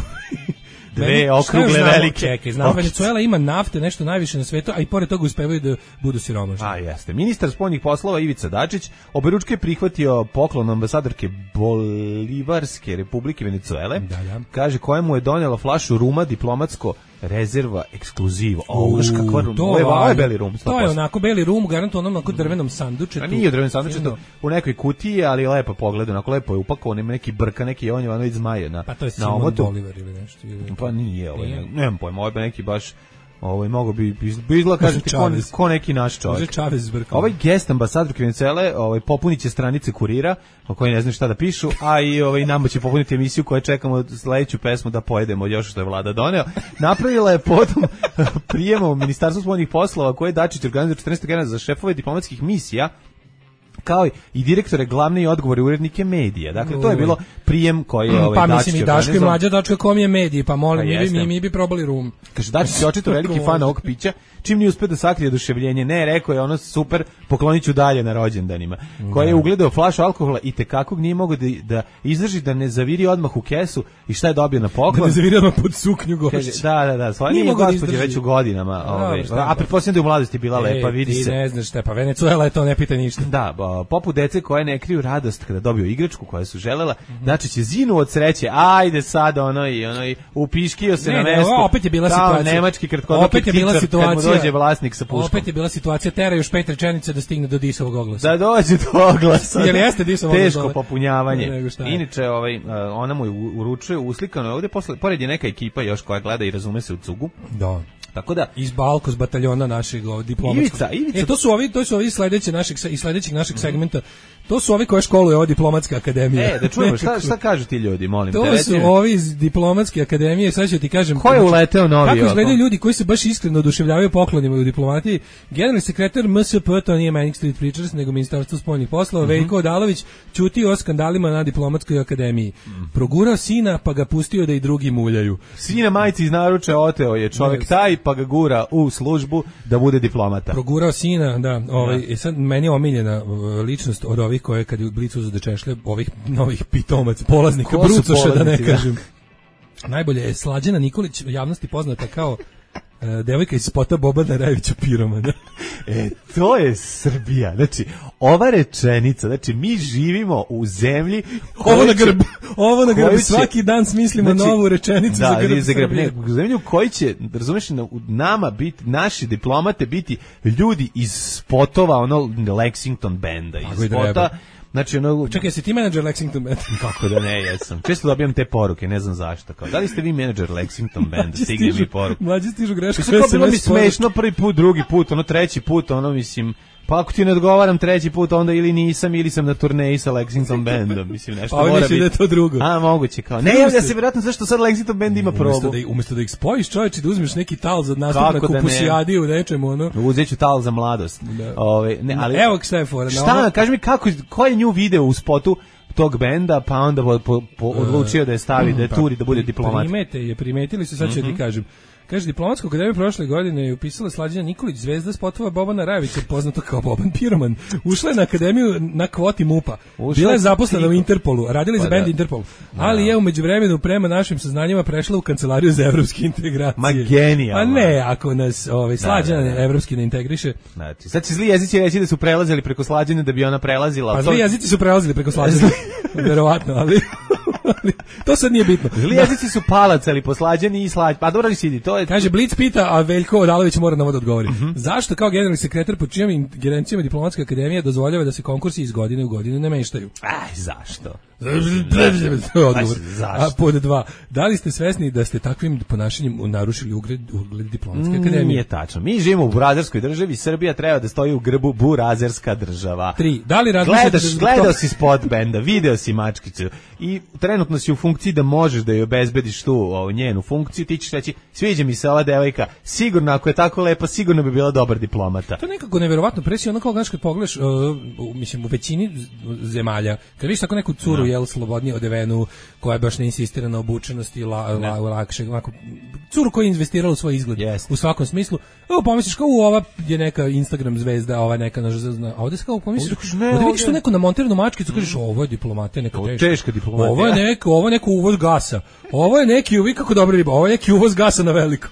Dve okrugle velike. Čekaj, znam, Venecuela ima nafte nešto najviše na svetu, a i pored toga uspevaju da budu siromašni. A jeste. Ministar spoljnih poslova Ivica Dačić oberučke prihvatio poklon ambasadorke Bolivarske Republike Venecuele. Da, da. Kaže, kojemu je donela flašu ruma diplomatsko rezerva ekskluziva. O, znaš kakva rum. To, ovo je beli rum. sto posto. To je onako beli rum, garanto onom onako drvenom sandučetu. A nije u drvenom sandučetu, u nekoj kutiji, ali lepo pogleda, onako lepo je upakovan, ima neki brka, neki on je ono iz zmaja na, pa to je na Simon Bolivar ili nešto. Ili... Pa nije ovo, ne, nemam pojma, ovo je neki baš... Ovo je mogo bi izgleda kažem ti ko, ko neki naš čovjek. Ovaj gest ambasadorke Venecuele, ovaj popuniće stranice Kurira, o kojoj ne znam šta da pišu, a i ovaj nama će popuniti emisiju koju čekamo sledeću pesmu da pojedemo još što je vlada doneo. Napravila je potom prijemom u Ministarstvu spoljnih poslova koje Dačić organizuje četrnaestog januara za šefove diplomatskih misija, kao i direktore glavne i odgovore urednike medija. Dakle, to je bilo prijem koji je ovaj pa, Dačić. Pa mislim i Daško i mlađa Dačko kom je mediji, pa molim, pa mi, mi, mi bi probali rum. Kaže, Dačić je očito veliki fan ovog pića, čim nije uspio da sakrije oduševljenje. Ne, rekao je ono super, poklonit ću dalje na rođendanima. Koji je ugledao flašu alkohola i tekakog nije mogao da, da izdrži da ne zaviri odmah u kesu i šta je dobio na poklon. Da ne zaviri odmah pod suknju Gošić. Da, da, da, svoje nije gospođe već u godinama. Ovaj, a pretpostavljam da je u mladosti bila e, lepa, vidi ti se. Ne znaš šta, pa Venecuela je to, ne pita ništa. Da, poput dece koje ne kriju radost kada dobiju igračku koju su želela, znači će zinu od sreće. Ajde sad ono i ono i upiškio se ne, na mesto. Ne, opet je bila situacija. Nemački kratkodoki opet je bila situacija. Kad mu dođe vlasnik sa puškom. Opet je bila situacija, tera još pet rečenica da stigne do disovog oglasa. Da dođe do oglasa. Jel jeste disovog oglasa? Teško popunjavanje. Inače, ovaj, ona mu je uručuje uslikano ovde, posle, pored je neka ekipa još koja gleda i razume se u cugu. Da. Tako da iz Balkos bataljona našeg diplomatskog. Ivica, Ivica. E, to su ovi, to su ovi sledeći našeg i sledećeg našeg mm. segmenta. To su ovi koje školuje ova diplomatska akademija. E, da čujemo šta šta kažu ti ljudi, molim te. To su ovi iz diplomatske akademije, sad ću ti kažem. Ko je uleteo novi? Kako izgledaju ljudi koji se baš iskreno oduševljavaju poklonima u diplomatiji? Generalni sekretar M S P, to nije Manning Street Preachers, nego Ministarstvo spoljnih poslova, mm -hmm. Veljko Odalović ćuti o skandalima na diplomatskoj akademiji. Mm. Progurao sina, pa ga pustio da i drugi muljaju. Sina majci iz naručja oteo je čovjek yes. taj, pa ga gura u službu da bude diplomata. Progurao sina, da, ovaj ja. sad meni je omiljena ličnost od ovih koje kad u Blicu za dečešlje, ovih novih pitomaca, polaznika, brucoša da ne kažem. Da. Najbolje je Slađana Nikolić, javnosti poznata kao uh, devojka iz spota Bobana Rajevića piromana. E, to je Srbija. Znači, ova rečenica, znači mi živimo u zemlji ovo na grb, ovo na grb, svaki dan smislimo znači, novu rečenicu da, za grb. Za grb. Ne, u zemlju koji će, razumeš, na, nama biti, naši diplomate biti ljudi iz spotova, ono Lexington benda, iz spota. Znači, ono... Čekaj, jesi ti menadžer Lexington Band? Kako da ne, jesam. Često dobijam te poruke, ne znam zašto. Kao, da li ste vi menadžer Lexington Banda? Stigne mi poruku. Mlađi stižu greško. Sve bilo mi smešno prvi put, drugi put, ono treći put, ono mislim... Pa ako ti ne odgovaram treći put, onda ili nisam, ili sam na turneji sa Lexington Bandom. Mislim, nešto pa, mora biti. Da je to drugo. A, moguće kao. Ne, ja se vjerojatno zašto sad Lexington Band ima probu. Umesto da, umesto da ih spojiš, čovječe, da uzmeš neki tal za nastup na kupusijadi u nečemu, ono. Uzeću tal za mladost. Da. Ove, ne, ali, evo šta je fora. Šta, ovo... kaži mi, kako, ko je nju video u spotu tog benda, pa onda po, po, po, odlučio da je stavi, da je turi, da bude diplomata. Primete je, primetili se, sad ću mm -hmm. ti kažem. Kaže, Diplomatsku akademiju prošle godine je upisala Slađana Nikolić, zvezda spotova Bobana Rajevića, poznata kao Boban Piroman. Ušla je na akademiju na kvoti MUP-a. Bila je zaposlena u Interpolu, radili pa za band da. Interpol. Ali je u međuvremenu prema našim saznanjima prešla u kancelariju za evropske integracije. Ma genijalno. Pa ne, ako nas ovaj, Slađana da, da, da. evropski ne integriše. Znači, sad će zli jezici reći da su prelazili preko Slađane da bi ona prelazila. Pa to... zli jezici su prelazili preko Slađane. Verovatno, ali... to sad nije bitno. Zli jezici su palacali po Slađani i Slađ. Pa dobro li sidi, to je... Kaže, Blic pita, a Veljko Odalović mora nam da odgovori. Uh-huh. Zašto kao generalni sekretar pod čijom ingerencijama Diplomatska akademija dozvoljava da se konkursi iz godine u godinu ne meštaju? Aj, zašto? Odgovor. A pod dva, da li ste svesni da ste takvim ponašanjem narušili ugled, ugled Diplomatske akademije? Nije tačno. Mi živimo u burazerskoj državi, Srbija treba da stoji u grbu burazerska država. Tri, da li Gledaš, da gledao si spot benda, video si mačkicu i trenutno si u funkciji da možeš da joj obezbediš tu o, njenu funkciju, ti ćeš reći, sviđa mi se ova devojka, sigurno ako je tako lepa, sigurno bi bila dobar diplomata. To je nekako neverovatno presija, ono kao znaš kad pogledaš, uh, u, mislim, u većini zemalja, kad vidiš tako neku curu, no. jel, slobodnije odevenu, koja baš ne insistira na obučenosti, la, la, la, lakše, onako, curu koja je investirala u svoj izgled, yes. u svakom smislu, evo pomisliš kao u ova je neka Instagram zvezda, ova neka naša zvezda, a ovde se kao pomisliš, ne, ovde vidiš tu neku namontiranu mačkicu, kažeš, ovo je diplomata, neka teška. Teška diplomata. Ovo je neko, ovo je neko uvoz gasa. Ovo je neki, vi kako dobro riba, ovo je neki uvoz gasa na veliko.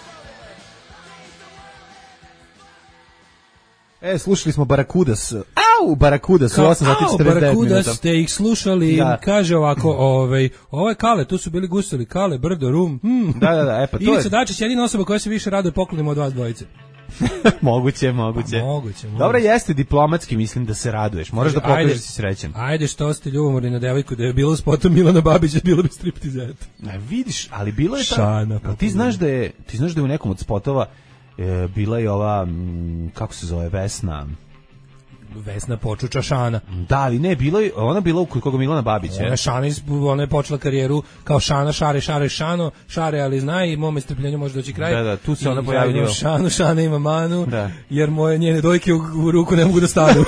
E, slušali smo Barakudas. Au, Barakuda su osam sati četrdeset devet minuta. Barakuda ste ih slušali, da. Kaže ovako, ovaj, ovo je Kale, tu su bili gusali, Kale, Brdo, Rum. Hmm. Da, da, da, e pa to Ivica je. Dačić je jedina osoba koja se više raduje poklonima od vas dvojice. moguće, moguće. A, moguće, moguće. Dobro, jeste diplomatski, mislim da se raduješ. Moraš da pokažeš da si srećan. Ajde, što ste ljubomorni na devojku, da je bilo s potom Milana Babića, bilo bi striptizet. Ne, vidiš, ali bilo je Šana, ta... Ti znaš da je, ti znaš da je u nekom od spotova e, bila je ova, m, kako se zove, Vesna... Vesna Počuča Šana. Da, ali ne, bilo je, ona bila kod koga Milana Babića. Ona, Šana, ona je počela karijeru kao Šana, Šare, Šare, Šano, Šare, ali znaj, i mome strpljenju može doći kraj. Da, da, tu se ona pojavila. Šanu, Šana ima manu, da. Jer moje njene dojke u, u ruku ne mogu da stanu.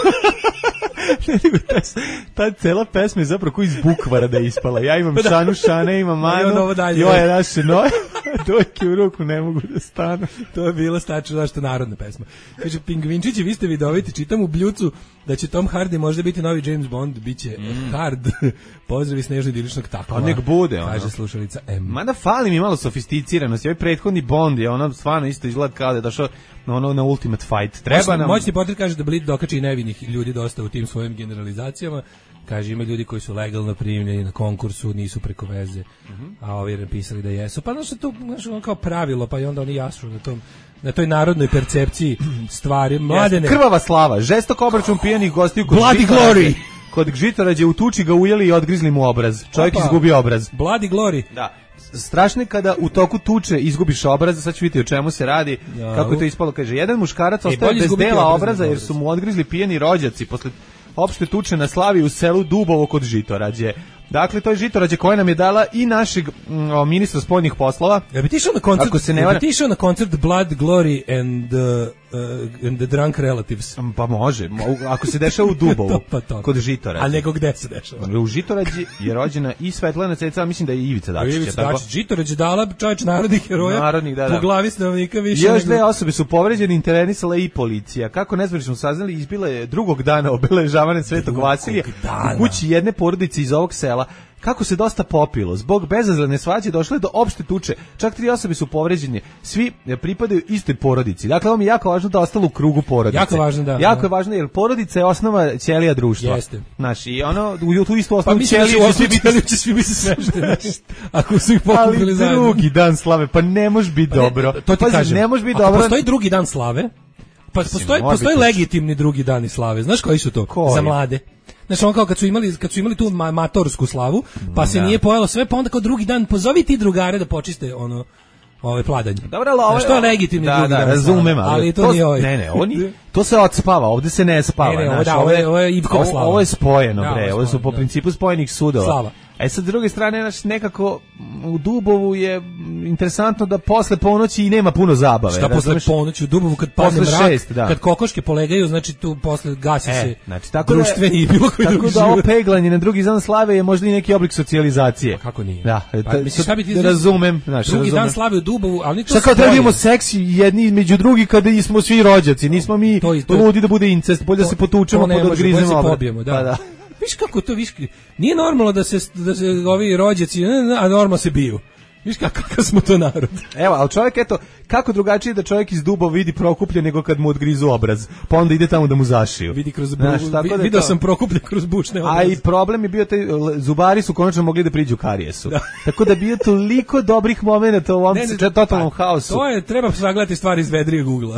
ta, ta cela pesma je zapravo koji iz bukvara da je ispala. Ja imam Šanu, Šane, imam manu, joj je naše noje, dojke u ruku ne mogu da stanu. To je bilo stačno, zašto narodna pesma. Kaže, Pingvinčići, vi ste vidoviti, čitam u Bljucu da će Tom Hardy možda biti novi James Bond, bit će mm. hard. Pozdravi snežni diličnog takova. Pa nek bude, ono. Kaže slušalica M. Mada fali mi malo sofisticiranosti. Ovaj prethodni Bond je ono stvarno isto izgleda kao da je došao na ono na Ultimate Fight. Treba Moćni, nam... Moćni portir kaže da Blit dokači nevinih ljudi dosta u tim svojim generalizacijama. Kaže, ima ljudi koji su legalno primljeni na konkursu, nisu preko veze, mm-hmm. a ovi napisali da jesu. Pa znaš, to znaš, ono kao pravilo, pa i onda oni jašu na tom, na toj narodnoj percepciji stvari. Mladene. Krvava slava, žestok obračun pijanih gostiju kod Bloody Glory. Kod Žitorađe u tuči ga ujeli i odgrizli mu obraz. Čovjek Opa. izgubio obraz. Bloody Glory. Da. Strašno je kada u toku tuče izgubiš obraz, sad ću vidjeti o čemu se radi, ja, kako je to ispalo. Kaže, jedan muškarac ostaje bez dela obraza jer su mu odgrizli pijeni rođaci posle opšte tuče na slavi u selu Dubovo kod Žitorađe. Dakle, to je Žitorađe koja nam je dala i našeg m, ministra spoljnih poslova. Ja bi ti išao na koncert, ako se ne vara... ja bi ti išao na koncert Blood, Glory and, uh, uh, and the Drunk Relatives. Pa može, ako se dešava u Dubovu, to, pa kod Žitorađe. A nego gde se dešava? U Žitorađi je rođena i Svetlana Ceca, mislim da je i Ivica Dačić. Ivica Dačić, Žitorađe dala čovječ narodnih heroja, narodnih, da, da. Po glavi stanovnika više. Još dve osobe su povređene, intervenisala i policija. Kako nezvanično saznali, izbila je drugog dana obeležavanja Svetog Vasilija u kući jedne porodice iz ovog sela. Kako se dosta popilo, zbog bezazlene svađe došlo je do opšte tuče, čak tri osobe su povređene, svi pripadaju istoj porodici. Dakle, ovo mi je jako važno da ostalo u krugu porodice. Jako važno, da. Jako da. je važno, jer porodica je osnova ćelija društva. Jeste. Znaš, i ono, u tu istu osnovu pa ćeliju će svi biti, će svi biti smešni, ako su ih pokupili zajedno. Ali drugi dan slave, pa ne može biti dobro. To ti Pazi, kažem, ne može biti ako dobro. Postoji drugi dan slave, pa postoji, postoji legitimni drugi dani slave. Znaš koji su to? Koji? Za mlade. Znači on kao kad su imali kad su imali tu ma, matorsku slavu, pa se da. nije pojelo sve, pa onda kao drugi dan pozovi ti drugare da počiste ono ove pladanje. Dobro, ali ovo što je legitimni da, drugi da, dan. Razumem, ali, ali to, to nije ovaj. Ne, ne, oni to se odspava, ovde se ne spava, ne, ne, znaš, da, ovo je ovo je Ivkova slava. Ovo je spojeno, da, bre, ovo su po da. principu spojenih sudova. Slava. E sad, s druge strane, znaš, nekako u Dubovu je interesantno da posle ponoći i nema puno zabave. Šta posle ponoći u Dubovu kad padne mrak, šest, da. kad kokoške polegaju, znači tu posle gasi e, se znači, tako društveni i bilo koji tako drugi da ovo peglanje na drugi dan slave je možda i neki oblik socijalizacije. Pa kako nije? Da, pa, misliš, šta bi ti razumem. Znaš, drugi razumem. dan slave u Dubovu, ali to šta kao trebamo seksi jedni među drugi kada smo svi rođaci, nismo mi to, to, ludi da bude incest, bolje da se potučemo pod odgrizemo obraz. Da. Pa da. Viš kako to, viš, nije normalno da se, da se ovi rođaci, a normalno se biju. Viš kakav smo to narod. Evo, ali čovjek, eto, kako drugačije da čovjek iz Dubova vidi Prokuplje nego kad mu odgrizu obraz, pa onda ide tamo da mu zašiju. Vidi kroz bu, Znaš, tako da video to... sam Prokuplje kroz bučne obraze. A i problem je bio, taj, zubari su konačno mogli da priđu karijesu. Da. Tako da bio toliko dobrih momenata u ovom ne, ne, totalnom pa, haosu. To je, treba sagledati stvari iz vedrije Google-a.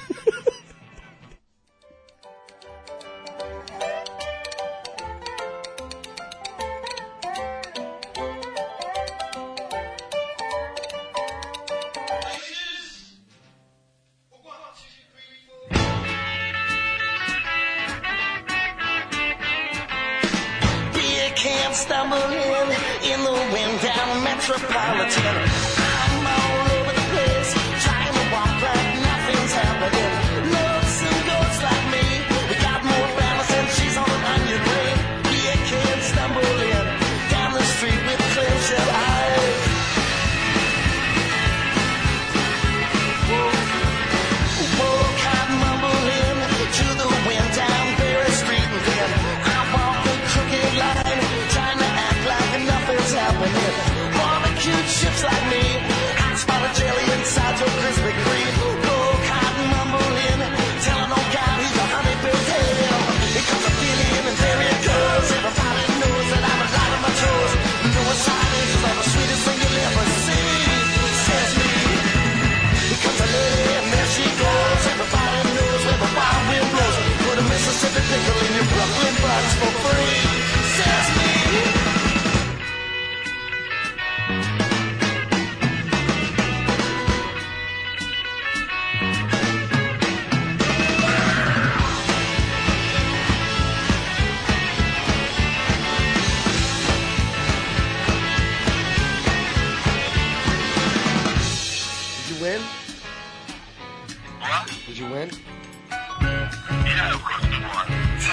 Metropolitan. I'm all over the place, trying to walk like nothing's happening. Loves and goats like me, we got more balance than she's on an onion ring. We can't stumble in down the street with clear shut eyes. Whoa, whoa, can't mumble in to the wind down Berry Street and then I walk the crooked line, trying to act like nothing's happening. Cute ships like me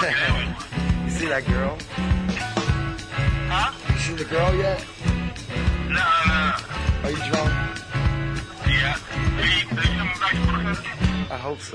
You see that girl? Huh? You see the girl yet? No, no. Are you drunk? Yeah. I hope so.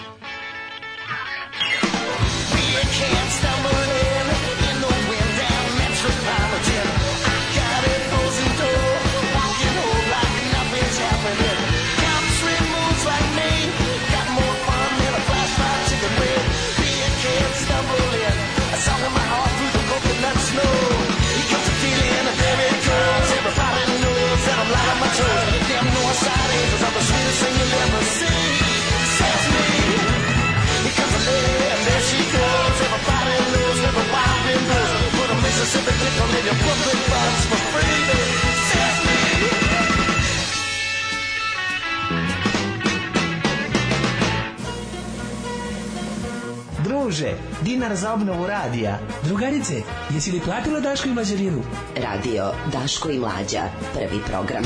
We can't stumble in, in the wind down Metropolitan. I got it frozen door, walking home like nothing's happening. Cops with moves like me, got more fun than a flashlight chicken wing. We can't stumble in, a song in my heart through the coconut snow. He comes a feeling very close, everybody knows that I'm light on my toes. Them north side angels are the sweetest thing you'll ever see. Says me, here comes a lady and there she goes. Everybody knows where the wild wind blows. Put a Mississippi nickel in your Brooklyn buns for free. Says me. Druže, dinar za obnovu radija. Drugarice, jesi li platila Daško i Mlađarinu? Radio Daško i Mlađa, prvi program.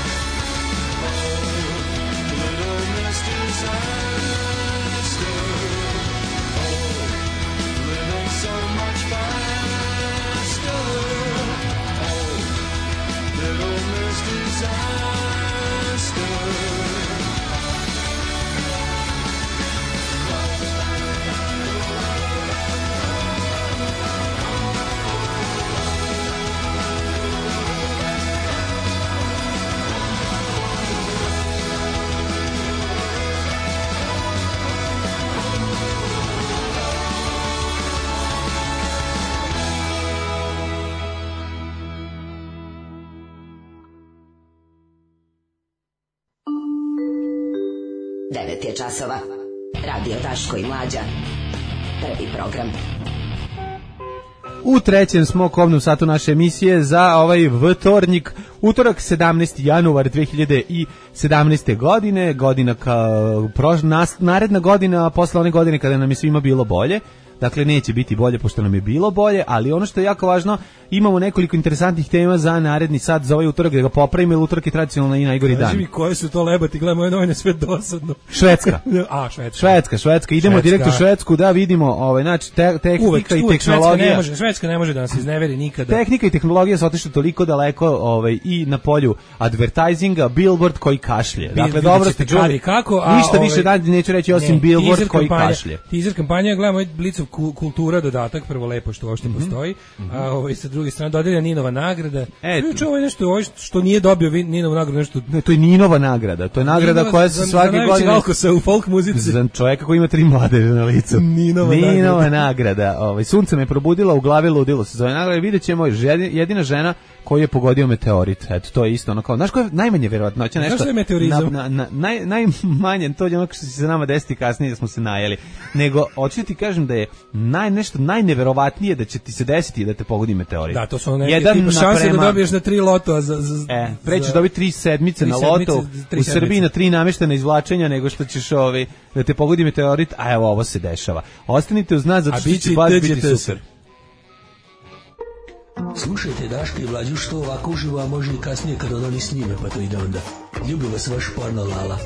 Disaster. devet je časova. Radio Daško i Mlađa. Prvi program. U trećem smo kobnom satu naše emisije za ovaj vtornik, utorak sedamnaesti januar dve hiljade sedamnaeste. godine, godina kao prož, nas, naredna godina posle one godine kada nam je svima bilo bolje. Dakle, neće biti bolje pošto nam je bilo bolje, ali ono što je jako važno, imamo nekoliko interesantnih tema za naredni sat, za ovaj utorak, da ga popravimo, jer utorak je tradicionalno i najgori dan. Kaži mi koje su to lebati, gledamo je novine sve dosadno. Švedska. A, Švedska. Švedska, Švedska. Idemo Švedska. direkt u Švedsku da vidimo, ovaj, znači, te, tehnika uvek, i uvek, tehnologija. Švedska ne može, Švedska ne može da nas izneveri nikada. Tehnika i tehnologija su otišle toliko daleko, ovaj, i na polju advertisinga, Billboard koji kašlje. Bil, dakle, dobro ste čuli. Kako, a, ništa ovaj, više dalje neću reći osim ne, Billboard koji kampanja, kašlje. Teaser kampanja, gledamo Blicov kultura dodatak, prvo lepo što uopšte mm-hmm. postoji, mm-hmm. a ovaj, sa druge strane dodeljena Ninova nagrada. E, Čuo ovo nešto ovo što nije dobio Ninovu nagradu, nešto. Ne, to je Ninova nagrada, to je nagrada Ninova, koja se svake godine alkosa u folk muzici. Za čovjeka koji ima tri mladeže na licu. Ninova, Ninova nagrada. nagrada. Ovaj sunce me probudila, u glavi ludilo se zove nagrada. Videćemo jedina žena koju je pogodio meteorit. Eto, to je isto ono kao, znaš ko je najmanje verovatnoća nešto. Znaš je meteorizam? Na, na, na, naj, najmanje, to je ono što će se nama desiti kasnije da smo se najeli. Nego, hoću ti kažem da je naj, nešto najneverovatnije da će ti se desiti da te pogodi meteorit. Da, to su neke tipa šanse naprema, da dobiješ na tri loto. Za, za, e, prećeš dobiti tri sedmice tri na loto sedmice, u Srbiji na tri nameštena izvlačenja nego što ćeš ovi, da te pogodi meteorit, a evo ovo se dešava. Ostanite uz nas, zato što će baš biti super. Slušajte Daška i Mlađu što ovako uživo, a može i kasnije kad ono ni snime, pa to ide onda. Ljubi vas vaš porno Lala.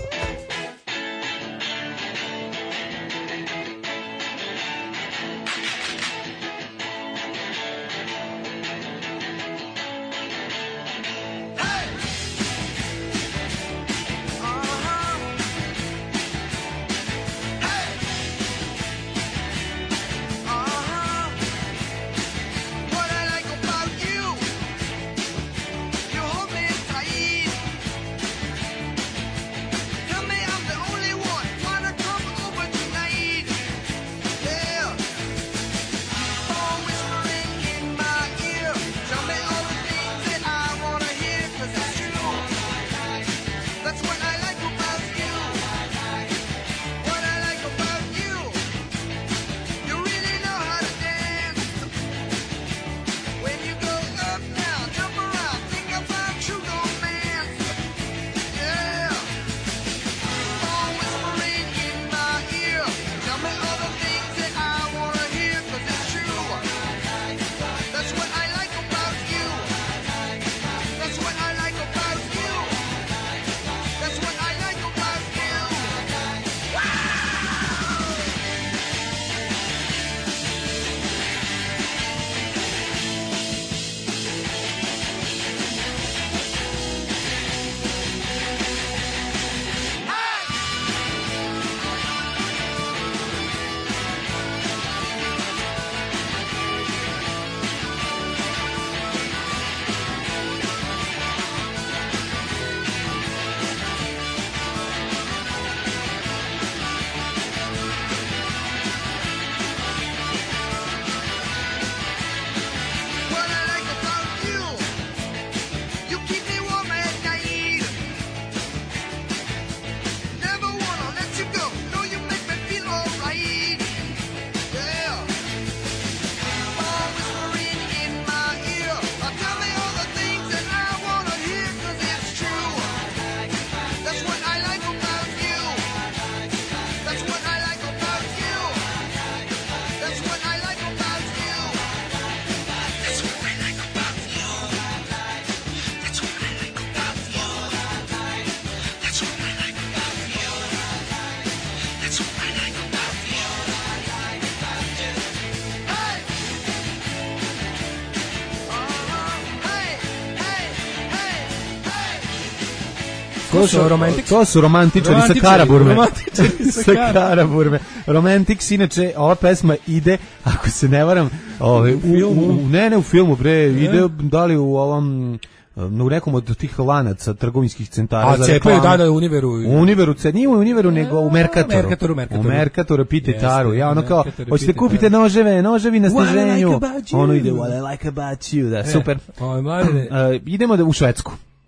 To su, romantik? to su romantičari sa Karaburme. Romantičari sa, sa Karaburme. Romantics, inače, ova pesma ide, ako se ne varam, ovaj, u, u, u, ne, ne u filmu, bre, ide, da li u ovom... u nekom od tih lanaca trgovinskih centara. A cepaju da da u Univeru. U Univeru, nije u Univeru, nego u Merkatoru. Merkatoru, Merkatoru. U Merkatoru, pite Taru. Ja ono kao, hoćete kupite noževe, noževi na sniženju. Ono ide, what I like about you, da, super. Oj, mladine. Idemo da u Švedsku.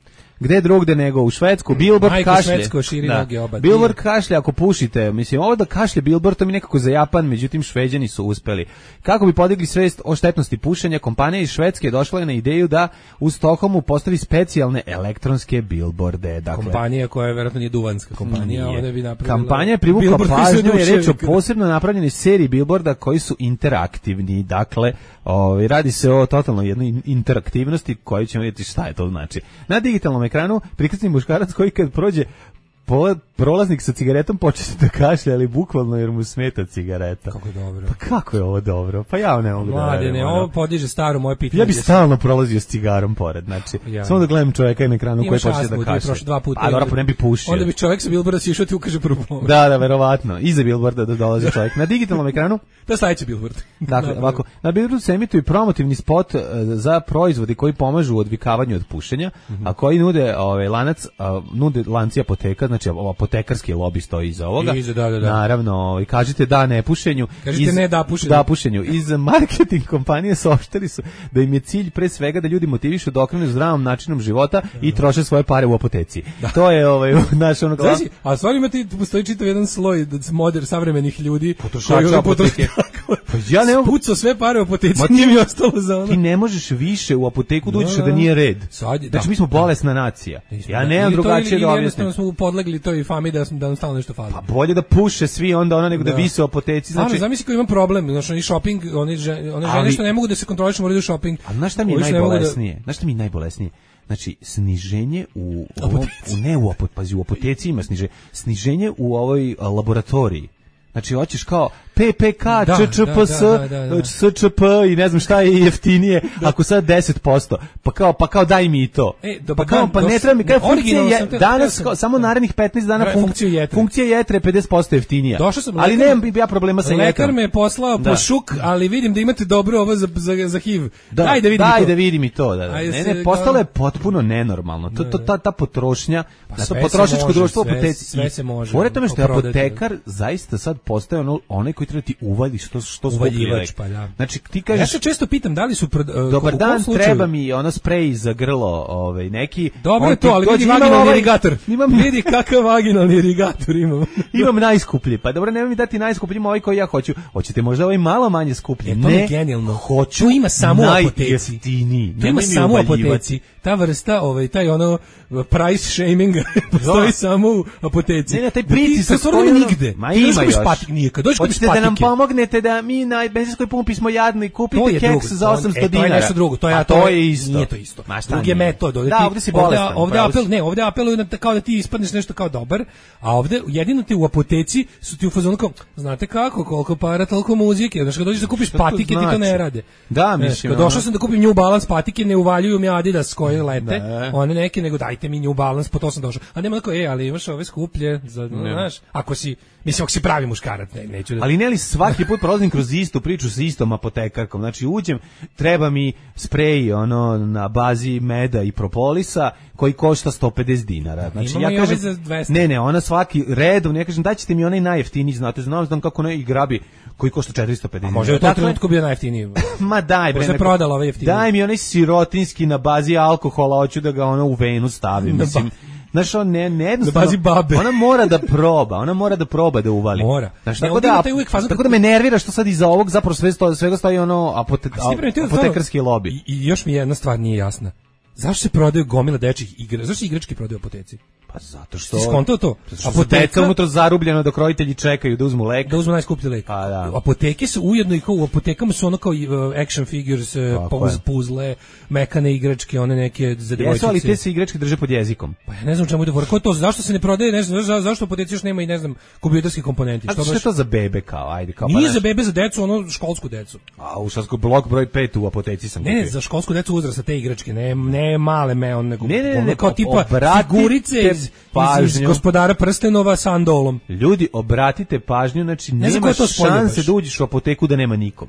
gde drugde nego u Švedsku. Billboard Majko kašlje. Švedsko širi Da. noge oba. Billboard kašlje ako pušite. Mislim, ovo da kašlje Billboard, to mi nekako za Japan, međutim Šveđani su uspeli. Kako bi podigli svest o štetnosti pušenja, kompanija iz Švedske došla je na ideju da u Stokholmu postavi specijalne elektronske billboarde. Dakle, kompanija koja je verovatno nije duvanska kompanija, ona bi napravila. Kampanja je privukla pažnju, je reč o posebno napravljenoj seriji billboarda koji su interaktivni. Dakle, ovaj radi se o totalno jednoj interaktivnosti koju ćemo vidjeti šta je to znači. Na digitalnom ekranu prikazani muškarac koji kad prođe po, prolaznik sa cigaretom počne da kašlje, ali bukvalno jer mu smeta cigareta. Kako je dobro. Pa kako je ovo dobro? Pa ja ne mogu da Mlade, verujem. ne, ovo podiže staro moje pitanje. Ja bih stalno prolazio s cigarom pored, znači, ja. Samo da gledam čovjeka na ekranu koji počne da kašlje. Prošao dva puta. A dobro, pa ne bi pušio. Onda bi čovjek sa billboarda sišao ti ukaže prvu pomoć. Da, da, verovatno. Iza billboarda da dolazi čovjek. Na digitalnom ekranu to je sledeći billboard. Dakle, ovako, na billboardu se emituje promotivni spot uh, za proizvodi koji pomažu u odvikavanju od pušenja, mm-hmm. a koji nude ovaj lanac, uh, nude lanci apoteka, znači apotekarski lobi stoji iza ovoga. Iza, da, da, da. Naravno, i kažite da ne pušenju. Kažite iz, ne da pušenju. Da pušenju. Iz marketing kompanije saopštili su da im je cilj pre svega da ljudi motivišu da okrenu zdravom načinom života i troše svoje pare u apoteci. Da. To je ovaj naš ono glas. A stvarno imate postoji čitav jedan sloj moder savremenih ljudi potrošača apoteke. Pa ja ne mogu pucao sve pare u apoteci, nije mi ostalo za ono. Ti ne možeš više u apoteku da uđeš da nije red. Znači da. Mi smo bolesna nacija. Ja nemam drugačije da objasnim. Jednostavno smo podlegli toj fami da da nam stalno nešto fali. Pa bolje da puše svi onda ona nego da, da vise u apoteci. Znači, zamisli koji imam problem, znači i shopping, oni one žene što ne mogu da se kontrolišu, moraju da shopping. A znaš šta mi je najbolesnije? Znaš šta mi je najbolesnije? Znači, sniženje u, ovom, u ne u apoteci, u apoteci ima sniženje, sniženje u ovoj laboratoriji. Znači, hoćeš kao P P K, Č Č P S, S Č P i ne znam šta je jeftinije, da. Ako sad deset posto, pa kao, pa kao daj mi i to. E, pa kao, pa ne treba mi, kao funkcija je, danas, kao, samo narednih petnaest dana funkcija jetre je pedeset posto jeftinija. Ali nemam ja problema sa jetrom. Lekar me je poslao po šuk, ali vidim da imate dobro ovo za, za, za H I V. Daj da vidim daj to. da vidim i to. Da, da. Ne, ne, postalo je potpuno nenormalno. To, to, ta, ta potrošnja, to potrošačko društvo u apoteci. Sve se može. Fore tome što je apotekar zaista sad postaje ono, onaj koji treba ti uvali što što uvaljivač, pa da. Znači ti kažeš, ja se često pitam da li su pred, uh, dobar dan, treba mi ono sprej za grlo, ovaj neki. Dobro je to, ali vidi vaginalni ovaj, irigator. Imam vidi kakav vaginalni irigator imam. Imam najskuplji. Pa dobro, nemoj mi dati najskuplji, ovaj koji ja hoću. Hoćete možda ovaj malo manje skuplji? E, to ne, je genijalno. Hoću. To ima samo u apoteci. To ima samo u apoteci. Ta vrsta, ovaj taj ono price shaming postoji samo u apoteci. Ne, ne, taj pritisak stoji nigde. Ma ima još. Patik nije. Kad dođeš kupiš patike. Da nam pomognete da mi na benzinskoj pumpi smo jadni, kupite keks za osamsto dinara. To je nešto drugo. To je to je isto. Nije to isto. Drugi je metod. Da, ovde si bolestan. Ovde apel, ne, ovde apeluju na kao da ti ispadneš nešto kao dobar, a ovde jedino ti u apoteci su ti u fazonu kao, znate kako, koliko para, toliko muzike. Znači kad dođeš da kupiš patike, ti to ne rade. Da, mislim. Kad došao sam da kupim New Balance patike, ne uvaljuju mi Adidas koje lete, one neke, nego dajte mi New Balance, po to sam došao. A nema tako, e, ali imaš ove skuplje, za, znaš, ako si, mislim, ako si pravi muškarac, ne, neću da... Ali ne li svaki put prolazim kroz istu priču sa istom apotekarkom, znači uđem, treba mi sprej, ono, na bazi meda i propolisa, koji košta sto pedeset dinara. Znači, ja kažem, ne, ne, ona svaki redom, ja kažem, daćete mi onaj najjeftiniji, znate, znam, znam kako ne i grabi, koji košta četiristo pedeset dinara. A može u tom trenutku bio najjeftiniji. Ma daj, bre. Se prodala ovaj jeftiniji. Daj mi onaj sirotinski na bazi alkohola, hoću da ga ono u venu stavim, mislim. Znaš, on ne, ne jednostavno, ona mora da proba, ona mora da proba da uvali. Mora. Znaš, tako, da, tako da me nervira što sad iza ovog zapravo sve stoji, svega stoji ono apote, apotekarski lobi. I, I još mi jedna stvar nije jasna. Zašto se prodaju gomila dečjih igra? Zašto se igrački prodaju u apoteci? Pa zato što... Ti skontao to? Apoteka unutra zarubljeno dok roditelji čekaju da uzmu lek. Da uzmu najskuplji lek. Pa da. Apoteke su ujedno i kao u apotekama su ono kao uh, action figures, uh, puzle, mekane igračke, one neke za devojčice. Jesu, ali te se igračke drže pod jezikom. Pa ja ne znam čemu ide govor. Ko to? Zašto se ne prodaje? Ne znam, za, zašto u apoteci još nema i ne znam kompjuterski komponenti? A što je to za bebe kao? Ajde, kao nije za bebe, za decu, ono školsku decu. A u školsku blok broj pet u apoteci sam. Ne, ne, za školsku decu uzrasta te igračke, ne, ne male me on nego. Ne, ne, ne, kao tipa figurice iz Gospodara prstenova sa andolom. Ljudi, obratite pažnju, znači ne nema šanse da uđeš u apoteku da nema nikog.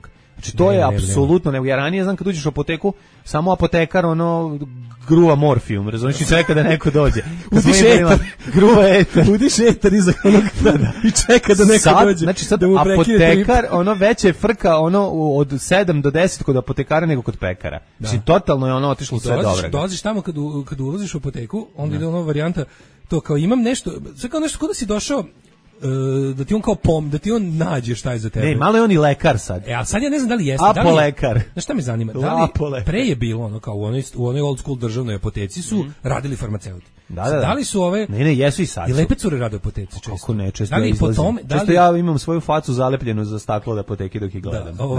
Znači to ne, je ne, apsolutno nego ja ranije znam kad uđeš u apoteku samo apotekar ono gruva morfijum, razumiješ, i čeka da neko dođe. Udiš etar, gruva etar. Udiš etar iza onog i čeka da neko sad, dođe. Znači sad da apotekar, ono veće frka ono od sedam do deset kod apotekara nego kod pekara. Da. Znači totalno je ono otišlo sve dobro. Dolaziš tamo kad, u, kad ulaziš u apoteku, onda ide ono varijanta, to kao imam nešto, sve kao nešto kod da si došao, da ti on kao pom, da ti on nađe šta je za tebe. Ne, malo je on i lekar sad. E, a sad ja ne znam da li jeste. Apo lekar. Znaš šta me zanima? Da li pre je bilo ono kao u onoj, u onoj old school državnoj apoteci su mm. radili farmaceuti. Da, da, da. Da li su ove... Ne, ne, jesu i sad. I lepe cure rade u apoteci često. Kako ne, često da li ja izlazim. Po tome, da li... Često ja imam svoju facu zalepljenu za staklo od apoteke dok ih gledam. Da, ovo...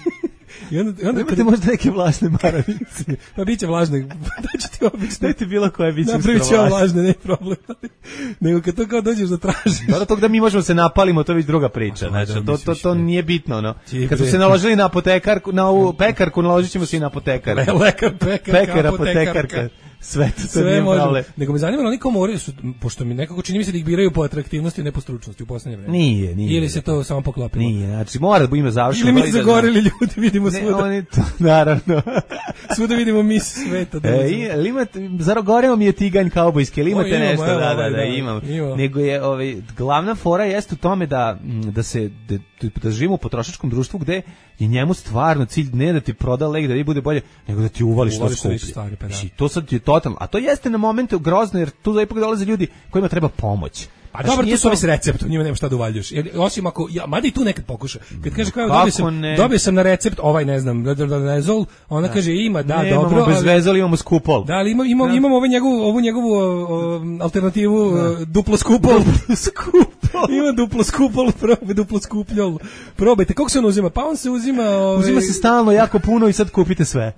I onda, onda imate možda neke vlažne maravice. Pa biće vlažne. Da će ti obično. Dajte bilo koje biće uskoro vlažne. Napravit će vlažne, ne problem. Nego kad to kao dođeš da tražiš. Dobro, tog da mi možemo se napalimo, to je već druga priča. Znači, to, to, to nije bitno. No. Kad smo se naložili na apotekarku, na ovu pekarku, naložit ćemo se i na apotekara. Le, lekar, pekar, pekar, apotekarka. Sve to, to sve nije problem. Nego me zanima, oni kao moraju, su, pošto mi nekako čini mi se da ih biraju po atraktivnosti, ne po stručnosti u poslednje vreme. Nije, nije. Ili se to samo poklopilo? Nije, znači mora da ima završeno. Ili mi zagoreli ljudi, vidimo svuda. Ne, oni to, naravno. Svuda vidimo mis sveta. Da e, ili imate, zarogoreo mi je tiganj kaubojski, ili imate o, imamo, nešto, evo, da, da, da, da, imam. Imamo. Nego je, ovaj, glavna fora jeste u tome da, da se, da, da živimo u potrošačkom društvu gde je njemu stvarno cilj ne da ti proda lek, da ti bude bolje, nego da ti uvali što skuplje. Stvari, pa da. I to sad je totalno, a to jeste na momentu grozno, jer tu ipak dolaze ljudi kojima treba pomoć. A dobro, tu su ovi s receptom, njima nema šta da uvaljuješ. Osim ako, ja, mada i tu nekad pokuša. Kad kaže kao, dobio sam, dobio sam na recept, ovaj ne znam, Rezol, ona da. kaže ima, da, ne, dobro. Imamo bez Rezol, imamo Skupol. Da, ali imamo, imamo, imamo ovaj njegovu, ovu njegovu o, o, alternativu, da. duplo Skupol. Skupol. Ima duplo Skupol, probaj, duplo Skupljol. Probajte, kako se on uzima? Pa on se uzima... Ove... Uzima se stalno jako puno i sad kupite sve.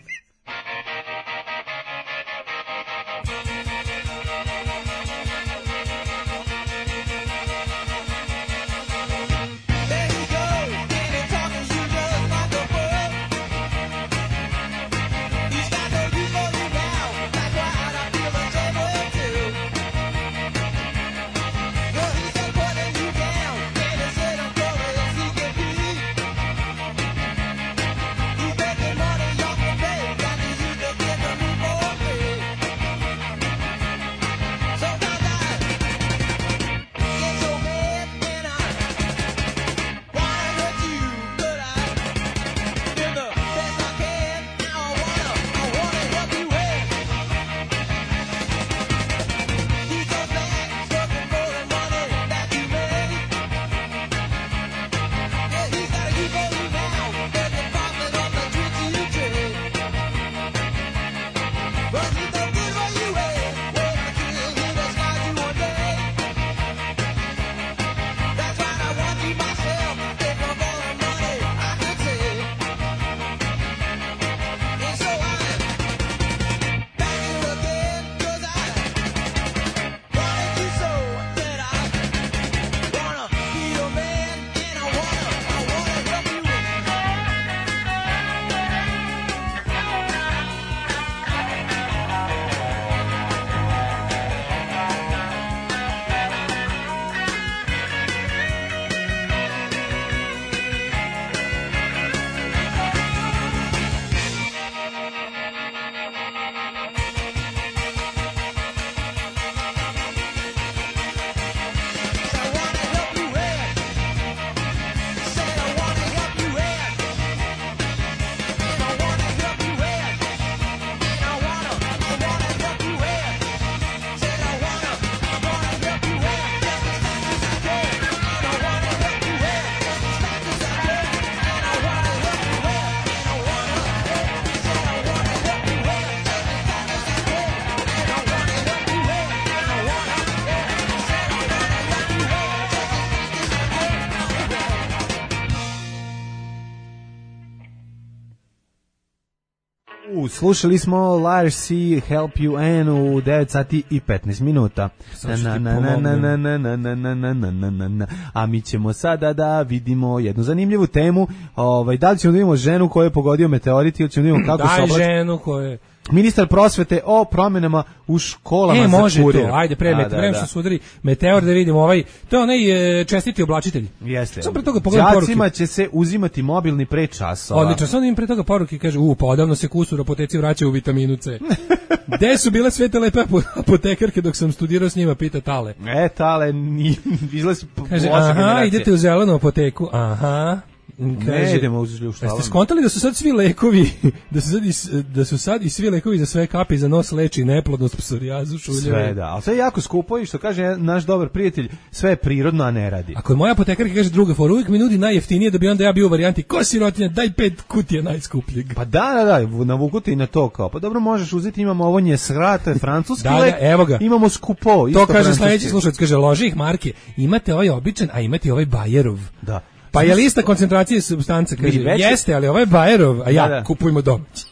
Slušali smo Liars C, Help You N u devet sati i petnaest minuta. Na, na, na, na, na, na, na, na, na, na, na, na, na. A mi ćemo sada da vidimo jednu zanimljivu temu. Ovaj, da li ćemo da vidimo ženu koju je pogodio meteorit ili ćemo da vidimo kako Daj se oblači... ženu koju je... Ministar prosvete o promjenama u školama e, za može kurir. to, ajde, pre, da, pre da, nego da. što se udari meteor da vidimo ovaj, to je onaj e, čestiti oblačitelj. Jeste. Samo pre toga pogledam poruke. Đacima će se uzimati mobilni pre časova. Odlično, samo da im pre toga poruke kaže, u, pa odavno se kusur apoteci vraća u vitaminu C. Gde su bile sve te lepe apotekarke dok sam studirao s njima, pita Tale. E, Tale, izlazi po kaže, loša aha, generacija. idete u zelenu apoteku, aha. Kaže, ne idemo u štalu. Jeste skontali da su sad svi lekovi, da su sad i, da su sad i svi lekovi za sve kapi za nos leči neplodnost, psorijazu, šuljeve. Sve, da. Ali sve je jako skupo i što kaže naš dobar prijatelj, sve je prirodno, a ne radi. Ako je moja apotekarka kaže druga for, uvijek mi nudi najjeftinije da bi onda ja bio u varijanti ko sirotinja, daj pet kutija najskupljeg. Pa da, da, da, navuku te i na to kao. Pa dobro, možeš uzeti, imamo ovo njesra, to je francuski da, lek, da, evo ga. Imamo skupo. To kaže sledeći slušac, kaže loži ih marke, imate ovaj običan, a imate ovaj Bajerov. Da. Pa je lista koncentracije supstance, kaže, jeste, ali ovaj Bajerov, a ja, da, da. kupujmo domaći.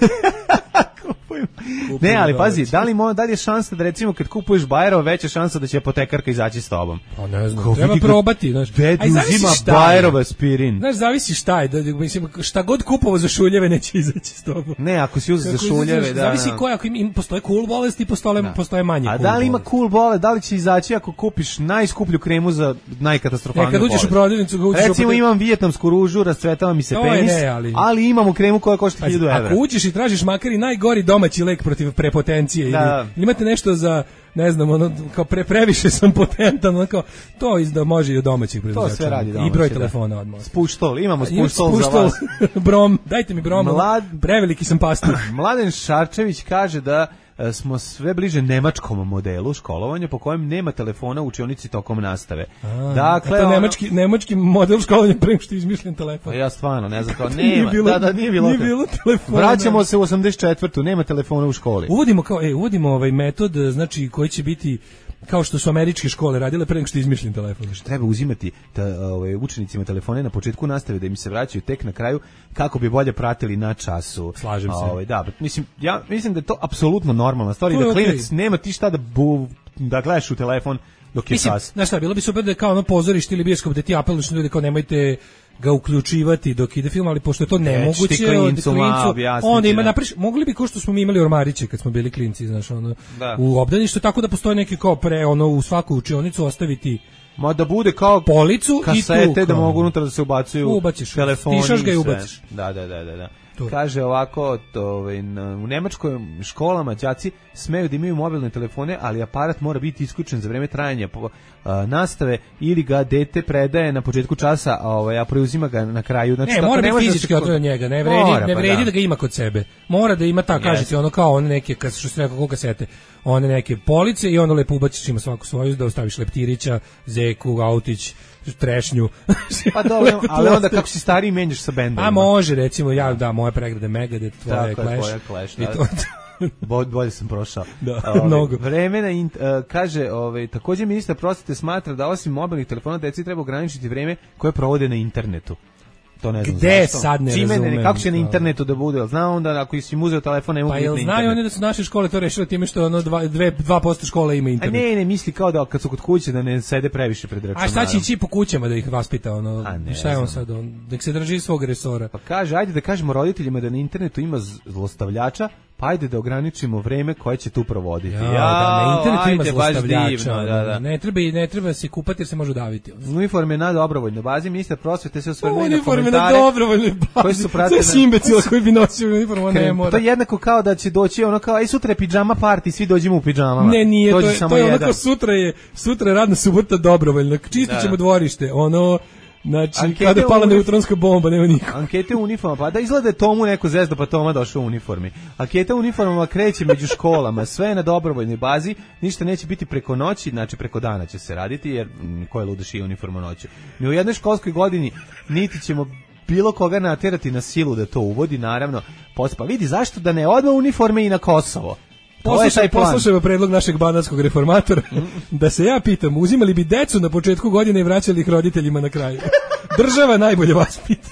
kupujmo. Ne, ali pazi, da li, mo, da li je šansa da recimo kad kupuješ Bajerov veća šansa da će apotekarka izaći s tobom? Pa ne znam, Ko, treba vidi, probati. Znaš. Ded uzima Bajerov aspirin. Znaš, zavisi šta je, da, mislim, šta god kupovo za šuljeve neće izaći s tobom. Ne, ako si uzeo za šuljeve, da. Zavisi koja, ako im, im postoje cool bolesti, postoje, da. postoje manje A cool da li ima bolesti. cool bolest, da li će izaći ako kupiš najskuplju kremu za najkatastrofalniju bolest? Ne, kad uđeš u prodavnicu, ga uđeš recimo opet... imam vijetnamsku ružu, rascvetava mi se to penis, ne, ali... ali imamo kremu koja košta hiljadu evra. Ako uđeš i tražiš makar i najgori domaći lek protiv prepotencije, da. ili imate nešto za, ne znam, ono, kao pre, previše sam potentan, ono kao, to izda može i od domaćih proizvođača. To sve radi domaći, i broj telefona odmah. Spuštol, imamo spuštol za vas. Brom, dajte mi brom, Mlad... preveliki sam pastor. Mladen Šarčević kaže da smo sve bliže nemačkom modelu školovanja po kojem nema telefona u učionici tokom nastave. A, dakle, ono, nemački, nemački model školovanja pre što je izmišljen telefon. Ja stvarno ne znam kao nema. bilo, da, da, nije bilo. Nije bilo telefona. Vraćamo se u osamdeset četvrtu nema telefona u školi. Uvodimo kao, ej, uvodimo ovaj metod, znači koji će biti kao što su američke škole radile pre nego što je izmišljen telefon. Treba uzimati ta, ove, učenicima telefone na početku nastave da im se vraćaju tek na kraju kako bi bolje pratili na času. Slažem se. Ove, da, mislim, ja mislim da je to apsolutno normalna stvar i da klinac okay. nema ti šta da, bu, da gledaš u telefon dok je mislim, čas. Znaš šta, bilo bi super da je kao ono pozorište ili bioskop da ti apeluješ na ljudi kao nemojte ga uključivati dok ide film, ali pošto je to nemoguće, Reći klincu, ma, onda ima napriš, mogli bi kao što smo mi imali ormariće kad smo bili klinci, znaš, ono, da. u obdaništu, tako da postoje neki kao pre, ono, u svaku učionicu ostaviti ma da bude kao policu kasete i tu, da mogu unutra da se ubacuju ubaciš, telefoni, stišaš ga i ubaciš. Da, da, da, da, da. Kaže ovako, to, ovaj, u nemačkoj školama đaci smeju da imaju mobilne telefone, ali aparat mora biti isključen za vreme trajanja po, a, nastave ili ga dete predaje na početku časa, a, ovaj, a preuzima ga na kraju. Znači, ne, mora biti fizički da od njega, ne vredi, mora, ne vredi pa da. da ga ima kod sebe. Mora da ima ta, kažete, yes. ono kao one neke, kad što se rekao, koga sete, one neke police i onda lepo ubaciš ima svaku svoju, da ostaviš leptirića, zeku, autić, trešnju. Pa dobro, ali onda kako si stariji menjaš sa bendovima. A može, recimo, ja, da, moja pregrada Megadeth, tvoja je Clash. Tvoja Clash, da. I to, bolje, bolje sam prošao. Da, ove, mnogo. Vremena, uh, kaže, ove, također ministar prosvete smatra da osim mobilnih telefona deci treba ograničiti vreme koje provode na internetu. To ne znam gde zašto. sad ne Čime razumem. Ne, kako će na internetu da bude? Zna onda ako si im uzeo telefon ne mogu pa biti na internetu. Pa jel znaju oni da su naše škole to rešile time što ono dva posto škole ima internet? A ne, ne, misli kao da kad su kod kuće da ne sede previše pred računarom. A šta će ići po kućama da ih vaspita? Ono, ne, šta je on sad? On, da se drži svog resora. Pa kaže, ajde da kažemo roditeljima da na internetu ima zlostavljača, pa ajde da ograničimo vreme koje će tu provoditi. Ja, ja da, na internetu ajde, ima zlostavljača. Divno, da, da. Ne treba ne treba se kupati jer se može daviti. Uniforme na dobrovoljnoj bazi, ministar prosvete se osvrnuo na komentare. Uniforme na dobrovoljnoj bazi. Koji su pratili. Sve imbecila koji bi nosio uniformu, ne mora. To je jednako kao da će doći ono kao aj sutra je pidžama party, svi dođemo u pidžamama. Ne, nije, Dođi to je, samo to je jedan. onako sutra je sutra je radna subota dobrovoljno. Čistit ćemo dvorište, ono znači, ankete kada je pala unif... neutronska bomba, nema niko. Ankete u uniformama, pa da izgleda Tomu neko zezda, pa Toma došao u uniformi. Ankete u uniformama kreće među školama, sve je na dobrovoljnoj bazi, ništa neće biti preko noći, znači preko dana će se raditi, jer m, ko je ludaš i uniformu noću. Ni u jednoj školskoj godini niti ćemo bilo koga naterati na silu da to uvodi, naravno. Pa vidi, zašto da ne odmah uniforme i na Kosovo? Poslušaj, poslušajmo predlog našeg banatskog reformatora, da se ja pitam, uzimali bi decu na početku godine i vraćali ih roditeljima na kraju. Država najbolje vas pita.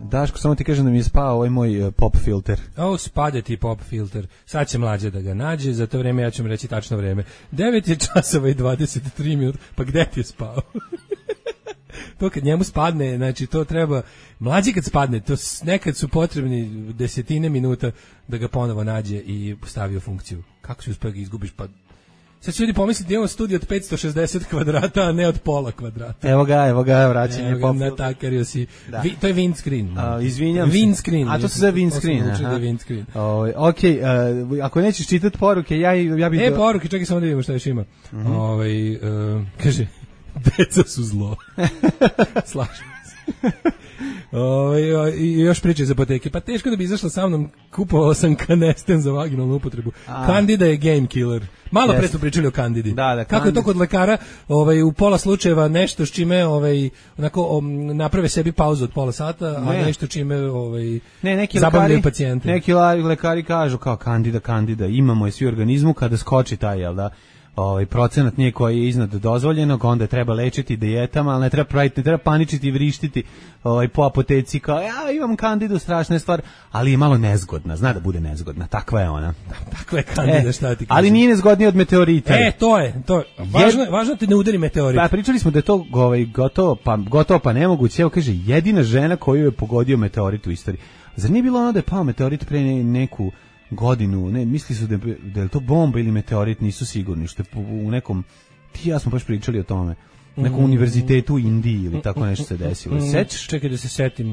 Daško, samo ti kažem da mi je spao ovaj moj uh, pop filter. O, spade ti pop filter. Sad će Mlađa da ga nađe, za to vreme ja ću mu reći tačno vreme. devet je časova i dvadeset tri minuta, pa gde ti je spao? To kad njemu spadne, znači to treba, Mlađi kad spadne, to nekad su potrebni desetine minuta da ga ponovo nađe i stavi u funkciju. Kako si uspio ga izgubiš, pa sad će ljudi pomisliti da imamo studij od petsto šezdeset kvadrata, a ne od pola kvadrata. Evo ga, evo ga, vraćanje pop. Natakerio si. Da. Vi, to je windscreen. Uh, izvinjam windscreen. A to se zove windscreen. Windscreen. Uh, ok, uh, ako nećeš čitati poruke, ja, ja bih... E, do... poruke, čekaj samo da vidimo šta još ima. Uh-huh. Ovaj, uh, kaže, deca su zlo. Slažem se. Ove, i još priče iz apoteke. Pa teško da bi izašla sa mnom, kupovao sam kanesten za vaginalnu upotrebu. A. Candida je game killer. Malo yes. pre smo pričali o Candidi. Da, da, kako je to kod lekara, ovaj, u pola slučajeva nešto s čime ovaj, onako, um, naprave sebi pauzu od pola sata, ne. a nešto čime ovaj, ne, neki zabavljaju lekari, pacijente. Neki lekari kažu kao Candida, Candida, imamo je svi u organizmu kada skoči taj, jel da? Ovaj procenat nije koji je iznad dozvoljenog, onda treba lečiti dijetama, ali ne treba praviti, ne treba paničiti i vrištiti ovaj po apoteci kao ja imam Kandidu, strašna stvar, ali je malo nezgodna, zna da bude nezgodna, takva je ona. Da, takva je Kandida, e, šta ti kažem. Ali nije nezgodnija od meteorita. E, to je, to je. Važno je, važno ti ne udari meteorit. Pa pričali smo da je to ovaj gotovo pa gotovo pa nemoguće. Evo kaže jedina žena koju je pogodio meteorit u istoriji. Zar nije bilo ono da je pao meteorit pre neku godinu, ne, misli su da, da je to bomba ili meteorit, nisu sigurni, što je u nekom, ti ja smo baš pričali o tome, u nekom mm. univerzitetu u Indiji ili tako nešto se desilo. Mm. Sećaš? Čekaj da se setim.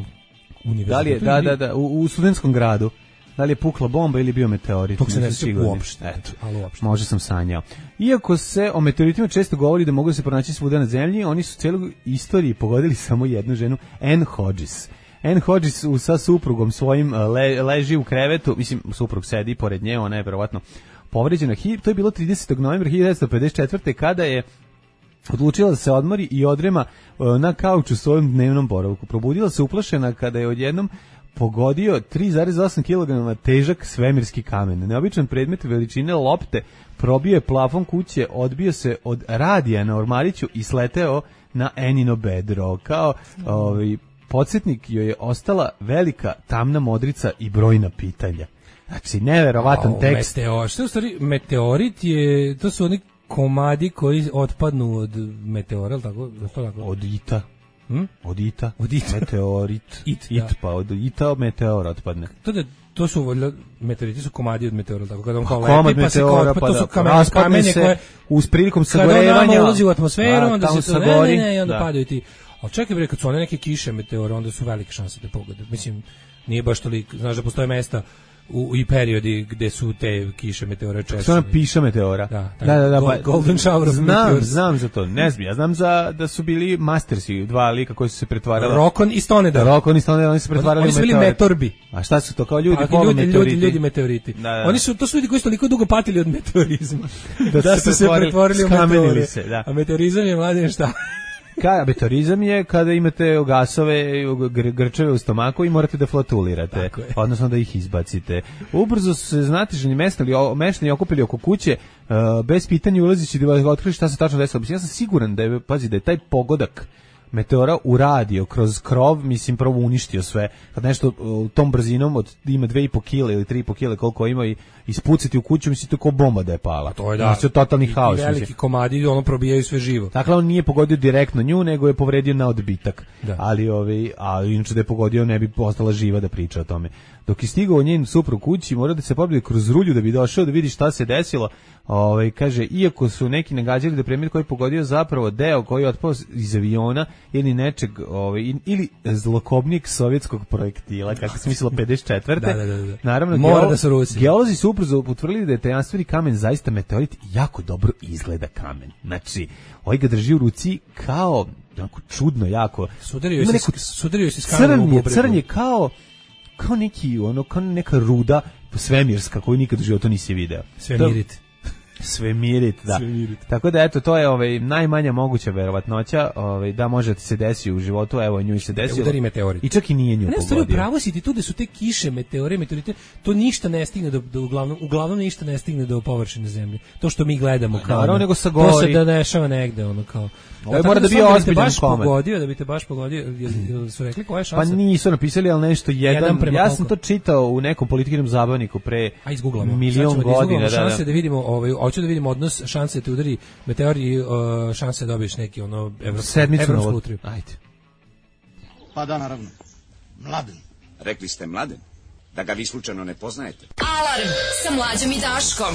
Da li je, da, da, da, u, u studentskom gradu, da li je pukla bomba ili bio meteorit? Tog se ne sjećam uopšte. Eto, ali uopšte. Možda sam sanjao. Iako se o meteoritima često govori da mogu se pronaći svuda na zemlji, oni su cijelu istoriju pogodili samo jednu ženu, Anne Hodges. Anne Hodges sa suprugom svojim le, leži u krevetu, mislim, suprug sedi pored nje, ona je verovatno povređena. To je bilo tridesetog novembra hiljadu devetsto pedeset četvrte kada je odlučila da se odmori i odrema na kauču svojom dnevnom boravku. Probudila se uplašena kada je odjednom pogodio tri zarez osam kilograma težak svemirski kamen. Neobičan predmet veličine lopte probio je plafon kuće, odbio se od radija na ormariću i sleteo na Enino bedro. Kao ovaj podsjetnik joj je ostala velika tamna modrica i brojna pitanja. Znači, neverovatan oh, tekst. Meteor, što je u stvari, meteorit je, to su oni komadi koji otpadnu od meteora, ili tako? tako? Od ita. Hm? Od ita. Od ita. Meteorit. It, It da. Pa od ita meteor otpadne. To da to su meteoriti su komadi od meteora, tako kada on kao lepi, pa se kao, pa to su kamenje, kamenje koje uz prilikom sagorevanja, kada on ulazi u atmosferu, a, onda se to sagori, ne, ne, ne, i onda da. padaju ti. Ali čekaj bre, kad su one neke kiše meteora, onda su velike šanse da pogode. Mislim, nije baš toliko, znaš da postoje mesta u, i periodi gde su te kiše meteora češće. Što ona piša meteora? Da, da, da, da, pa, Golden Shower of znam, Meteors. Znam za to, ne znam, ja znam za, da su bili Mastersi, dva lika koji su se pretvarali. Rokon i Stonedar. Rokon i Stonedar, oni su pretvarali oni, oni su bili metorbi. A šta su to, kao ljudi, pa, ljudi, ljudi, ljudi meteoriti. Da, da. Oni su, to su ljudi koji su toliko dugo patili od meteorizma. da, da su se pretvorili u meteore. Se, da. A meteorizam je mladen šta? Ka, meteorizam je kada imate gasove, gr grčeve u stomaku i morate da flotulirate, odnosno da ih izbacite. Ubrzo su se znatiženi meštani okupili oko kuće, uh, bez pitanja ulazići da otkrili šta se tačno desilo. Ja sam siguran da je, pazi, da je taj pogodak meteora uradio kroz krov, mislim, prvo uništio sve. Kad nešto uh, tom brzinom od ima dve i po kile ili tri i po kile koliko ima i ispuciti u kuću, mislim, to kao bomba da je pala. To je da. Znači, totalni I, haos. I veliki mislim. Komadi, ono probijaju sve živo. Dakle, on nije pogodio direktno nju, nego je povredio na odbitak. Da. Ali, ovaj, a inače da je pogodio, ne bi ostala živa da priča o tome. Dok je stigao njen suprug kući, mora da se pobije kroz rulju da bi došao da vidi šta se desilo. Ovaj, kaže, iako su neki nagađali da premijer koji je pogodio zapravo deo koji je otpao iz aviona ili nečeg, ovaj, ili zlokobnik sovjetskog projektila, kako se mislilo pedeset četvrte da, da, da, da. Naravno, mora geolo, da su Rusi. Geolozi su ubrzo utvrdili da je tajanstveni kamen zaista meteorit, jako dobro izgleda kamen. Znači, ovaj ga drži u ruci kao jako čudno, jako. Sudario se, neku, sudario se s kamenom u bubredu. Crn je kao kao neki, ono, kao neka ruda svemirska koju nikad u životu nisi video. Svemirit. Svemirit, da. Svemirit. Tako da, eto, to je ovaj, najmanja moguća verovatnoća ovaj, da može ti se desi u životu, evo, nju se desilo. Udari meteorit. I čak i nije nju ne, pogodio. Ne, pravo si ti tu da su te kiše, meteore, meteorite, to ništa ne stigne do, do uglavnom, uglavnom ništa ne stigne do površine zemlje. To što mi gledamo kao, naravno, nego sagori. To se da dešava negde, ono kao. Ovo mora da bi ozbiljan komad. Pogodio, da bi te baš pogodio, jel su rekli koja je šansa? Pa nisu napisali, ali nešto jedan, jedan ja sam to čitao u nekom politiknom zabavniku pre a izguglamo. Milion godina. Da, šanse da. da vidimo, ovaj, hoću da vidimo odnos šanse te udari meteor i uh, šanse da dobiješ neki ono evropsku, evropsku lutriju. Ajde. Pa da, naravno. Mladen. Rekli ste Mladen? Da ga vi slučajno ne poznajete? Alarm sa Mlađom i Daškom.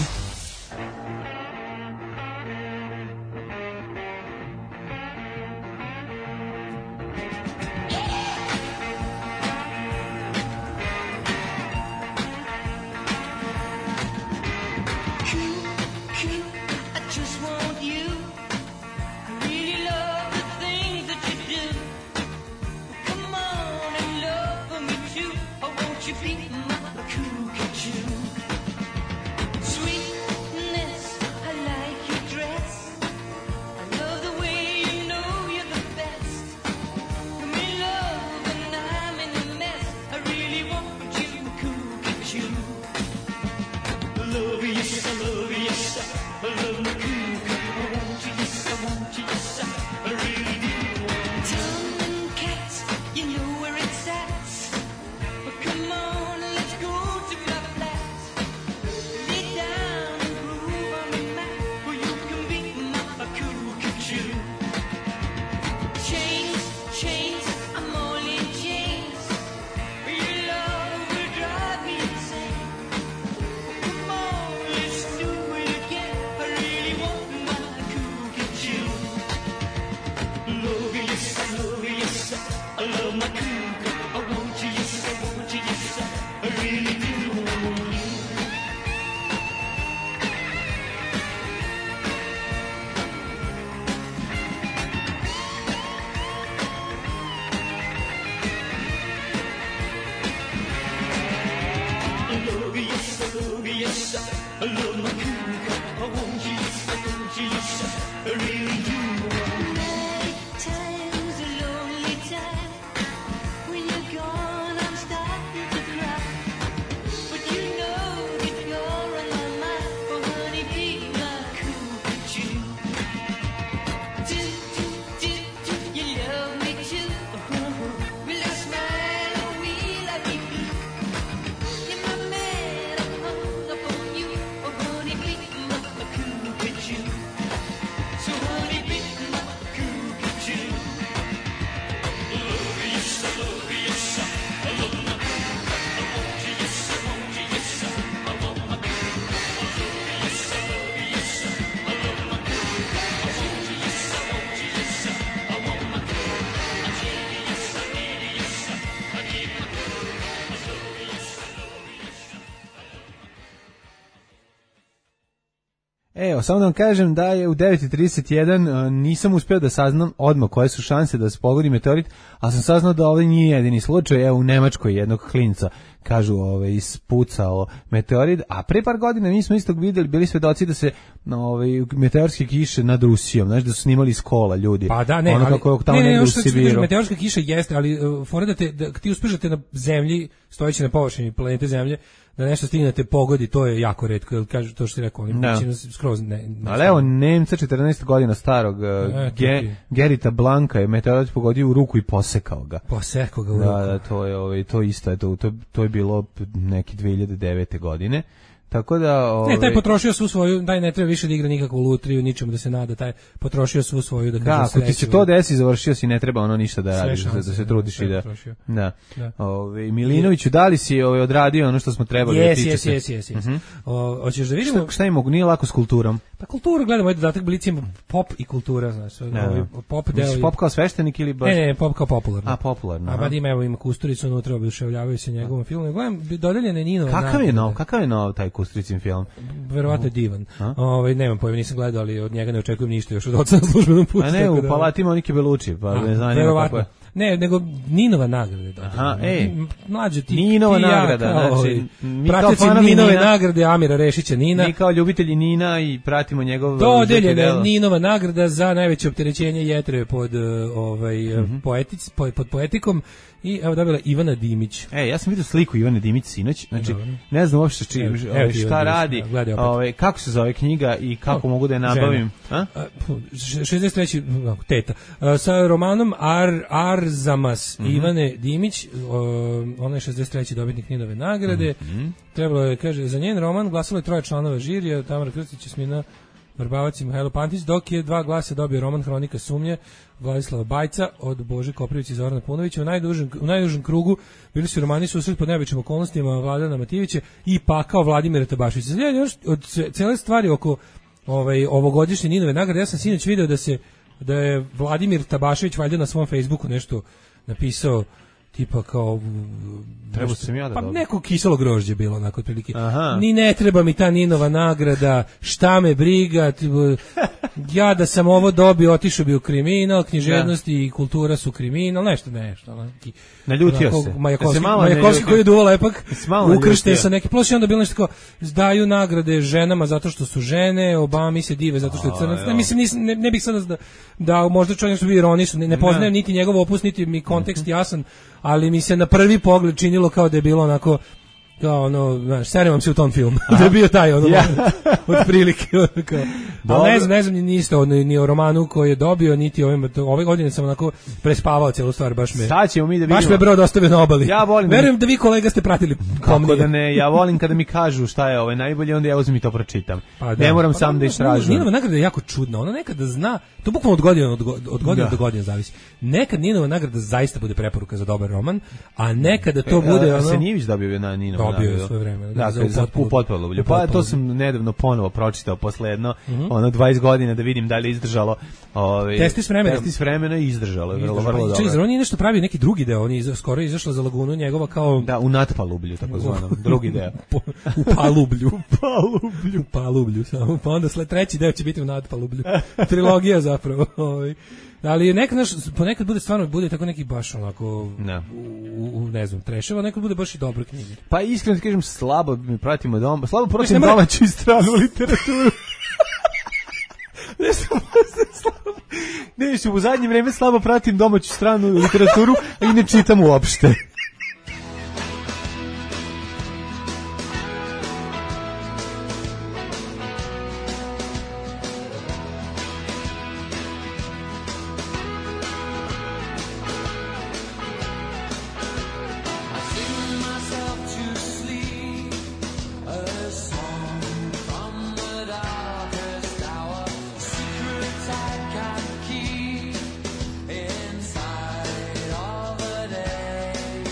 Evo, samo da vam kažem da je u devet i trideset jedan uh, nisam uspeo da saznam odmah koje su šanse da se pogodi meteorit, ali sam saznao da ovaj nije jedini slučaj. Evo, u Nemačkoj jednog klinca, kažu, ovaj, ispucao meteorit, a pre par godina mi smo isto videli, bili svedoci da se ovaj, meteorske kiše nad Rusijom, znaš, da su snimali iz kola ljudi. Pa da, ne, ono ali, kako tamo ne, ne, ne, ne, što kažem, meteorska kiša jeste, ali uh, fora da, te, da ti uspeš na zemlji, stojeći na površini planete Zemlje, da nešto stigne da te pogodi, to je jako retko, jer kažu to što ti rekao, oni no. skroz ne, ne. Ali evo, Nemca četrnaest godina starog, e, Ge, Gerita Blanka je meteorit pogodio u ruku i posekao ga. Posekao ga u da, ruku. Da, to je, ovaj, to isto je, to, to, to je bilo neki dve hiljade devete godine. Tako da, ovaj, ne, taj potrošio svu svoju, daj ne treba više da igra nikakvu lutriju, ničemu da se nada, taj potrošio svu svoju, da kažem, da, ako ti se to desi, završio si, ne treba ono ništa da radiš, da, da se trudiš i da. Da. da. Ove, Milinoviću, da li si ovaj odradio ono što smo trebali? Jes, jes, jes, jes, jes. Hoćeš da vidimo? Šta, šta im mogu, nije lako s kulturom? Pa kulturu, gledamo, ovaj dodatak Blic pop i kultura, znaš, ovaj pop deo. Misliš pop kao sveštenik ili baš? Ne, ne, pop kao popularno. A, popularno. A bad ima, evo ima Kusturicu unutra, oduševljavaju se njegovom filmu. Gledam, dodeljene Nino. Kakav je nov, kakav je nov taj Kusturicin film? Verovatno divan. Ovaj nemam pojma, nisam gledao, ali od njega ne očekujem ništa još od oca na službenom putu. A ne, u Palatima oni Belucci, pa ne znam kako je. Ne, nego Ninova nagrade. Aha, ej. Mlađo ti. Ninova ti ja, nagrada, kao, znači, mi pratioci kao fanovi Ninove Nina, nagrade Amira Rešića Nina. Mi kao ljubitelji Nina i pratimo njegov... Dodeljena je Ninova nagrada za najveće opterećenje jetre pod, ovaj, mm-hmm. poetic, po, pod poetikom. I evo dobila Ivana Dimić. E, ja sam vidio sliku Ivane Dimić sinoć, znači ne znam uopšte či, evo, evo šta radi, ovaj, kako se zove knjiga i kako o, mogu da je nabavim. A? šezdeset treći teta. Sa romanom Ar, Arzamas mm-hmm. Ivane Dimić, ona je šezdeset treći dobitnik Ninove nagrade. Mm-hmm. Trebalo je, kaže, za njen roman glasalo je troje članova žirija, Tamara Krstić, Jasmina Vrbavac i Mihajlo Pantić, dok je dva glasa dobio roman Hronika sumnje Vladislava Bajca od Bože Koprivića i Zorana Punovića. U najdužem, u najdužem krugu bili su romani Susret pod neobičnim okolnostima Vladana Matijevića i Pakao Vladimira Tabaševića. Od cele stvari oko ovaj, ovogodišnje Ninove nagrade, ja sam sinoć video da se da je Vladimir Tabašević valjda na svom Facebooku nešto napisao tipa kao treba sam ja da pa dobi. Neko kiselo grožđe bilo onako otprilike. Ni ne treba mi ta Ninova nagrada, šta me briga, ja da sam ovo dobio, otišao bi u kriminal, književnost i kultura su kriminal, nešto, nešto. Neki, naljutio onako, se. Majakovski, se Majakovski koji je duo lepak, ukršten sa neki, plus i onda bilo nešto kao, daju nagrade ženama zato što su žene, Obami se dive zato što je crnac. Ne, mislim, nis, ne, ne bih sada da, da možda čovjek što bi ironično, ne, ne poznajem niti njegov opus, niti mi kontekst jasan, ali mi se na prvi pogled činilo kao da je bilo onako kao ono, znaš, serim vam se u tom filmu. Da je bio taj ono, yeah. od prilike. Ali ne znam, ne znam ni isto ni, ni o romanu koji je dobio, niti ovim, ove godine sam onako prespavao celu stvar, baš me, sad ćemo mi da vidimo. Baš me brod ostavio na obali. Ja volim. Verujem da vi kolega ste pratili. Kako da ne, ja volim kada mi kažu šta je ovaj najbolje, onda ja uzmem i to pročitam. Pa da. Ne moram pa sam da, da istražujem. Ninova nagrada je jako čudna, ona nekada zna, to bukvalno od godine, od, od godine do godine zavisi. Nekad Ninova nagrada zaista bude preporuka za dobar roman, a nekada to bude ono... Senijević dobio na Ninova dobio je sve vreme. Da, za za u Potpalublju. Pa to sam nedavno ponovo pročitao posle jedno, mm-hmm. ono dvadeset godina da vidim da li je izdržalo. Ovaj Testi s vremenom. Testi s vremenom i izdržalo, vrlo vrlo dobro. Čini, on je nešto pravi neki drugi deo, on je skoro izašla za Lagunu njegova kao da u Natpalublju takozvanom, drugi deo. U Palublju, u Palublju, u Palublju, samo pa onda sled treći deo će biti u Natpalublju. Trilogija zapravo, ovaj. Ali nekad naš ponekad bude stvarno bude tako neki baš onako ne, u, u, ne znam, treševa, nekad bude baš i dobre knjige. Pa iskreno ti kažem, slabo mi pratimo dom, slabo pratim domaću i stranu literaturu. Ne sam slabo. Ne, u zadnje vrijeme slabo pratim domaću stranu literaturu, a i ne čitam uopšte. Inside of a day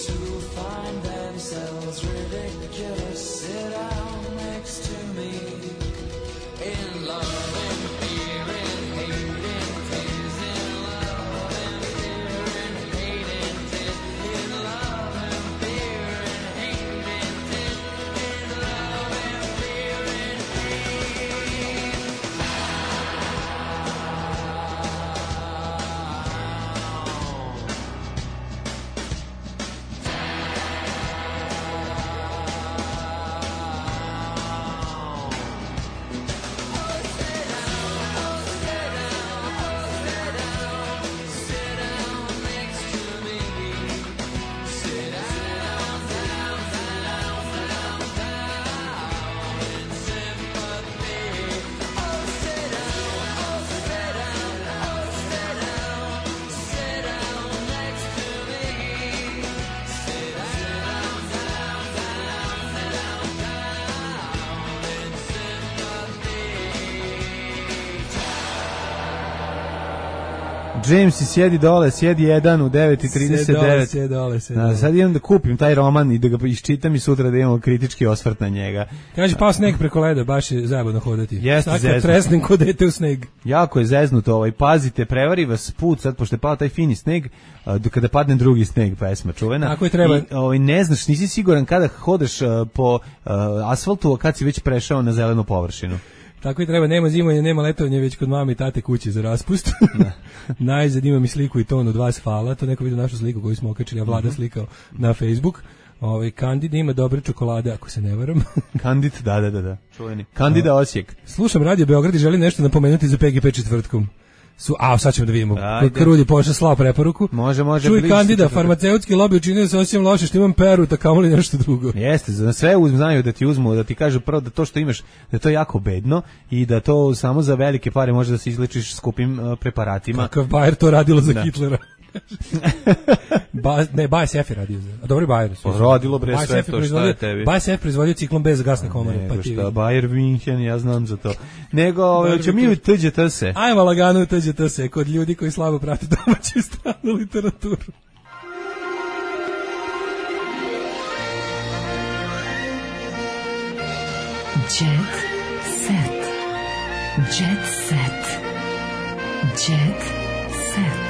to find themselves ridiculous sit down next to me in love and fear and hate and tears, in love and fear and hate and tears, in love and fear and hate and tears, in love and fear and hate. James i sjedi dole, sjedi jedan u devet i trideset devet. Sjedi dole, sjedi dole. Da, sad idem da kupim taj roman i da ga iščitam i sutra da imamo kritički osvrt na njega. Kaže, pao sneg preko leda, baš je zajebano hodati. Jeste zeznuto. Tresnem ko dete u sneg. Jako je zeznuto, ovaj, pazite, prevari vas put, sad pošto je pao taj fini sneg, a, kada padne drugi sneg, pesma čuvena. Tako je treba. I, ovaj, ne znaš, nisi siguran kada hodeš a, po a, asfaltu, a kad si već prešao na zelenu površinu. Tako i treba, nema zimovanja, nema letovanja, već kod mame i tate kuće za raspust. Najzad imam i sliku i ton od vas, hvala, to neko vidio našu sliku koju smo okačili, a Vlada slikao na Facebook. Ovaj Kandid ima dobre čokolade, ako se ne varam. Kandid, da, da, da, da. Čuveni. Kandida Osijek. Slušam Radio Beograd i želim nešto napomenuti za P G P četvrtkom. Su, a, sad ćemo da vidimo. Krulji pošla slao preporuku. Može, može. Čuj, Kandida, farmaceutski lobby učinio se osim loše što imam peru, tako kamoli nešto drugo. Jeste, za sve uzmu, znaju da ti uzmu, da ti kažu prvo da to što imaš, da je to jako bedno i da to samo za velike pare može da se izlečiš skupim uh, preparatima. Kakav Bayer to radilo za da. Hitlera. ba, ne, B A S F je radio za. A dobro, Bayer. Rodilo bre sve to, šta je tebi? B A S F proizvodio ciklon B za gasne komore. Nego pa ti šta, Bayer München, ja znam za to. Nego, će mi u T Đ T se. Ajmo lagano u T Đ T se, kod ljudi koji slabo prate domaću stranu literaturu. Jet set. Jet set. Jet set.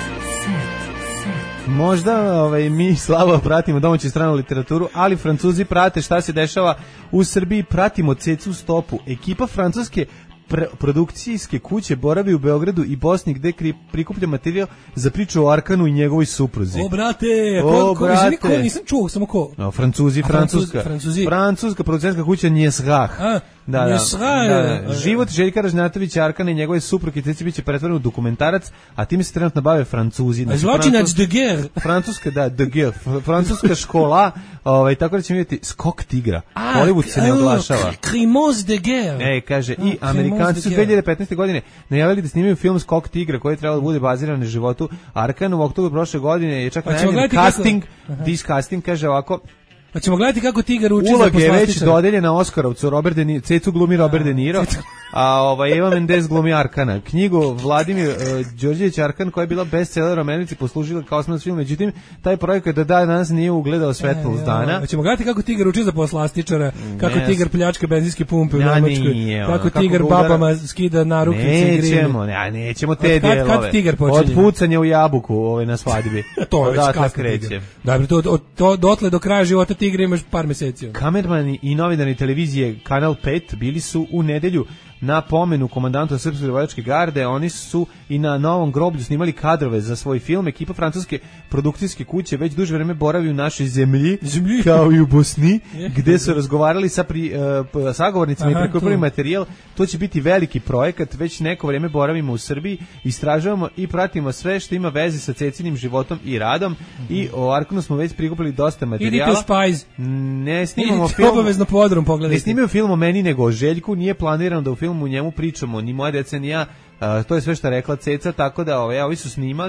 Možda ovaj, mi slabo pratimo domaću stranu literaturu, ali Francuzi prate šta se dešava u Srbiji, pratimo cecu stopu. Ekipa francuske Pre, produkcijske kuće boravi u Beogradu i Bosni gde kri, prikuplja materijal za priču o Arkanu i njegovoj supruzi. O brate, o ko, brate. Ko, nisam čuo, samo ko? No, Francuzi, A, Francuska. Francuzi. Francuska producentska kuća Njesrah. A, da, da, Njesrah. da, da. Život Željka Ražnatovića, Arkana i njegove supruge teci biće pretvoren u dokumentarac, a time se trenutno bave Francuzi. Znači, zločinac de guerre. Francuska, da, de guerre. Francuska škola, ovaj, tako da ćemo vidjeti Skok tigra. A, Hollywood se ne oglašava. Crimoz de guerre. E, kaže, i Amerikanci su dve hiljade petnaeste. godine najavili da snimaju film Skok tigra koji je trebalo da bude baziran na životu Arkana. U oktobru prošle godine je čak najavljen casting, this casting, kaže ovako. Pa ćemo gledati kako tigar uči za poslastičare. Uloga je već dodeljena Oskarovcu, Robert De Niro, Cecu glumi Robert De Niro, a ovaj, Eva Mendes glumi Arkana. Knjigu Vladimir uh, Đorđević Arkan, koja je bila bestseller u Americi, poslužila kao osnovac film, međutim, taj projekat do danas nije ugledao svetlo e, dana. Pa ćemo gledati kako tigar uči za poslastičara, kako ne, tigar pljačka benzinske pumpe u ja, Nemačkoj, nije, kako ono, tigar kako babama skida narukvice i grine. Nećemo, ne, nećemo te kad, dijelove. Kad tigar počinje? Od pucanja u jabuku ovaj, na svadbi. To je već kasno kreće. Dobro, to, to, to, dotle do kraja života tigra imaš par meseci. Kamermani i novinari televizije Kanal pet bili su u nedelju na pomenu komandanta Srpske lovačke garde. Oni su i na Novom groblju snimali kadrove za svoj film. Ekipa francuske produkcijske kuće već duže vreme boravi u našoj zemlji, zemlji. kao i u Bosni, gde su razgovarali sa pri, uh, sagovornicima i prikupili materijal. To će biti veliki projekat. Već neko vreme boravimo u Srbiji, istražujemo i pratimo sve što ima veze sa Cecinim životom i radom. Mm-hmm. I o Arkanu smo već prikupili dosta materijala. Idite u Spies. Ne snimamo Idite film. obavezno podrum pogledajte. Ne snimamo film o meni nego o Željku. Nije planirano da u filmu u njemu pričamo ni moja deca ni ja. Uh, to je sve što rekla Ceca, tako da ovaj, ovi su snimali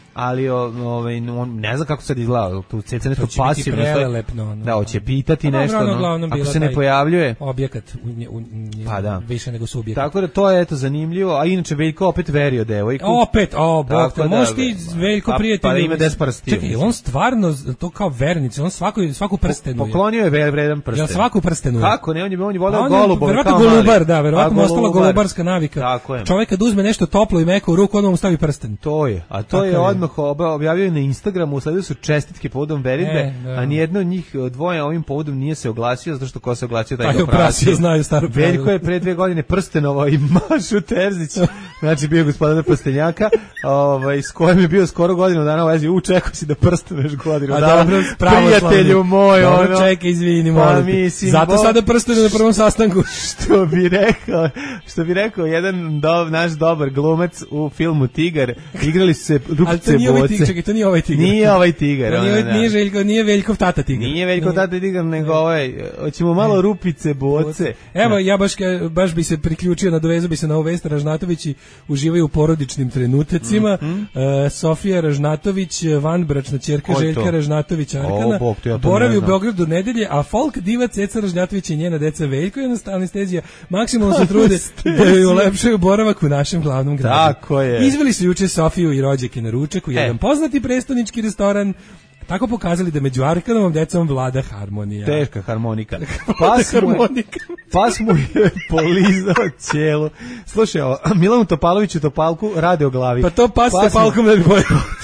ali ovaj on ne znam kako sad izgleda, tu Ceca nešto pasivno prelelepno. Da, hoće pitati pa, nešto, dobro, no, ako se ne pojavljuje objekat u, u, u, pa da. više nego subjekat. Tako da to je eto zanimljivo, a inače Veljko opet verio devojku. Opet, o, bog te, možeš ti Veljko prijatelj. Pa ima desparastiju. Čekaj, on stvarno to kao vernici, on svaku svaku prstenu. Poklonio je vredan prsten. Ja svaku prstenu. Kako ne, on je on je voleo golubove. Verovatno golubar, da, verovatno ostala golubarska navika. Čovjek kad uzme nešto toplo i meko u ruku, on mu stavi prsten. To je, a to je odmah objavio na Instagramu, usledili su čestitke povodom veridbe, e, a nijedno od njih dvoje ovim povodom nije se oglasio, zato što ko se oglasio taj ga prasio. Znaju staro pravilo. Veljko je pre dve godine prstenovao i Mašu Terzić, znači bio gospodar prstenjaka, ovaj, s kojim je bio skoro godinu dana u vezi, u čekao si da prstenuješ godinu dana, prijatelju moj, ono. Čekaj, izvini, molim te. Zato sada prstenu na prvom sastanku. Što bi rekao, što bi rekao jedan do, naš dobar glumac u filmu Tigar, igrali su se rukice boce. Čekaj, to nije ovaj Tigar. Nije ovaj Tigar. Nije, nije, nije, Željko, nije Veljkov tata Tigar. Nije Veljkov tata Tigar, nego ovaj, hoćemo malo rupice boce. Evo, ja baš, baš bi se priključio, nadovezao bi se na ovu vest. Ražnatovići uživaju u porodičnim trenutacima. Mm -hmm. uh, Sofija Ražnatović, vanbračna ćerka Željka Ražnatović Arkana, o, ja boravi u Beogradu nedelje, a folk diva Ceca Ražnatović i njena deca Veljko i anestezija maksimalno se trude da joj ulepšaju boravak u našem glavnom gradu. Tako je. Izveli su juče Sofiju i rođake na ručak u jedan e. poznati prestonički restoran, tako pokazali da među Arkanovom decom vlada harmonija. Teška harmonika. Pas mu je, pas mu je polizao cijelu. Slušaj, Milanu Topaloviću Topalku rade o glavi. Pa to pas, pas Topalkom ne bi pojel.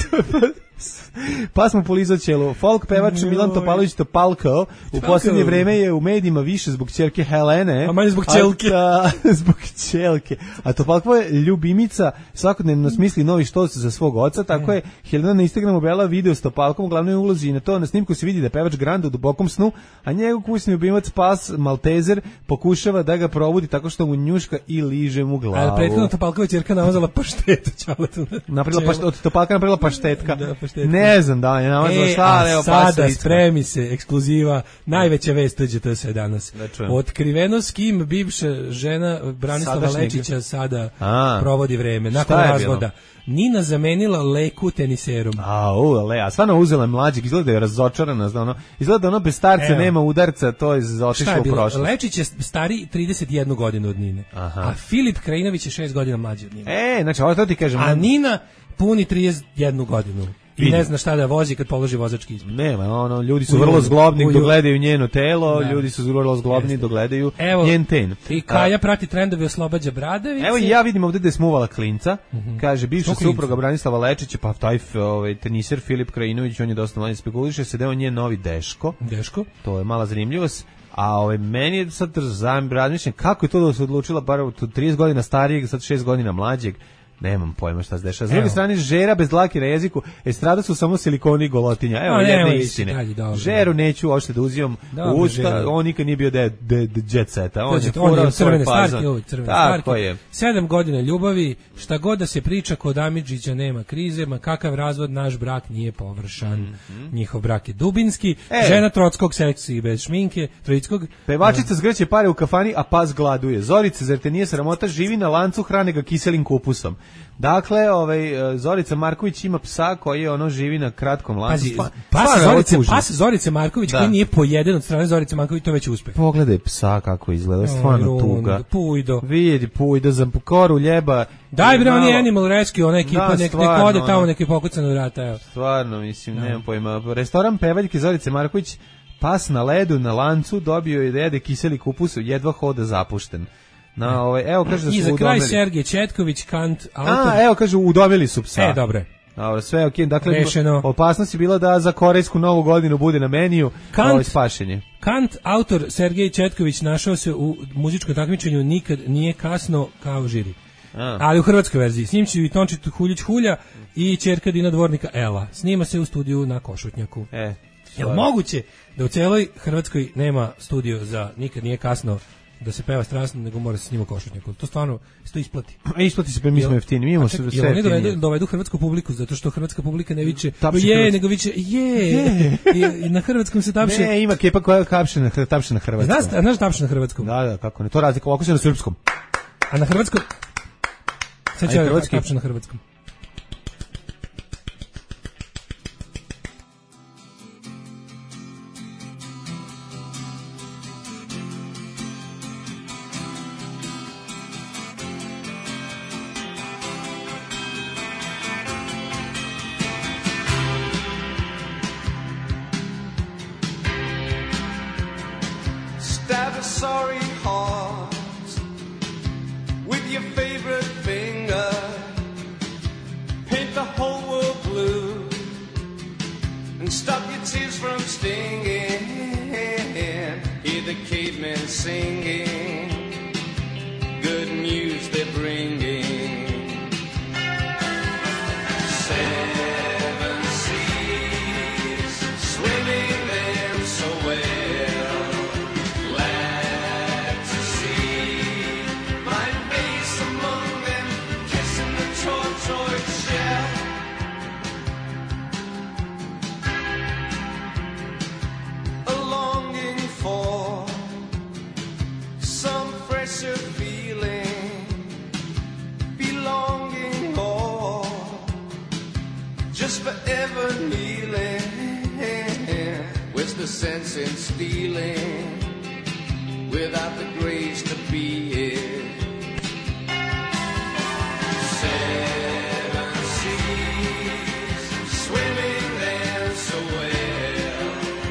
Pa smo polizao ćelu. Folk pevač Milan Topalović Topalko u posljednje vreme je u medijima više zbog ćerke Helene. A manje zbog ćelke. A, zbog ćelke. A Topalko je ljubimica, svakodnevno smisli novi štos za svog oca, tako je Helena na Instagramu objavila video s Topalkom u glavnoj ulozi i na to na snimku se vidi da je pevač Granda u dubokom snu, a njegov kućni ljubimac pas Maltezer pokušava da ga probudi tako što mu njuška i liže mu glavu. A prethodno Topalkova ćerka namazala paštetu čaletu. Napravila paštet, od Topalka napravila paštetka. Da, paštetka. Ne znam da je namazala e, šta, ali evo sada spremi se, ekskluziva, najveća vest T Ž T S danas. Otkriveno s kim bivša žena Branislava Lečića sada a, provodi vreme, nakon razvoda. Nina zamenila Leku teniserom. A, u, le, a stvarno uzela mlađeg, izgleda da je razočarana, ono, izgleda da ono bez starca evo, nema udarca, to je otišlo u prošlost. Lečić je stari trideset jednu godinu od Nine, aha, a Filip Krajinović je šest godina mlađi od Nine. E, znači, ovo to ti kažem. A Nina puni trideset jednu godinu. I ne zna šta da vozi kad položi vozački ispit. Nema, ono, ljudi su vrlo zglobni dok gledaju njeno telo, da, ljudi su vrlo zglobni dok gledaju njen ten. I Kaja prati trendovi, oslobađa bradavice. Evo ja vidim ovdje da je smuvala klinca, mm-hmm. kaže bivša supruga Branislava Lečića, pa taj ovaj, teniser Filip Krajinović, on je dosta manje spekuliše, se deo njen novi Deško. Deško. To je mala zanimljivost. A ovaj, meni je sad razmišljam kako je to da se odlučila bar trideset godina starijeg, sad šest godina mlađeg. Nemam pojma šta se dešava. S druge strane, žera bez dlake na jeziku, estrada su samo silikoni i golotinja. Evo, jedne istine. Žeru neću uopšte da uzimam u usta, on nikad nije bio de, de, de jet seta. On je furao svoj fazon. Tako je. Sedam godina ljubavi, šta god da se priča, kod Amidžića nema krize, ma kakav razvod, naš brak nije površan. Mm-hmm. Njihov brak je dubinski. E. Žena Trockog, seksi bez šminke, Trockog. Pevačica zgrće pare u kafani, a pas gladuje. Zorica, zar te nije sramota, živi na lancu, hrane ga kiselim kupusom. Dakle, ovaj Zorica Marković ima psa koji ono živi na kratkom lancu. Pazi, pas Zorice, pas Zorice Marković da. Koji nije pojeden od strane Zorice Marković, to već uspeh. Pogledaj psa kako izgleda, stvarno tuga. Pujdo. Vidi, pujdo za koru ljeba. Daj bre, on je Animal Rescue, ona ekipa, da, nek, nek ode tamo, neki pokucano vrata, evo. Stvarno, mislim, da. Nemam pojma. Restoran pevaljke Zorice Marković, pas na ledu, na lancu, dobio je da jede kiseli kupus, jedva hoda zapušten. Na, ovaj, evo kaže da su i za udomili. Kraj Sergej Četković, Kant, autor. A, evo kaže udomili su psa. E, dobre. Dobro, sve okej. Dakle, rešeno. Opasnost je bila da za korejsku novu godinu bude na meniju ovo spašenje. Kant, autor Sergej Četković, našao se u muzičkom takmičenju Nikad nije kasno kao žiri. A. Ali u hrvatskoj verziji. S njim će i Tončit Huljić Hulja i ćerka Dina Dvornika Ela. Snima se u studiju na Košutnjaku. E, je li moguće da u celoj Hrvatskoj nema studio za Nikad nije kasno da se peva strasno, nego mora se snima Košutnjaku. To stvarno se to isplati. A isplati se, pa mi smo jeftini. Mi imamo sve jeftini. Oni dovedu, dovedu hrvatsku publiku, zato što hrvatska publika ne viče je, nego viče je. I, I na hrvatskom se tapše. Ne, ima kepa koja kapše na, tapše na hrvatskom. Znaš, znaš tapše na hrvatskom? Da, da, kako ne. To razlika, ovako se na srpskom. A na hrvatskom? Sad ću ja tapše na hrvatskom. a sorry heart with your favorite finger. Paint the whole world blue and stop your tears from stinging. Hear the cavemen singing, good news they're bringing. Seven seas, swimming them so well. Glad to see my face among them, kissing the tortoise shell. A longing for some fresher feeling, belonging or just forever kneeling. Where's the sense in stealing without the grace to be it? Seven seas, swimming there so well.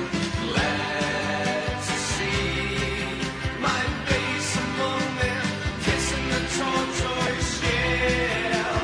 Glad to see my face among them, kissing the tortoise shell.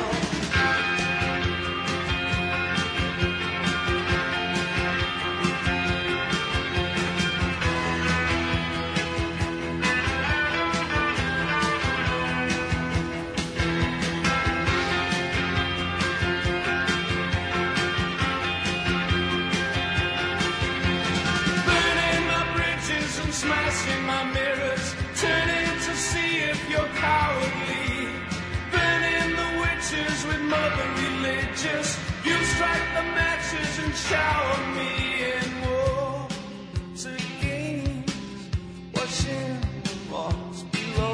Burning my bridges and smashing my mirrors, turning to see if you're cowardly. Burning the witches with mother religious, you strike the matches and shower me in water games, watching what's below,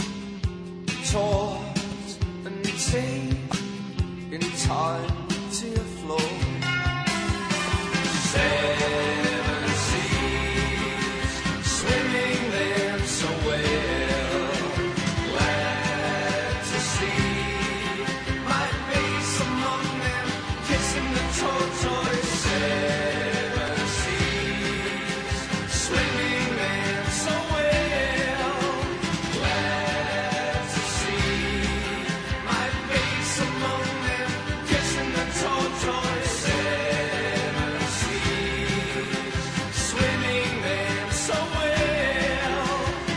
tossed and take in time to flow. Seven seas, swimming them so well. Glad to see my face among them, kissing the tortoise. Seven seas, swimming them so well. Glad to see my face among them, kissing the tortoise. Seven seas, swimming them so well.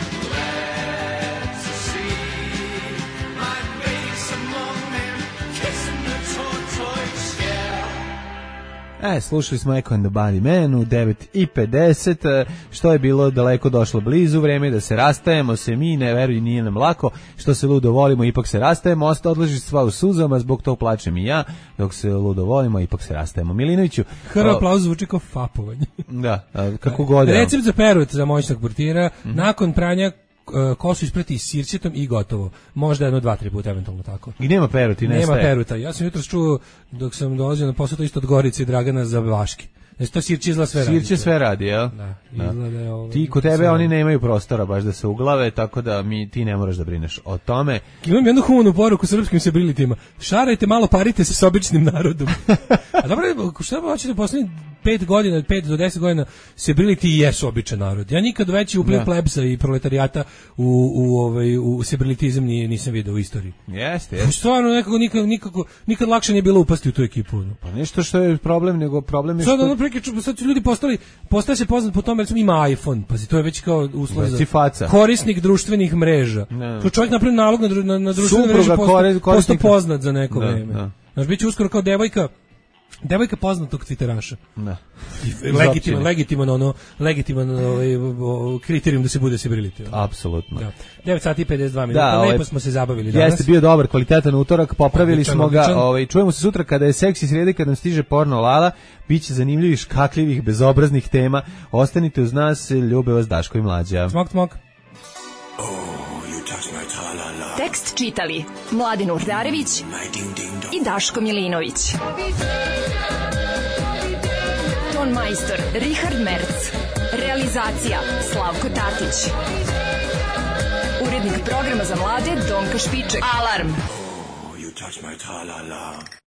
Glad to see my face among them, kissing the tortoise shell. E, slušali smo Echo and the Bunny Man u devet i pedeset, e, što je bilo daleko došlo blizu, vreme je da se rastajemo, se mi, ne veruj, nije nam lako, što se ludo volimo, ipak se rastajemo, osta odlaži sva u suzama, zbog tog plačem i ja, dok se ludo volimo, ipak se rastajemo. Milinoviću... Hr aplauz zvuči kao fapovanje. Da, a, kako god. Recept za perut za moćnog portira, mm-hmm. nakon pranja kosu isprati sirćetom i gotovo. Možda jedno, dva, tri puta, eventualno tako. I nema peruti, nestaje. Nema peruta. Ja sam jutros čuo, dok sam dolazio na posao, to isto od Gorice i Dragana za Vaški. Znači, to sirće izgleda sve radi. Sirće sve radi, jel? Da, izgleda je ovo. Ti, kod tebe oni nemaju prostora baš da se uglave, tako da mi, ti ne moraš da brineš o tome. Imam jednu humanu poruku srpskim sebrilitima. Šarajte malo, parite se s običnim narodom. A dobro, šta hoćete poslednjih pet godina, pet do deset godina sebriliti i jesu običan narod. Ja nikad veći upliv plebsa i proletarijata u, u, ovaj, u sebrilitizam nisam vidio u istoriji. Jeste, jeste. Stvarno, nekako, nikad, nikako, nikad lakše nije bilo upasti u tu ekipu. No. Pa nešto što je problem, nego problem je sad, što... Ono, preke, sad su ljudi postali, postaje se poznat po tome, recimo ima iPhone, pazi, to je već kao uslov za faca. Korisnik društvenih mreža. No. To čovjek napravi nalog na, na, na društvene mreže, posto, posto poznat za neko da, vreme. Da. Znaš, bit će uskoro kao devojka, devojka poznatog twitteraša. Da. Legitiman, legitiman, ono, legitiman ovaj, kriterijum da se bude sebriliti. Apsolutno. Da. devet sati i pedeset dva minuta, da, lepo ovaj, smo se zabavili danas. Jeste bio dobar, kvalitetan utorak, popravili odličan, smo ga, odličan. ovaj, čujemo se sutra kada je seksi sredi, kada nam stiže porno lala, bit će zanimljivih, škakljivih, bezobraznih tema. Ostanite uz nas, ljube vas Daško i Mlađa. Smok, smok. Tekst čitali Mladin Urdarević i Daško Milinović. Ton majstor Richard Merc. Realizacija Slavko Tatić. Urednik programa za mlade Donka Špiček. Alarm!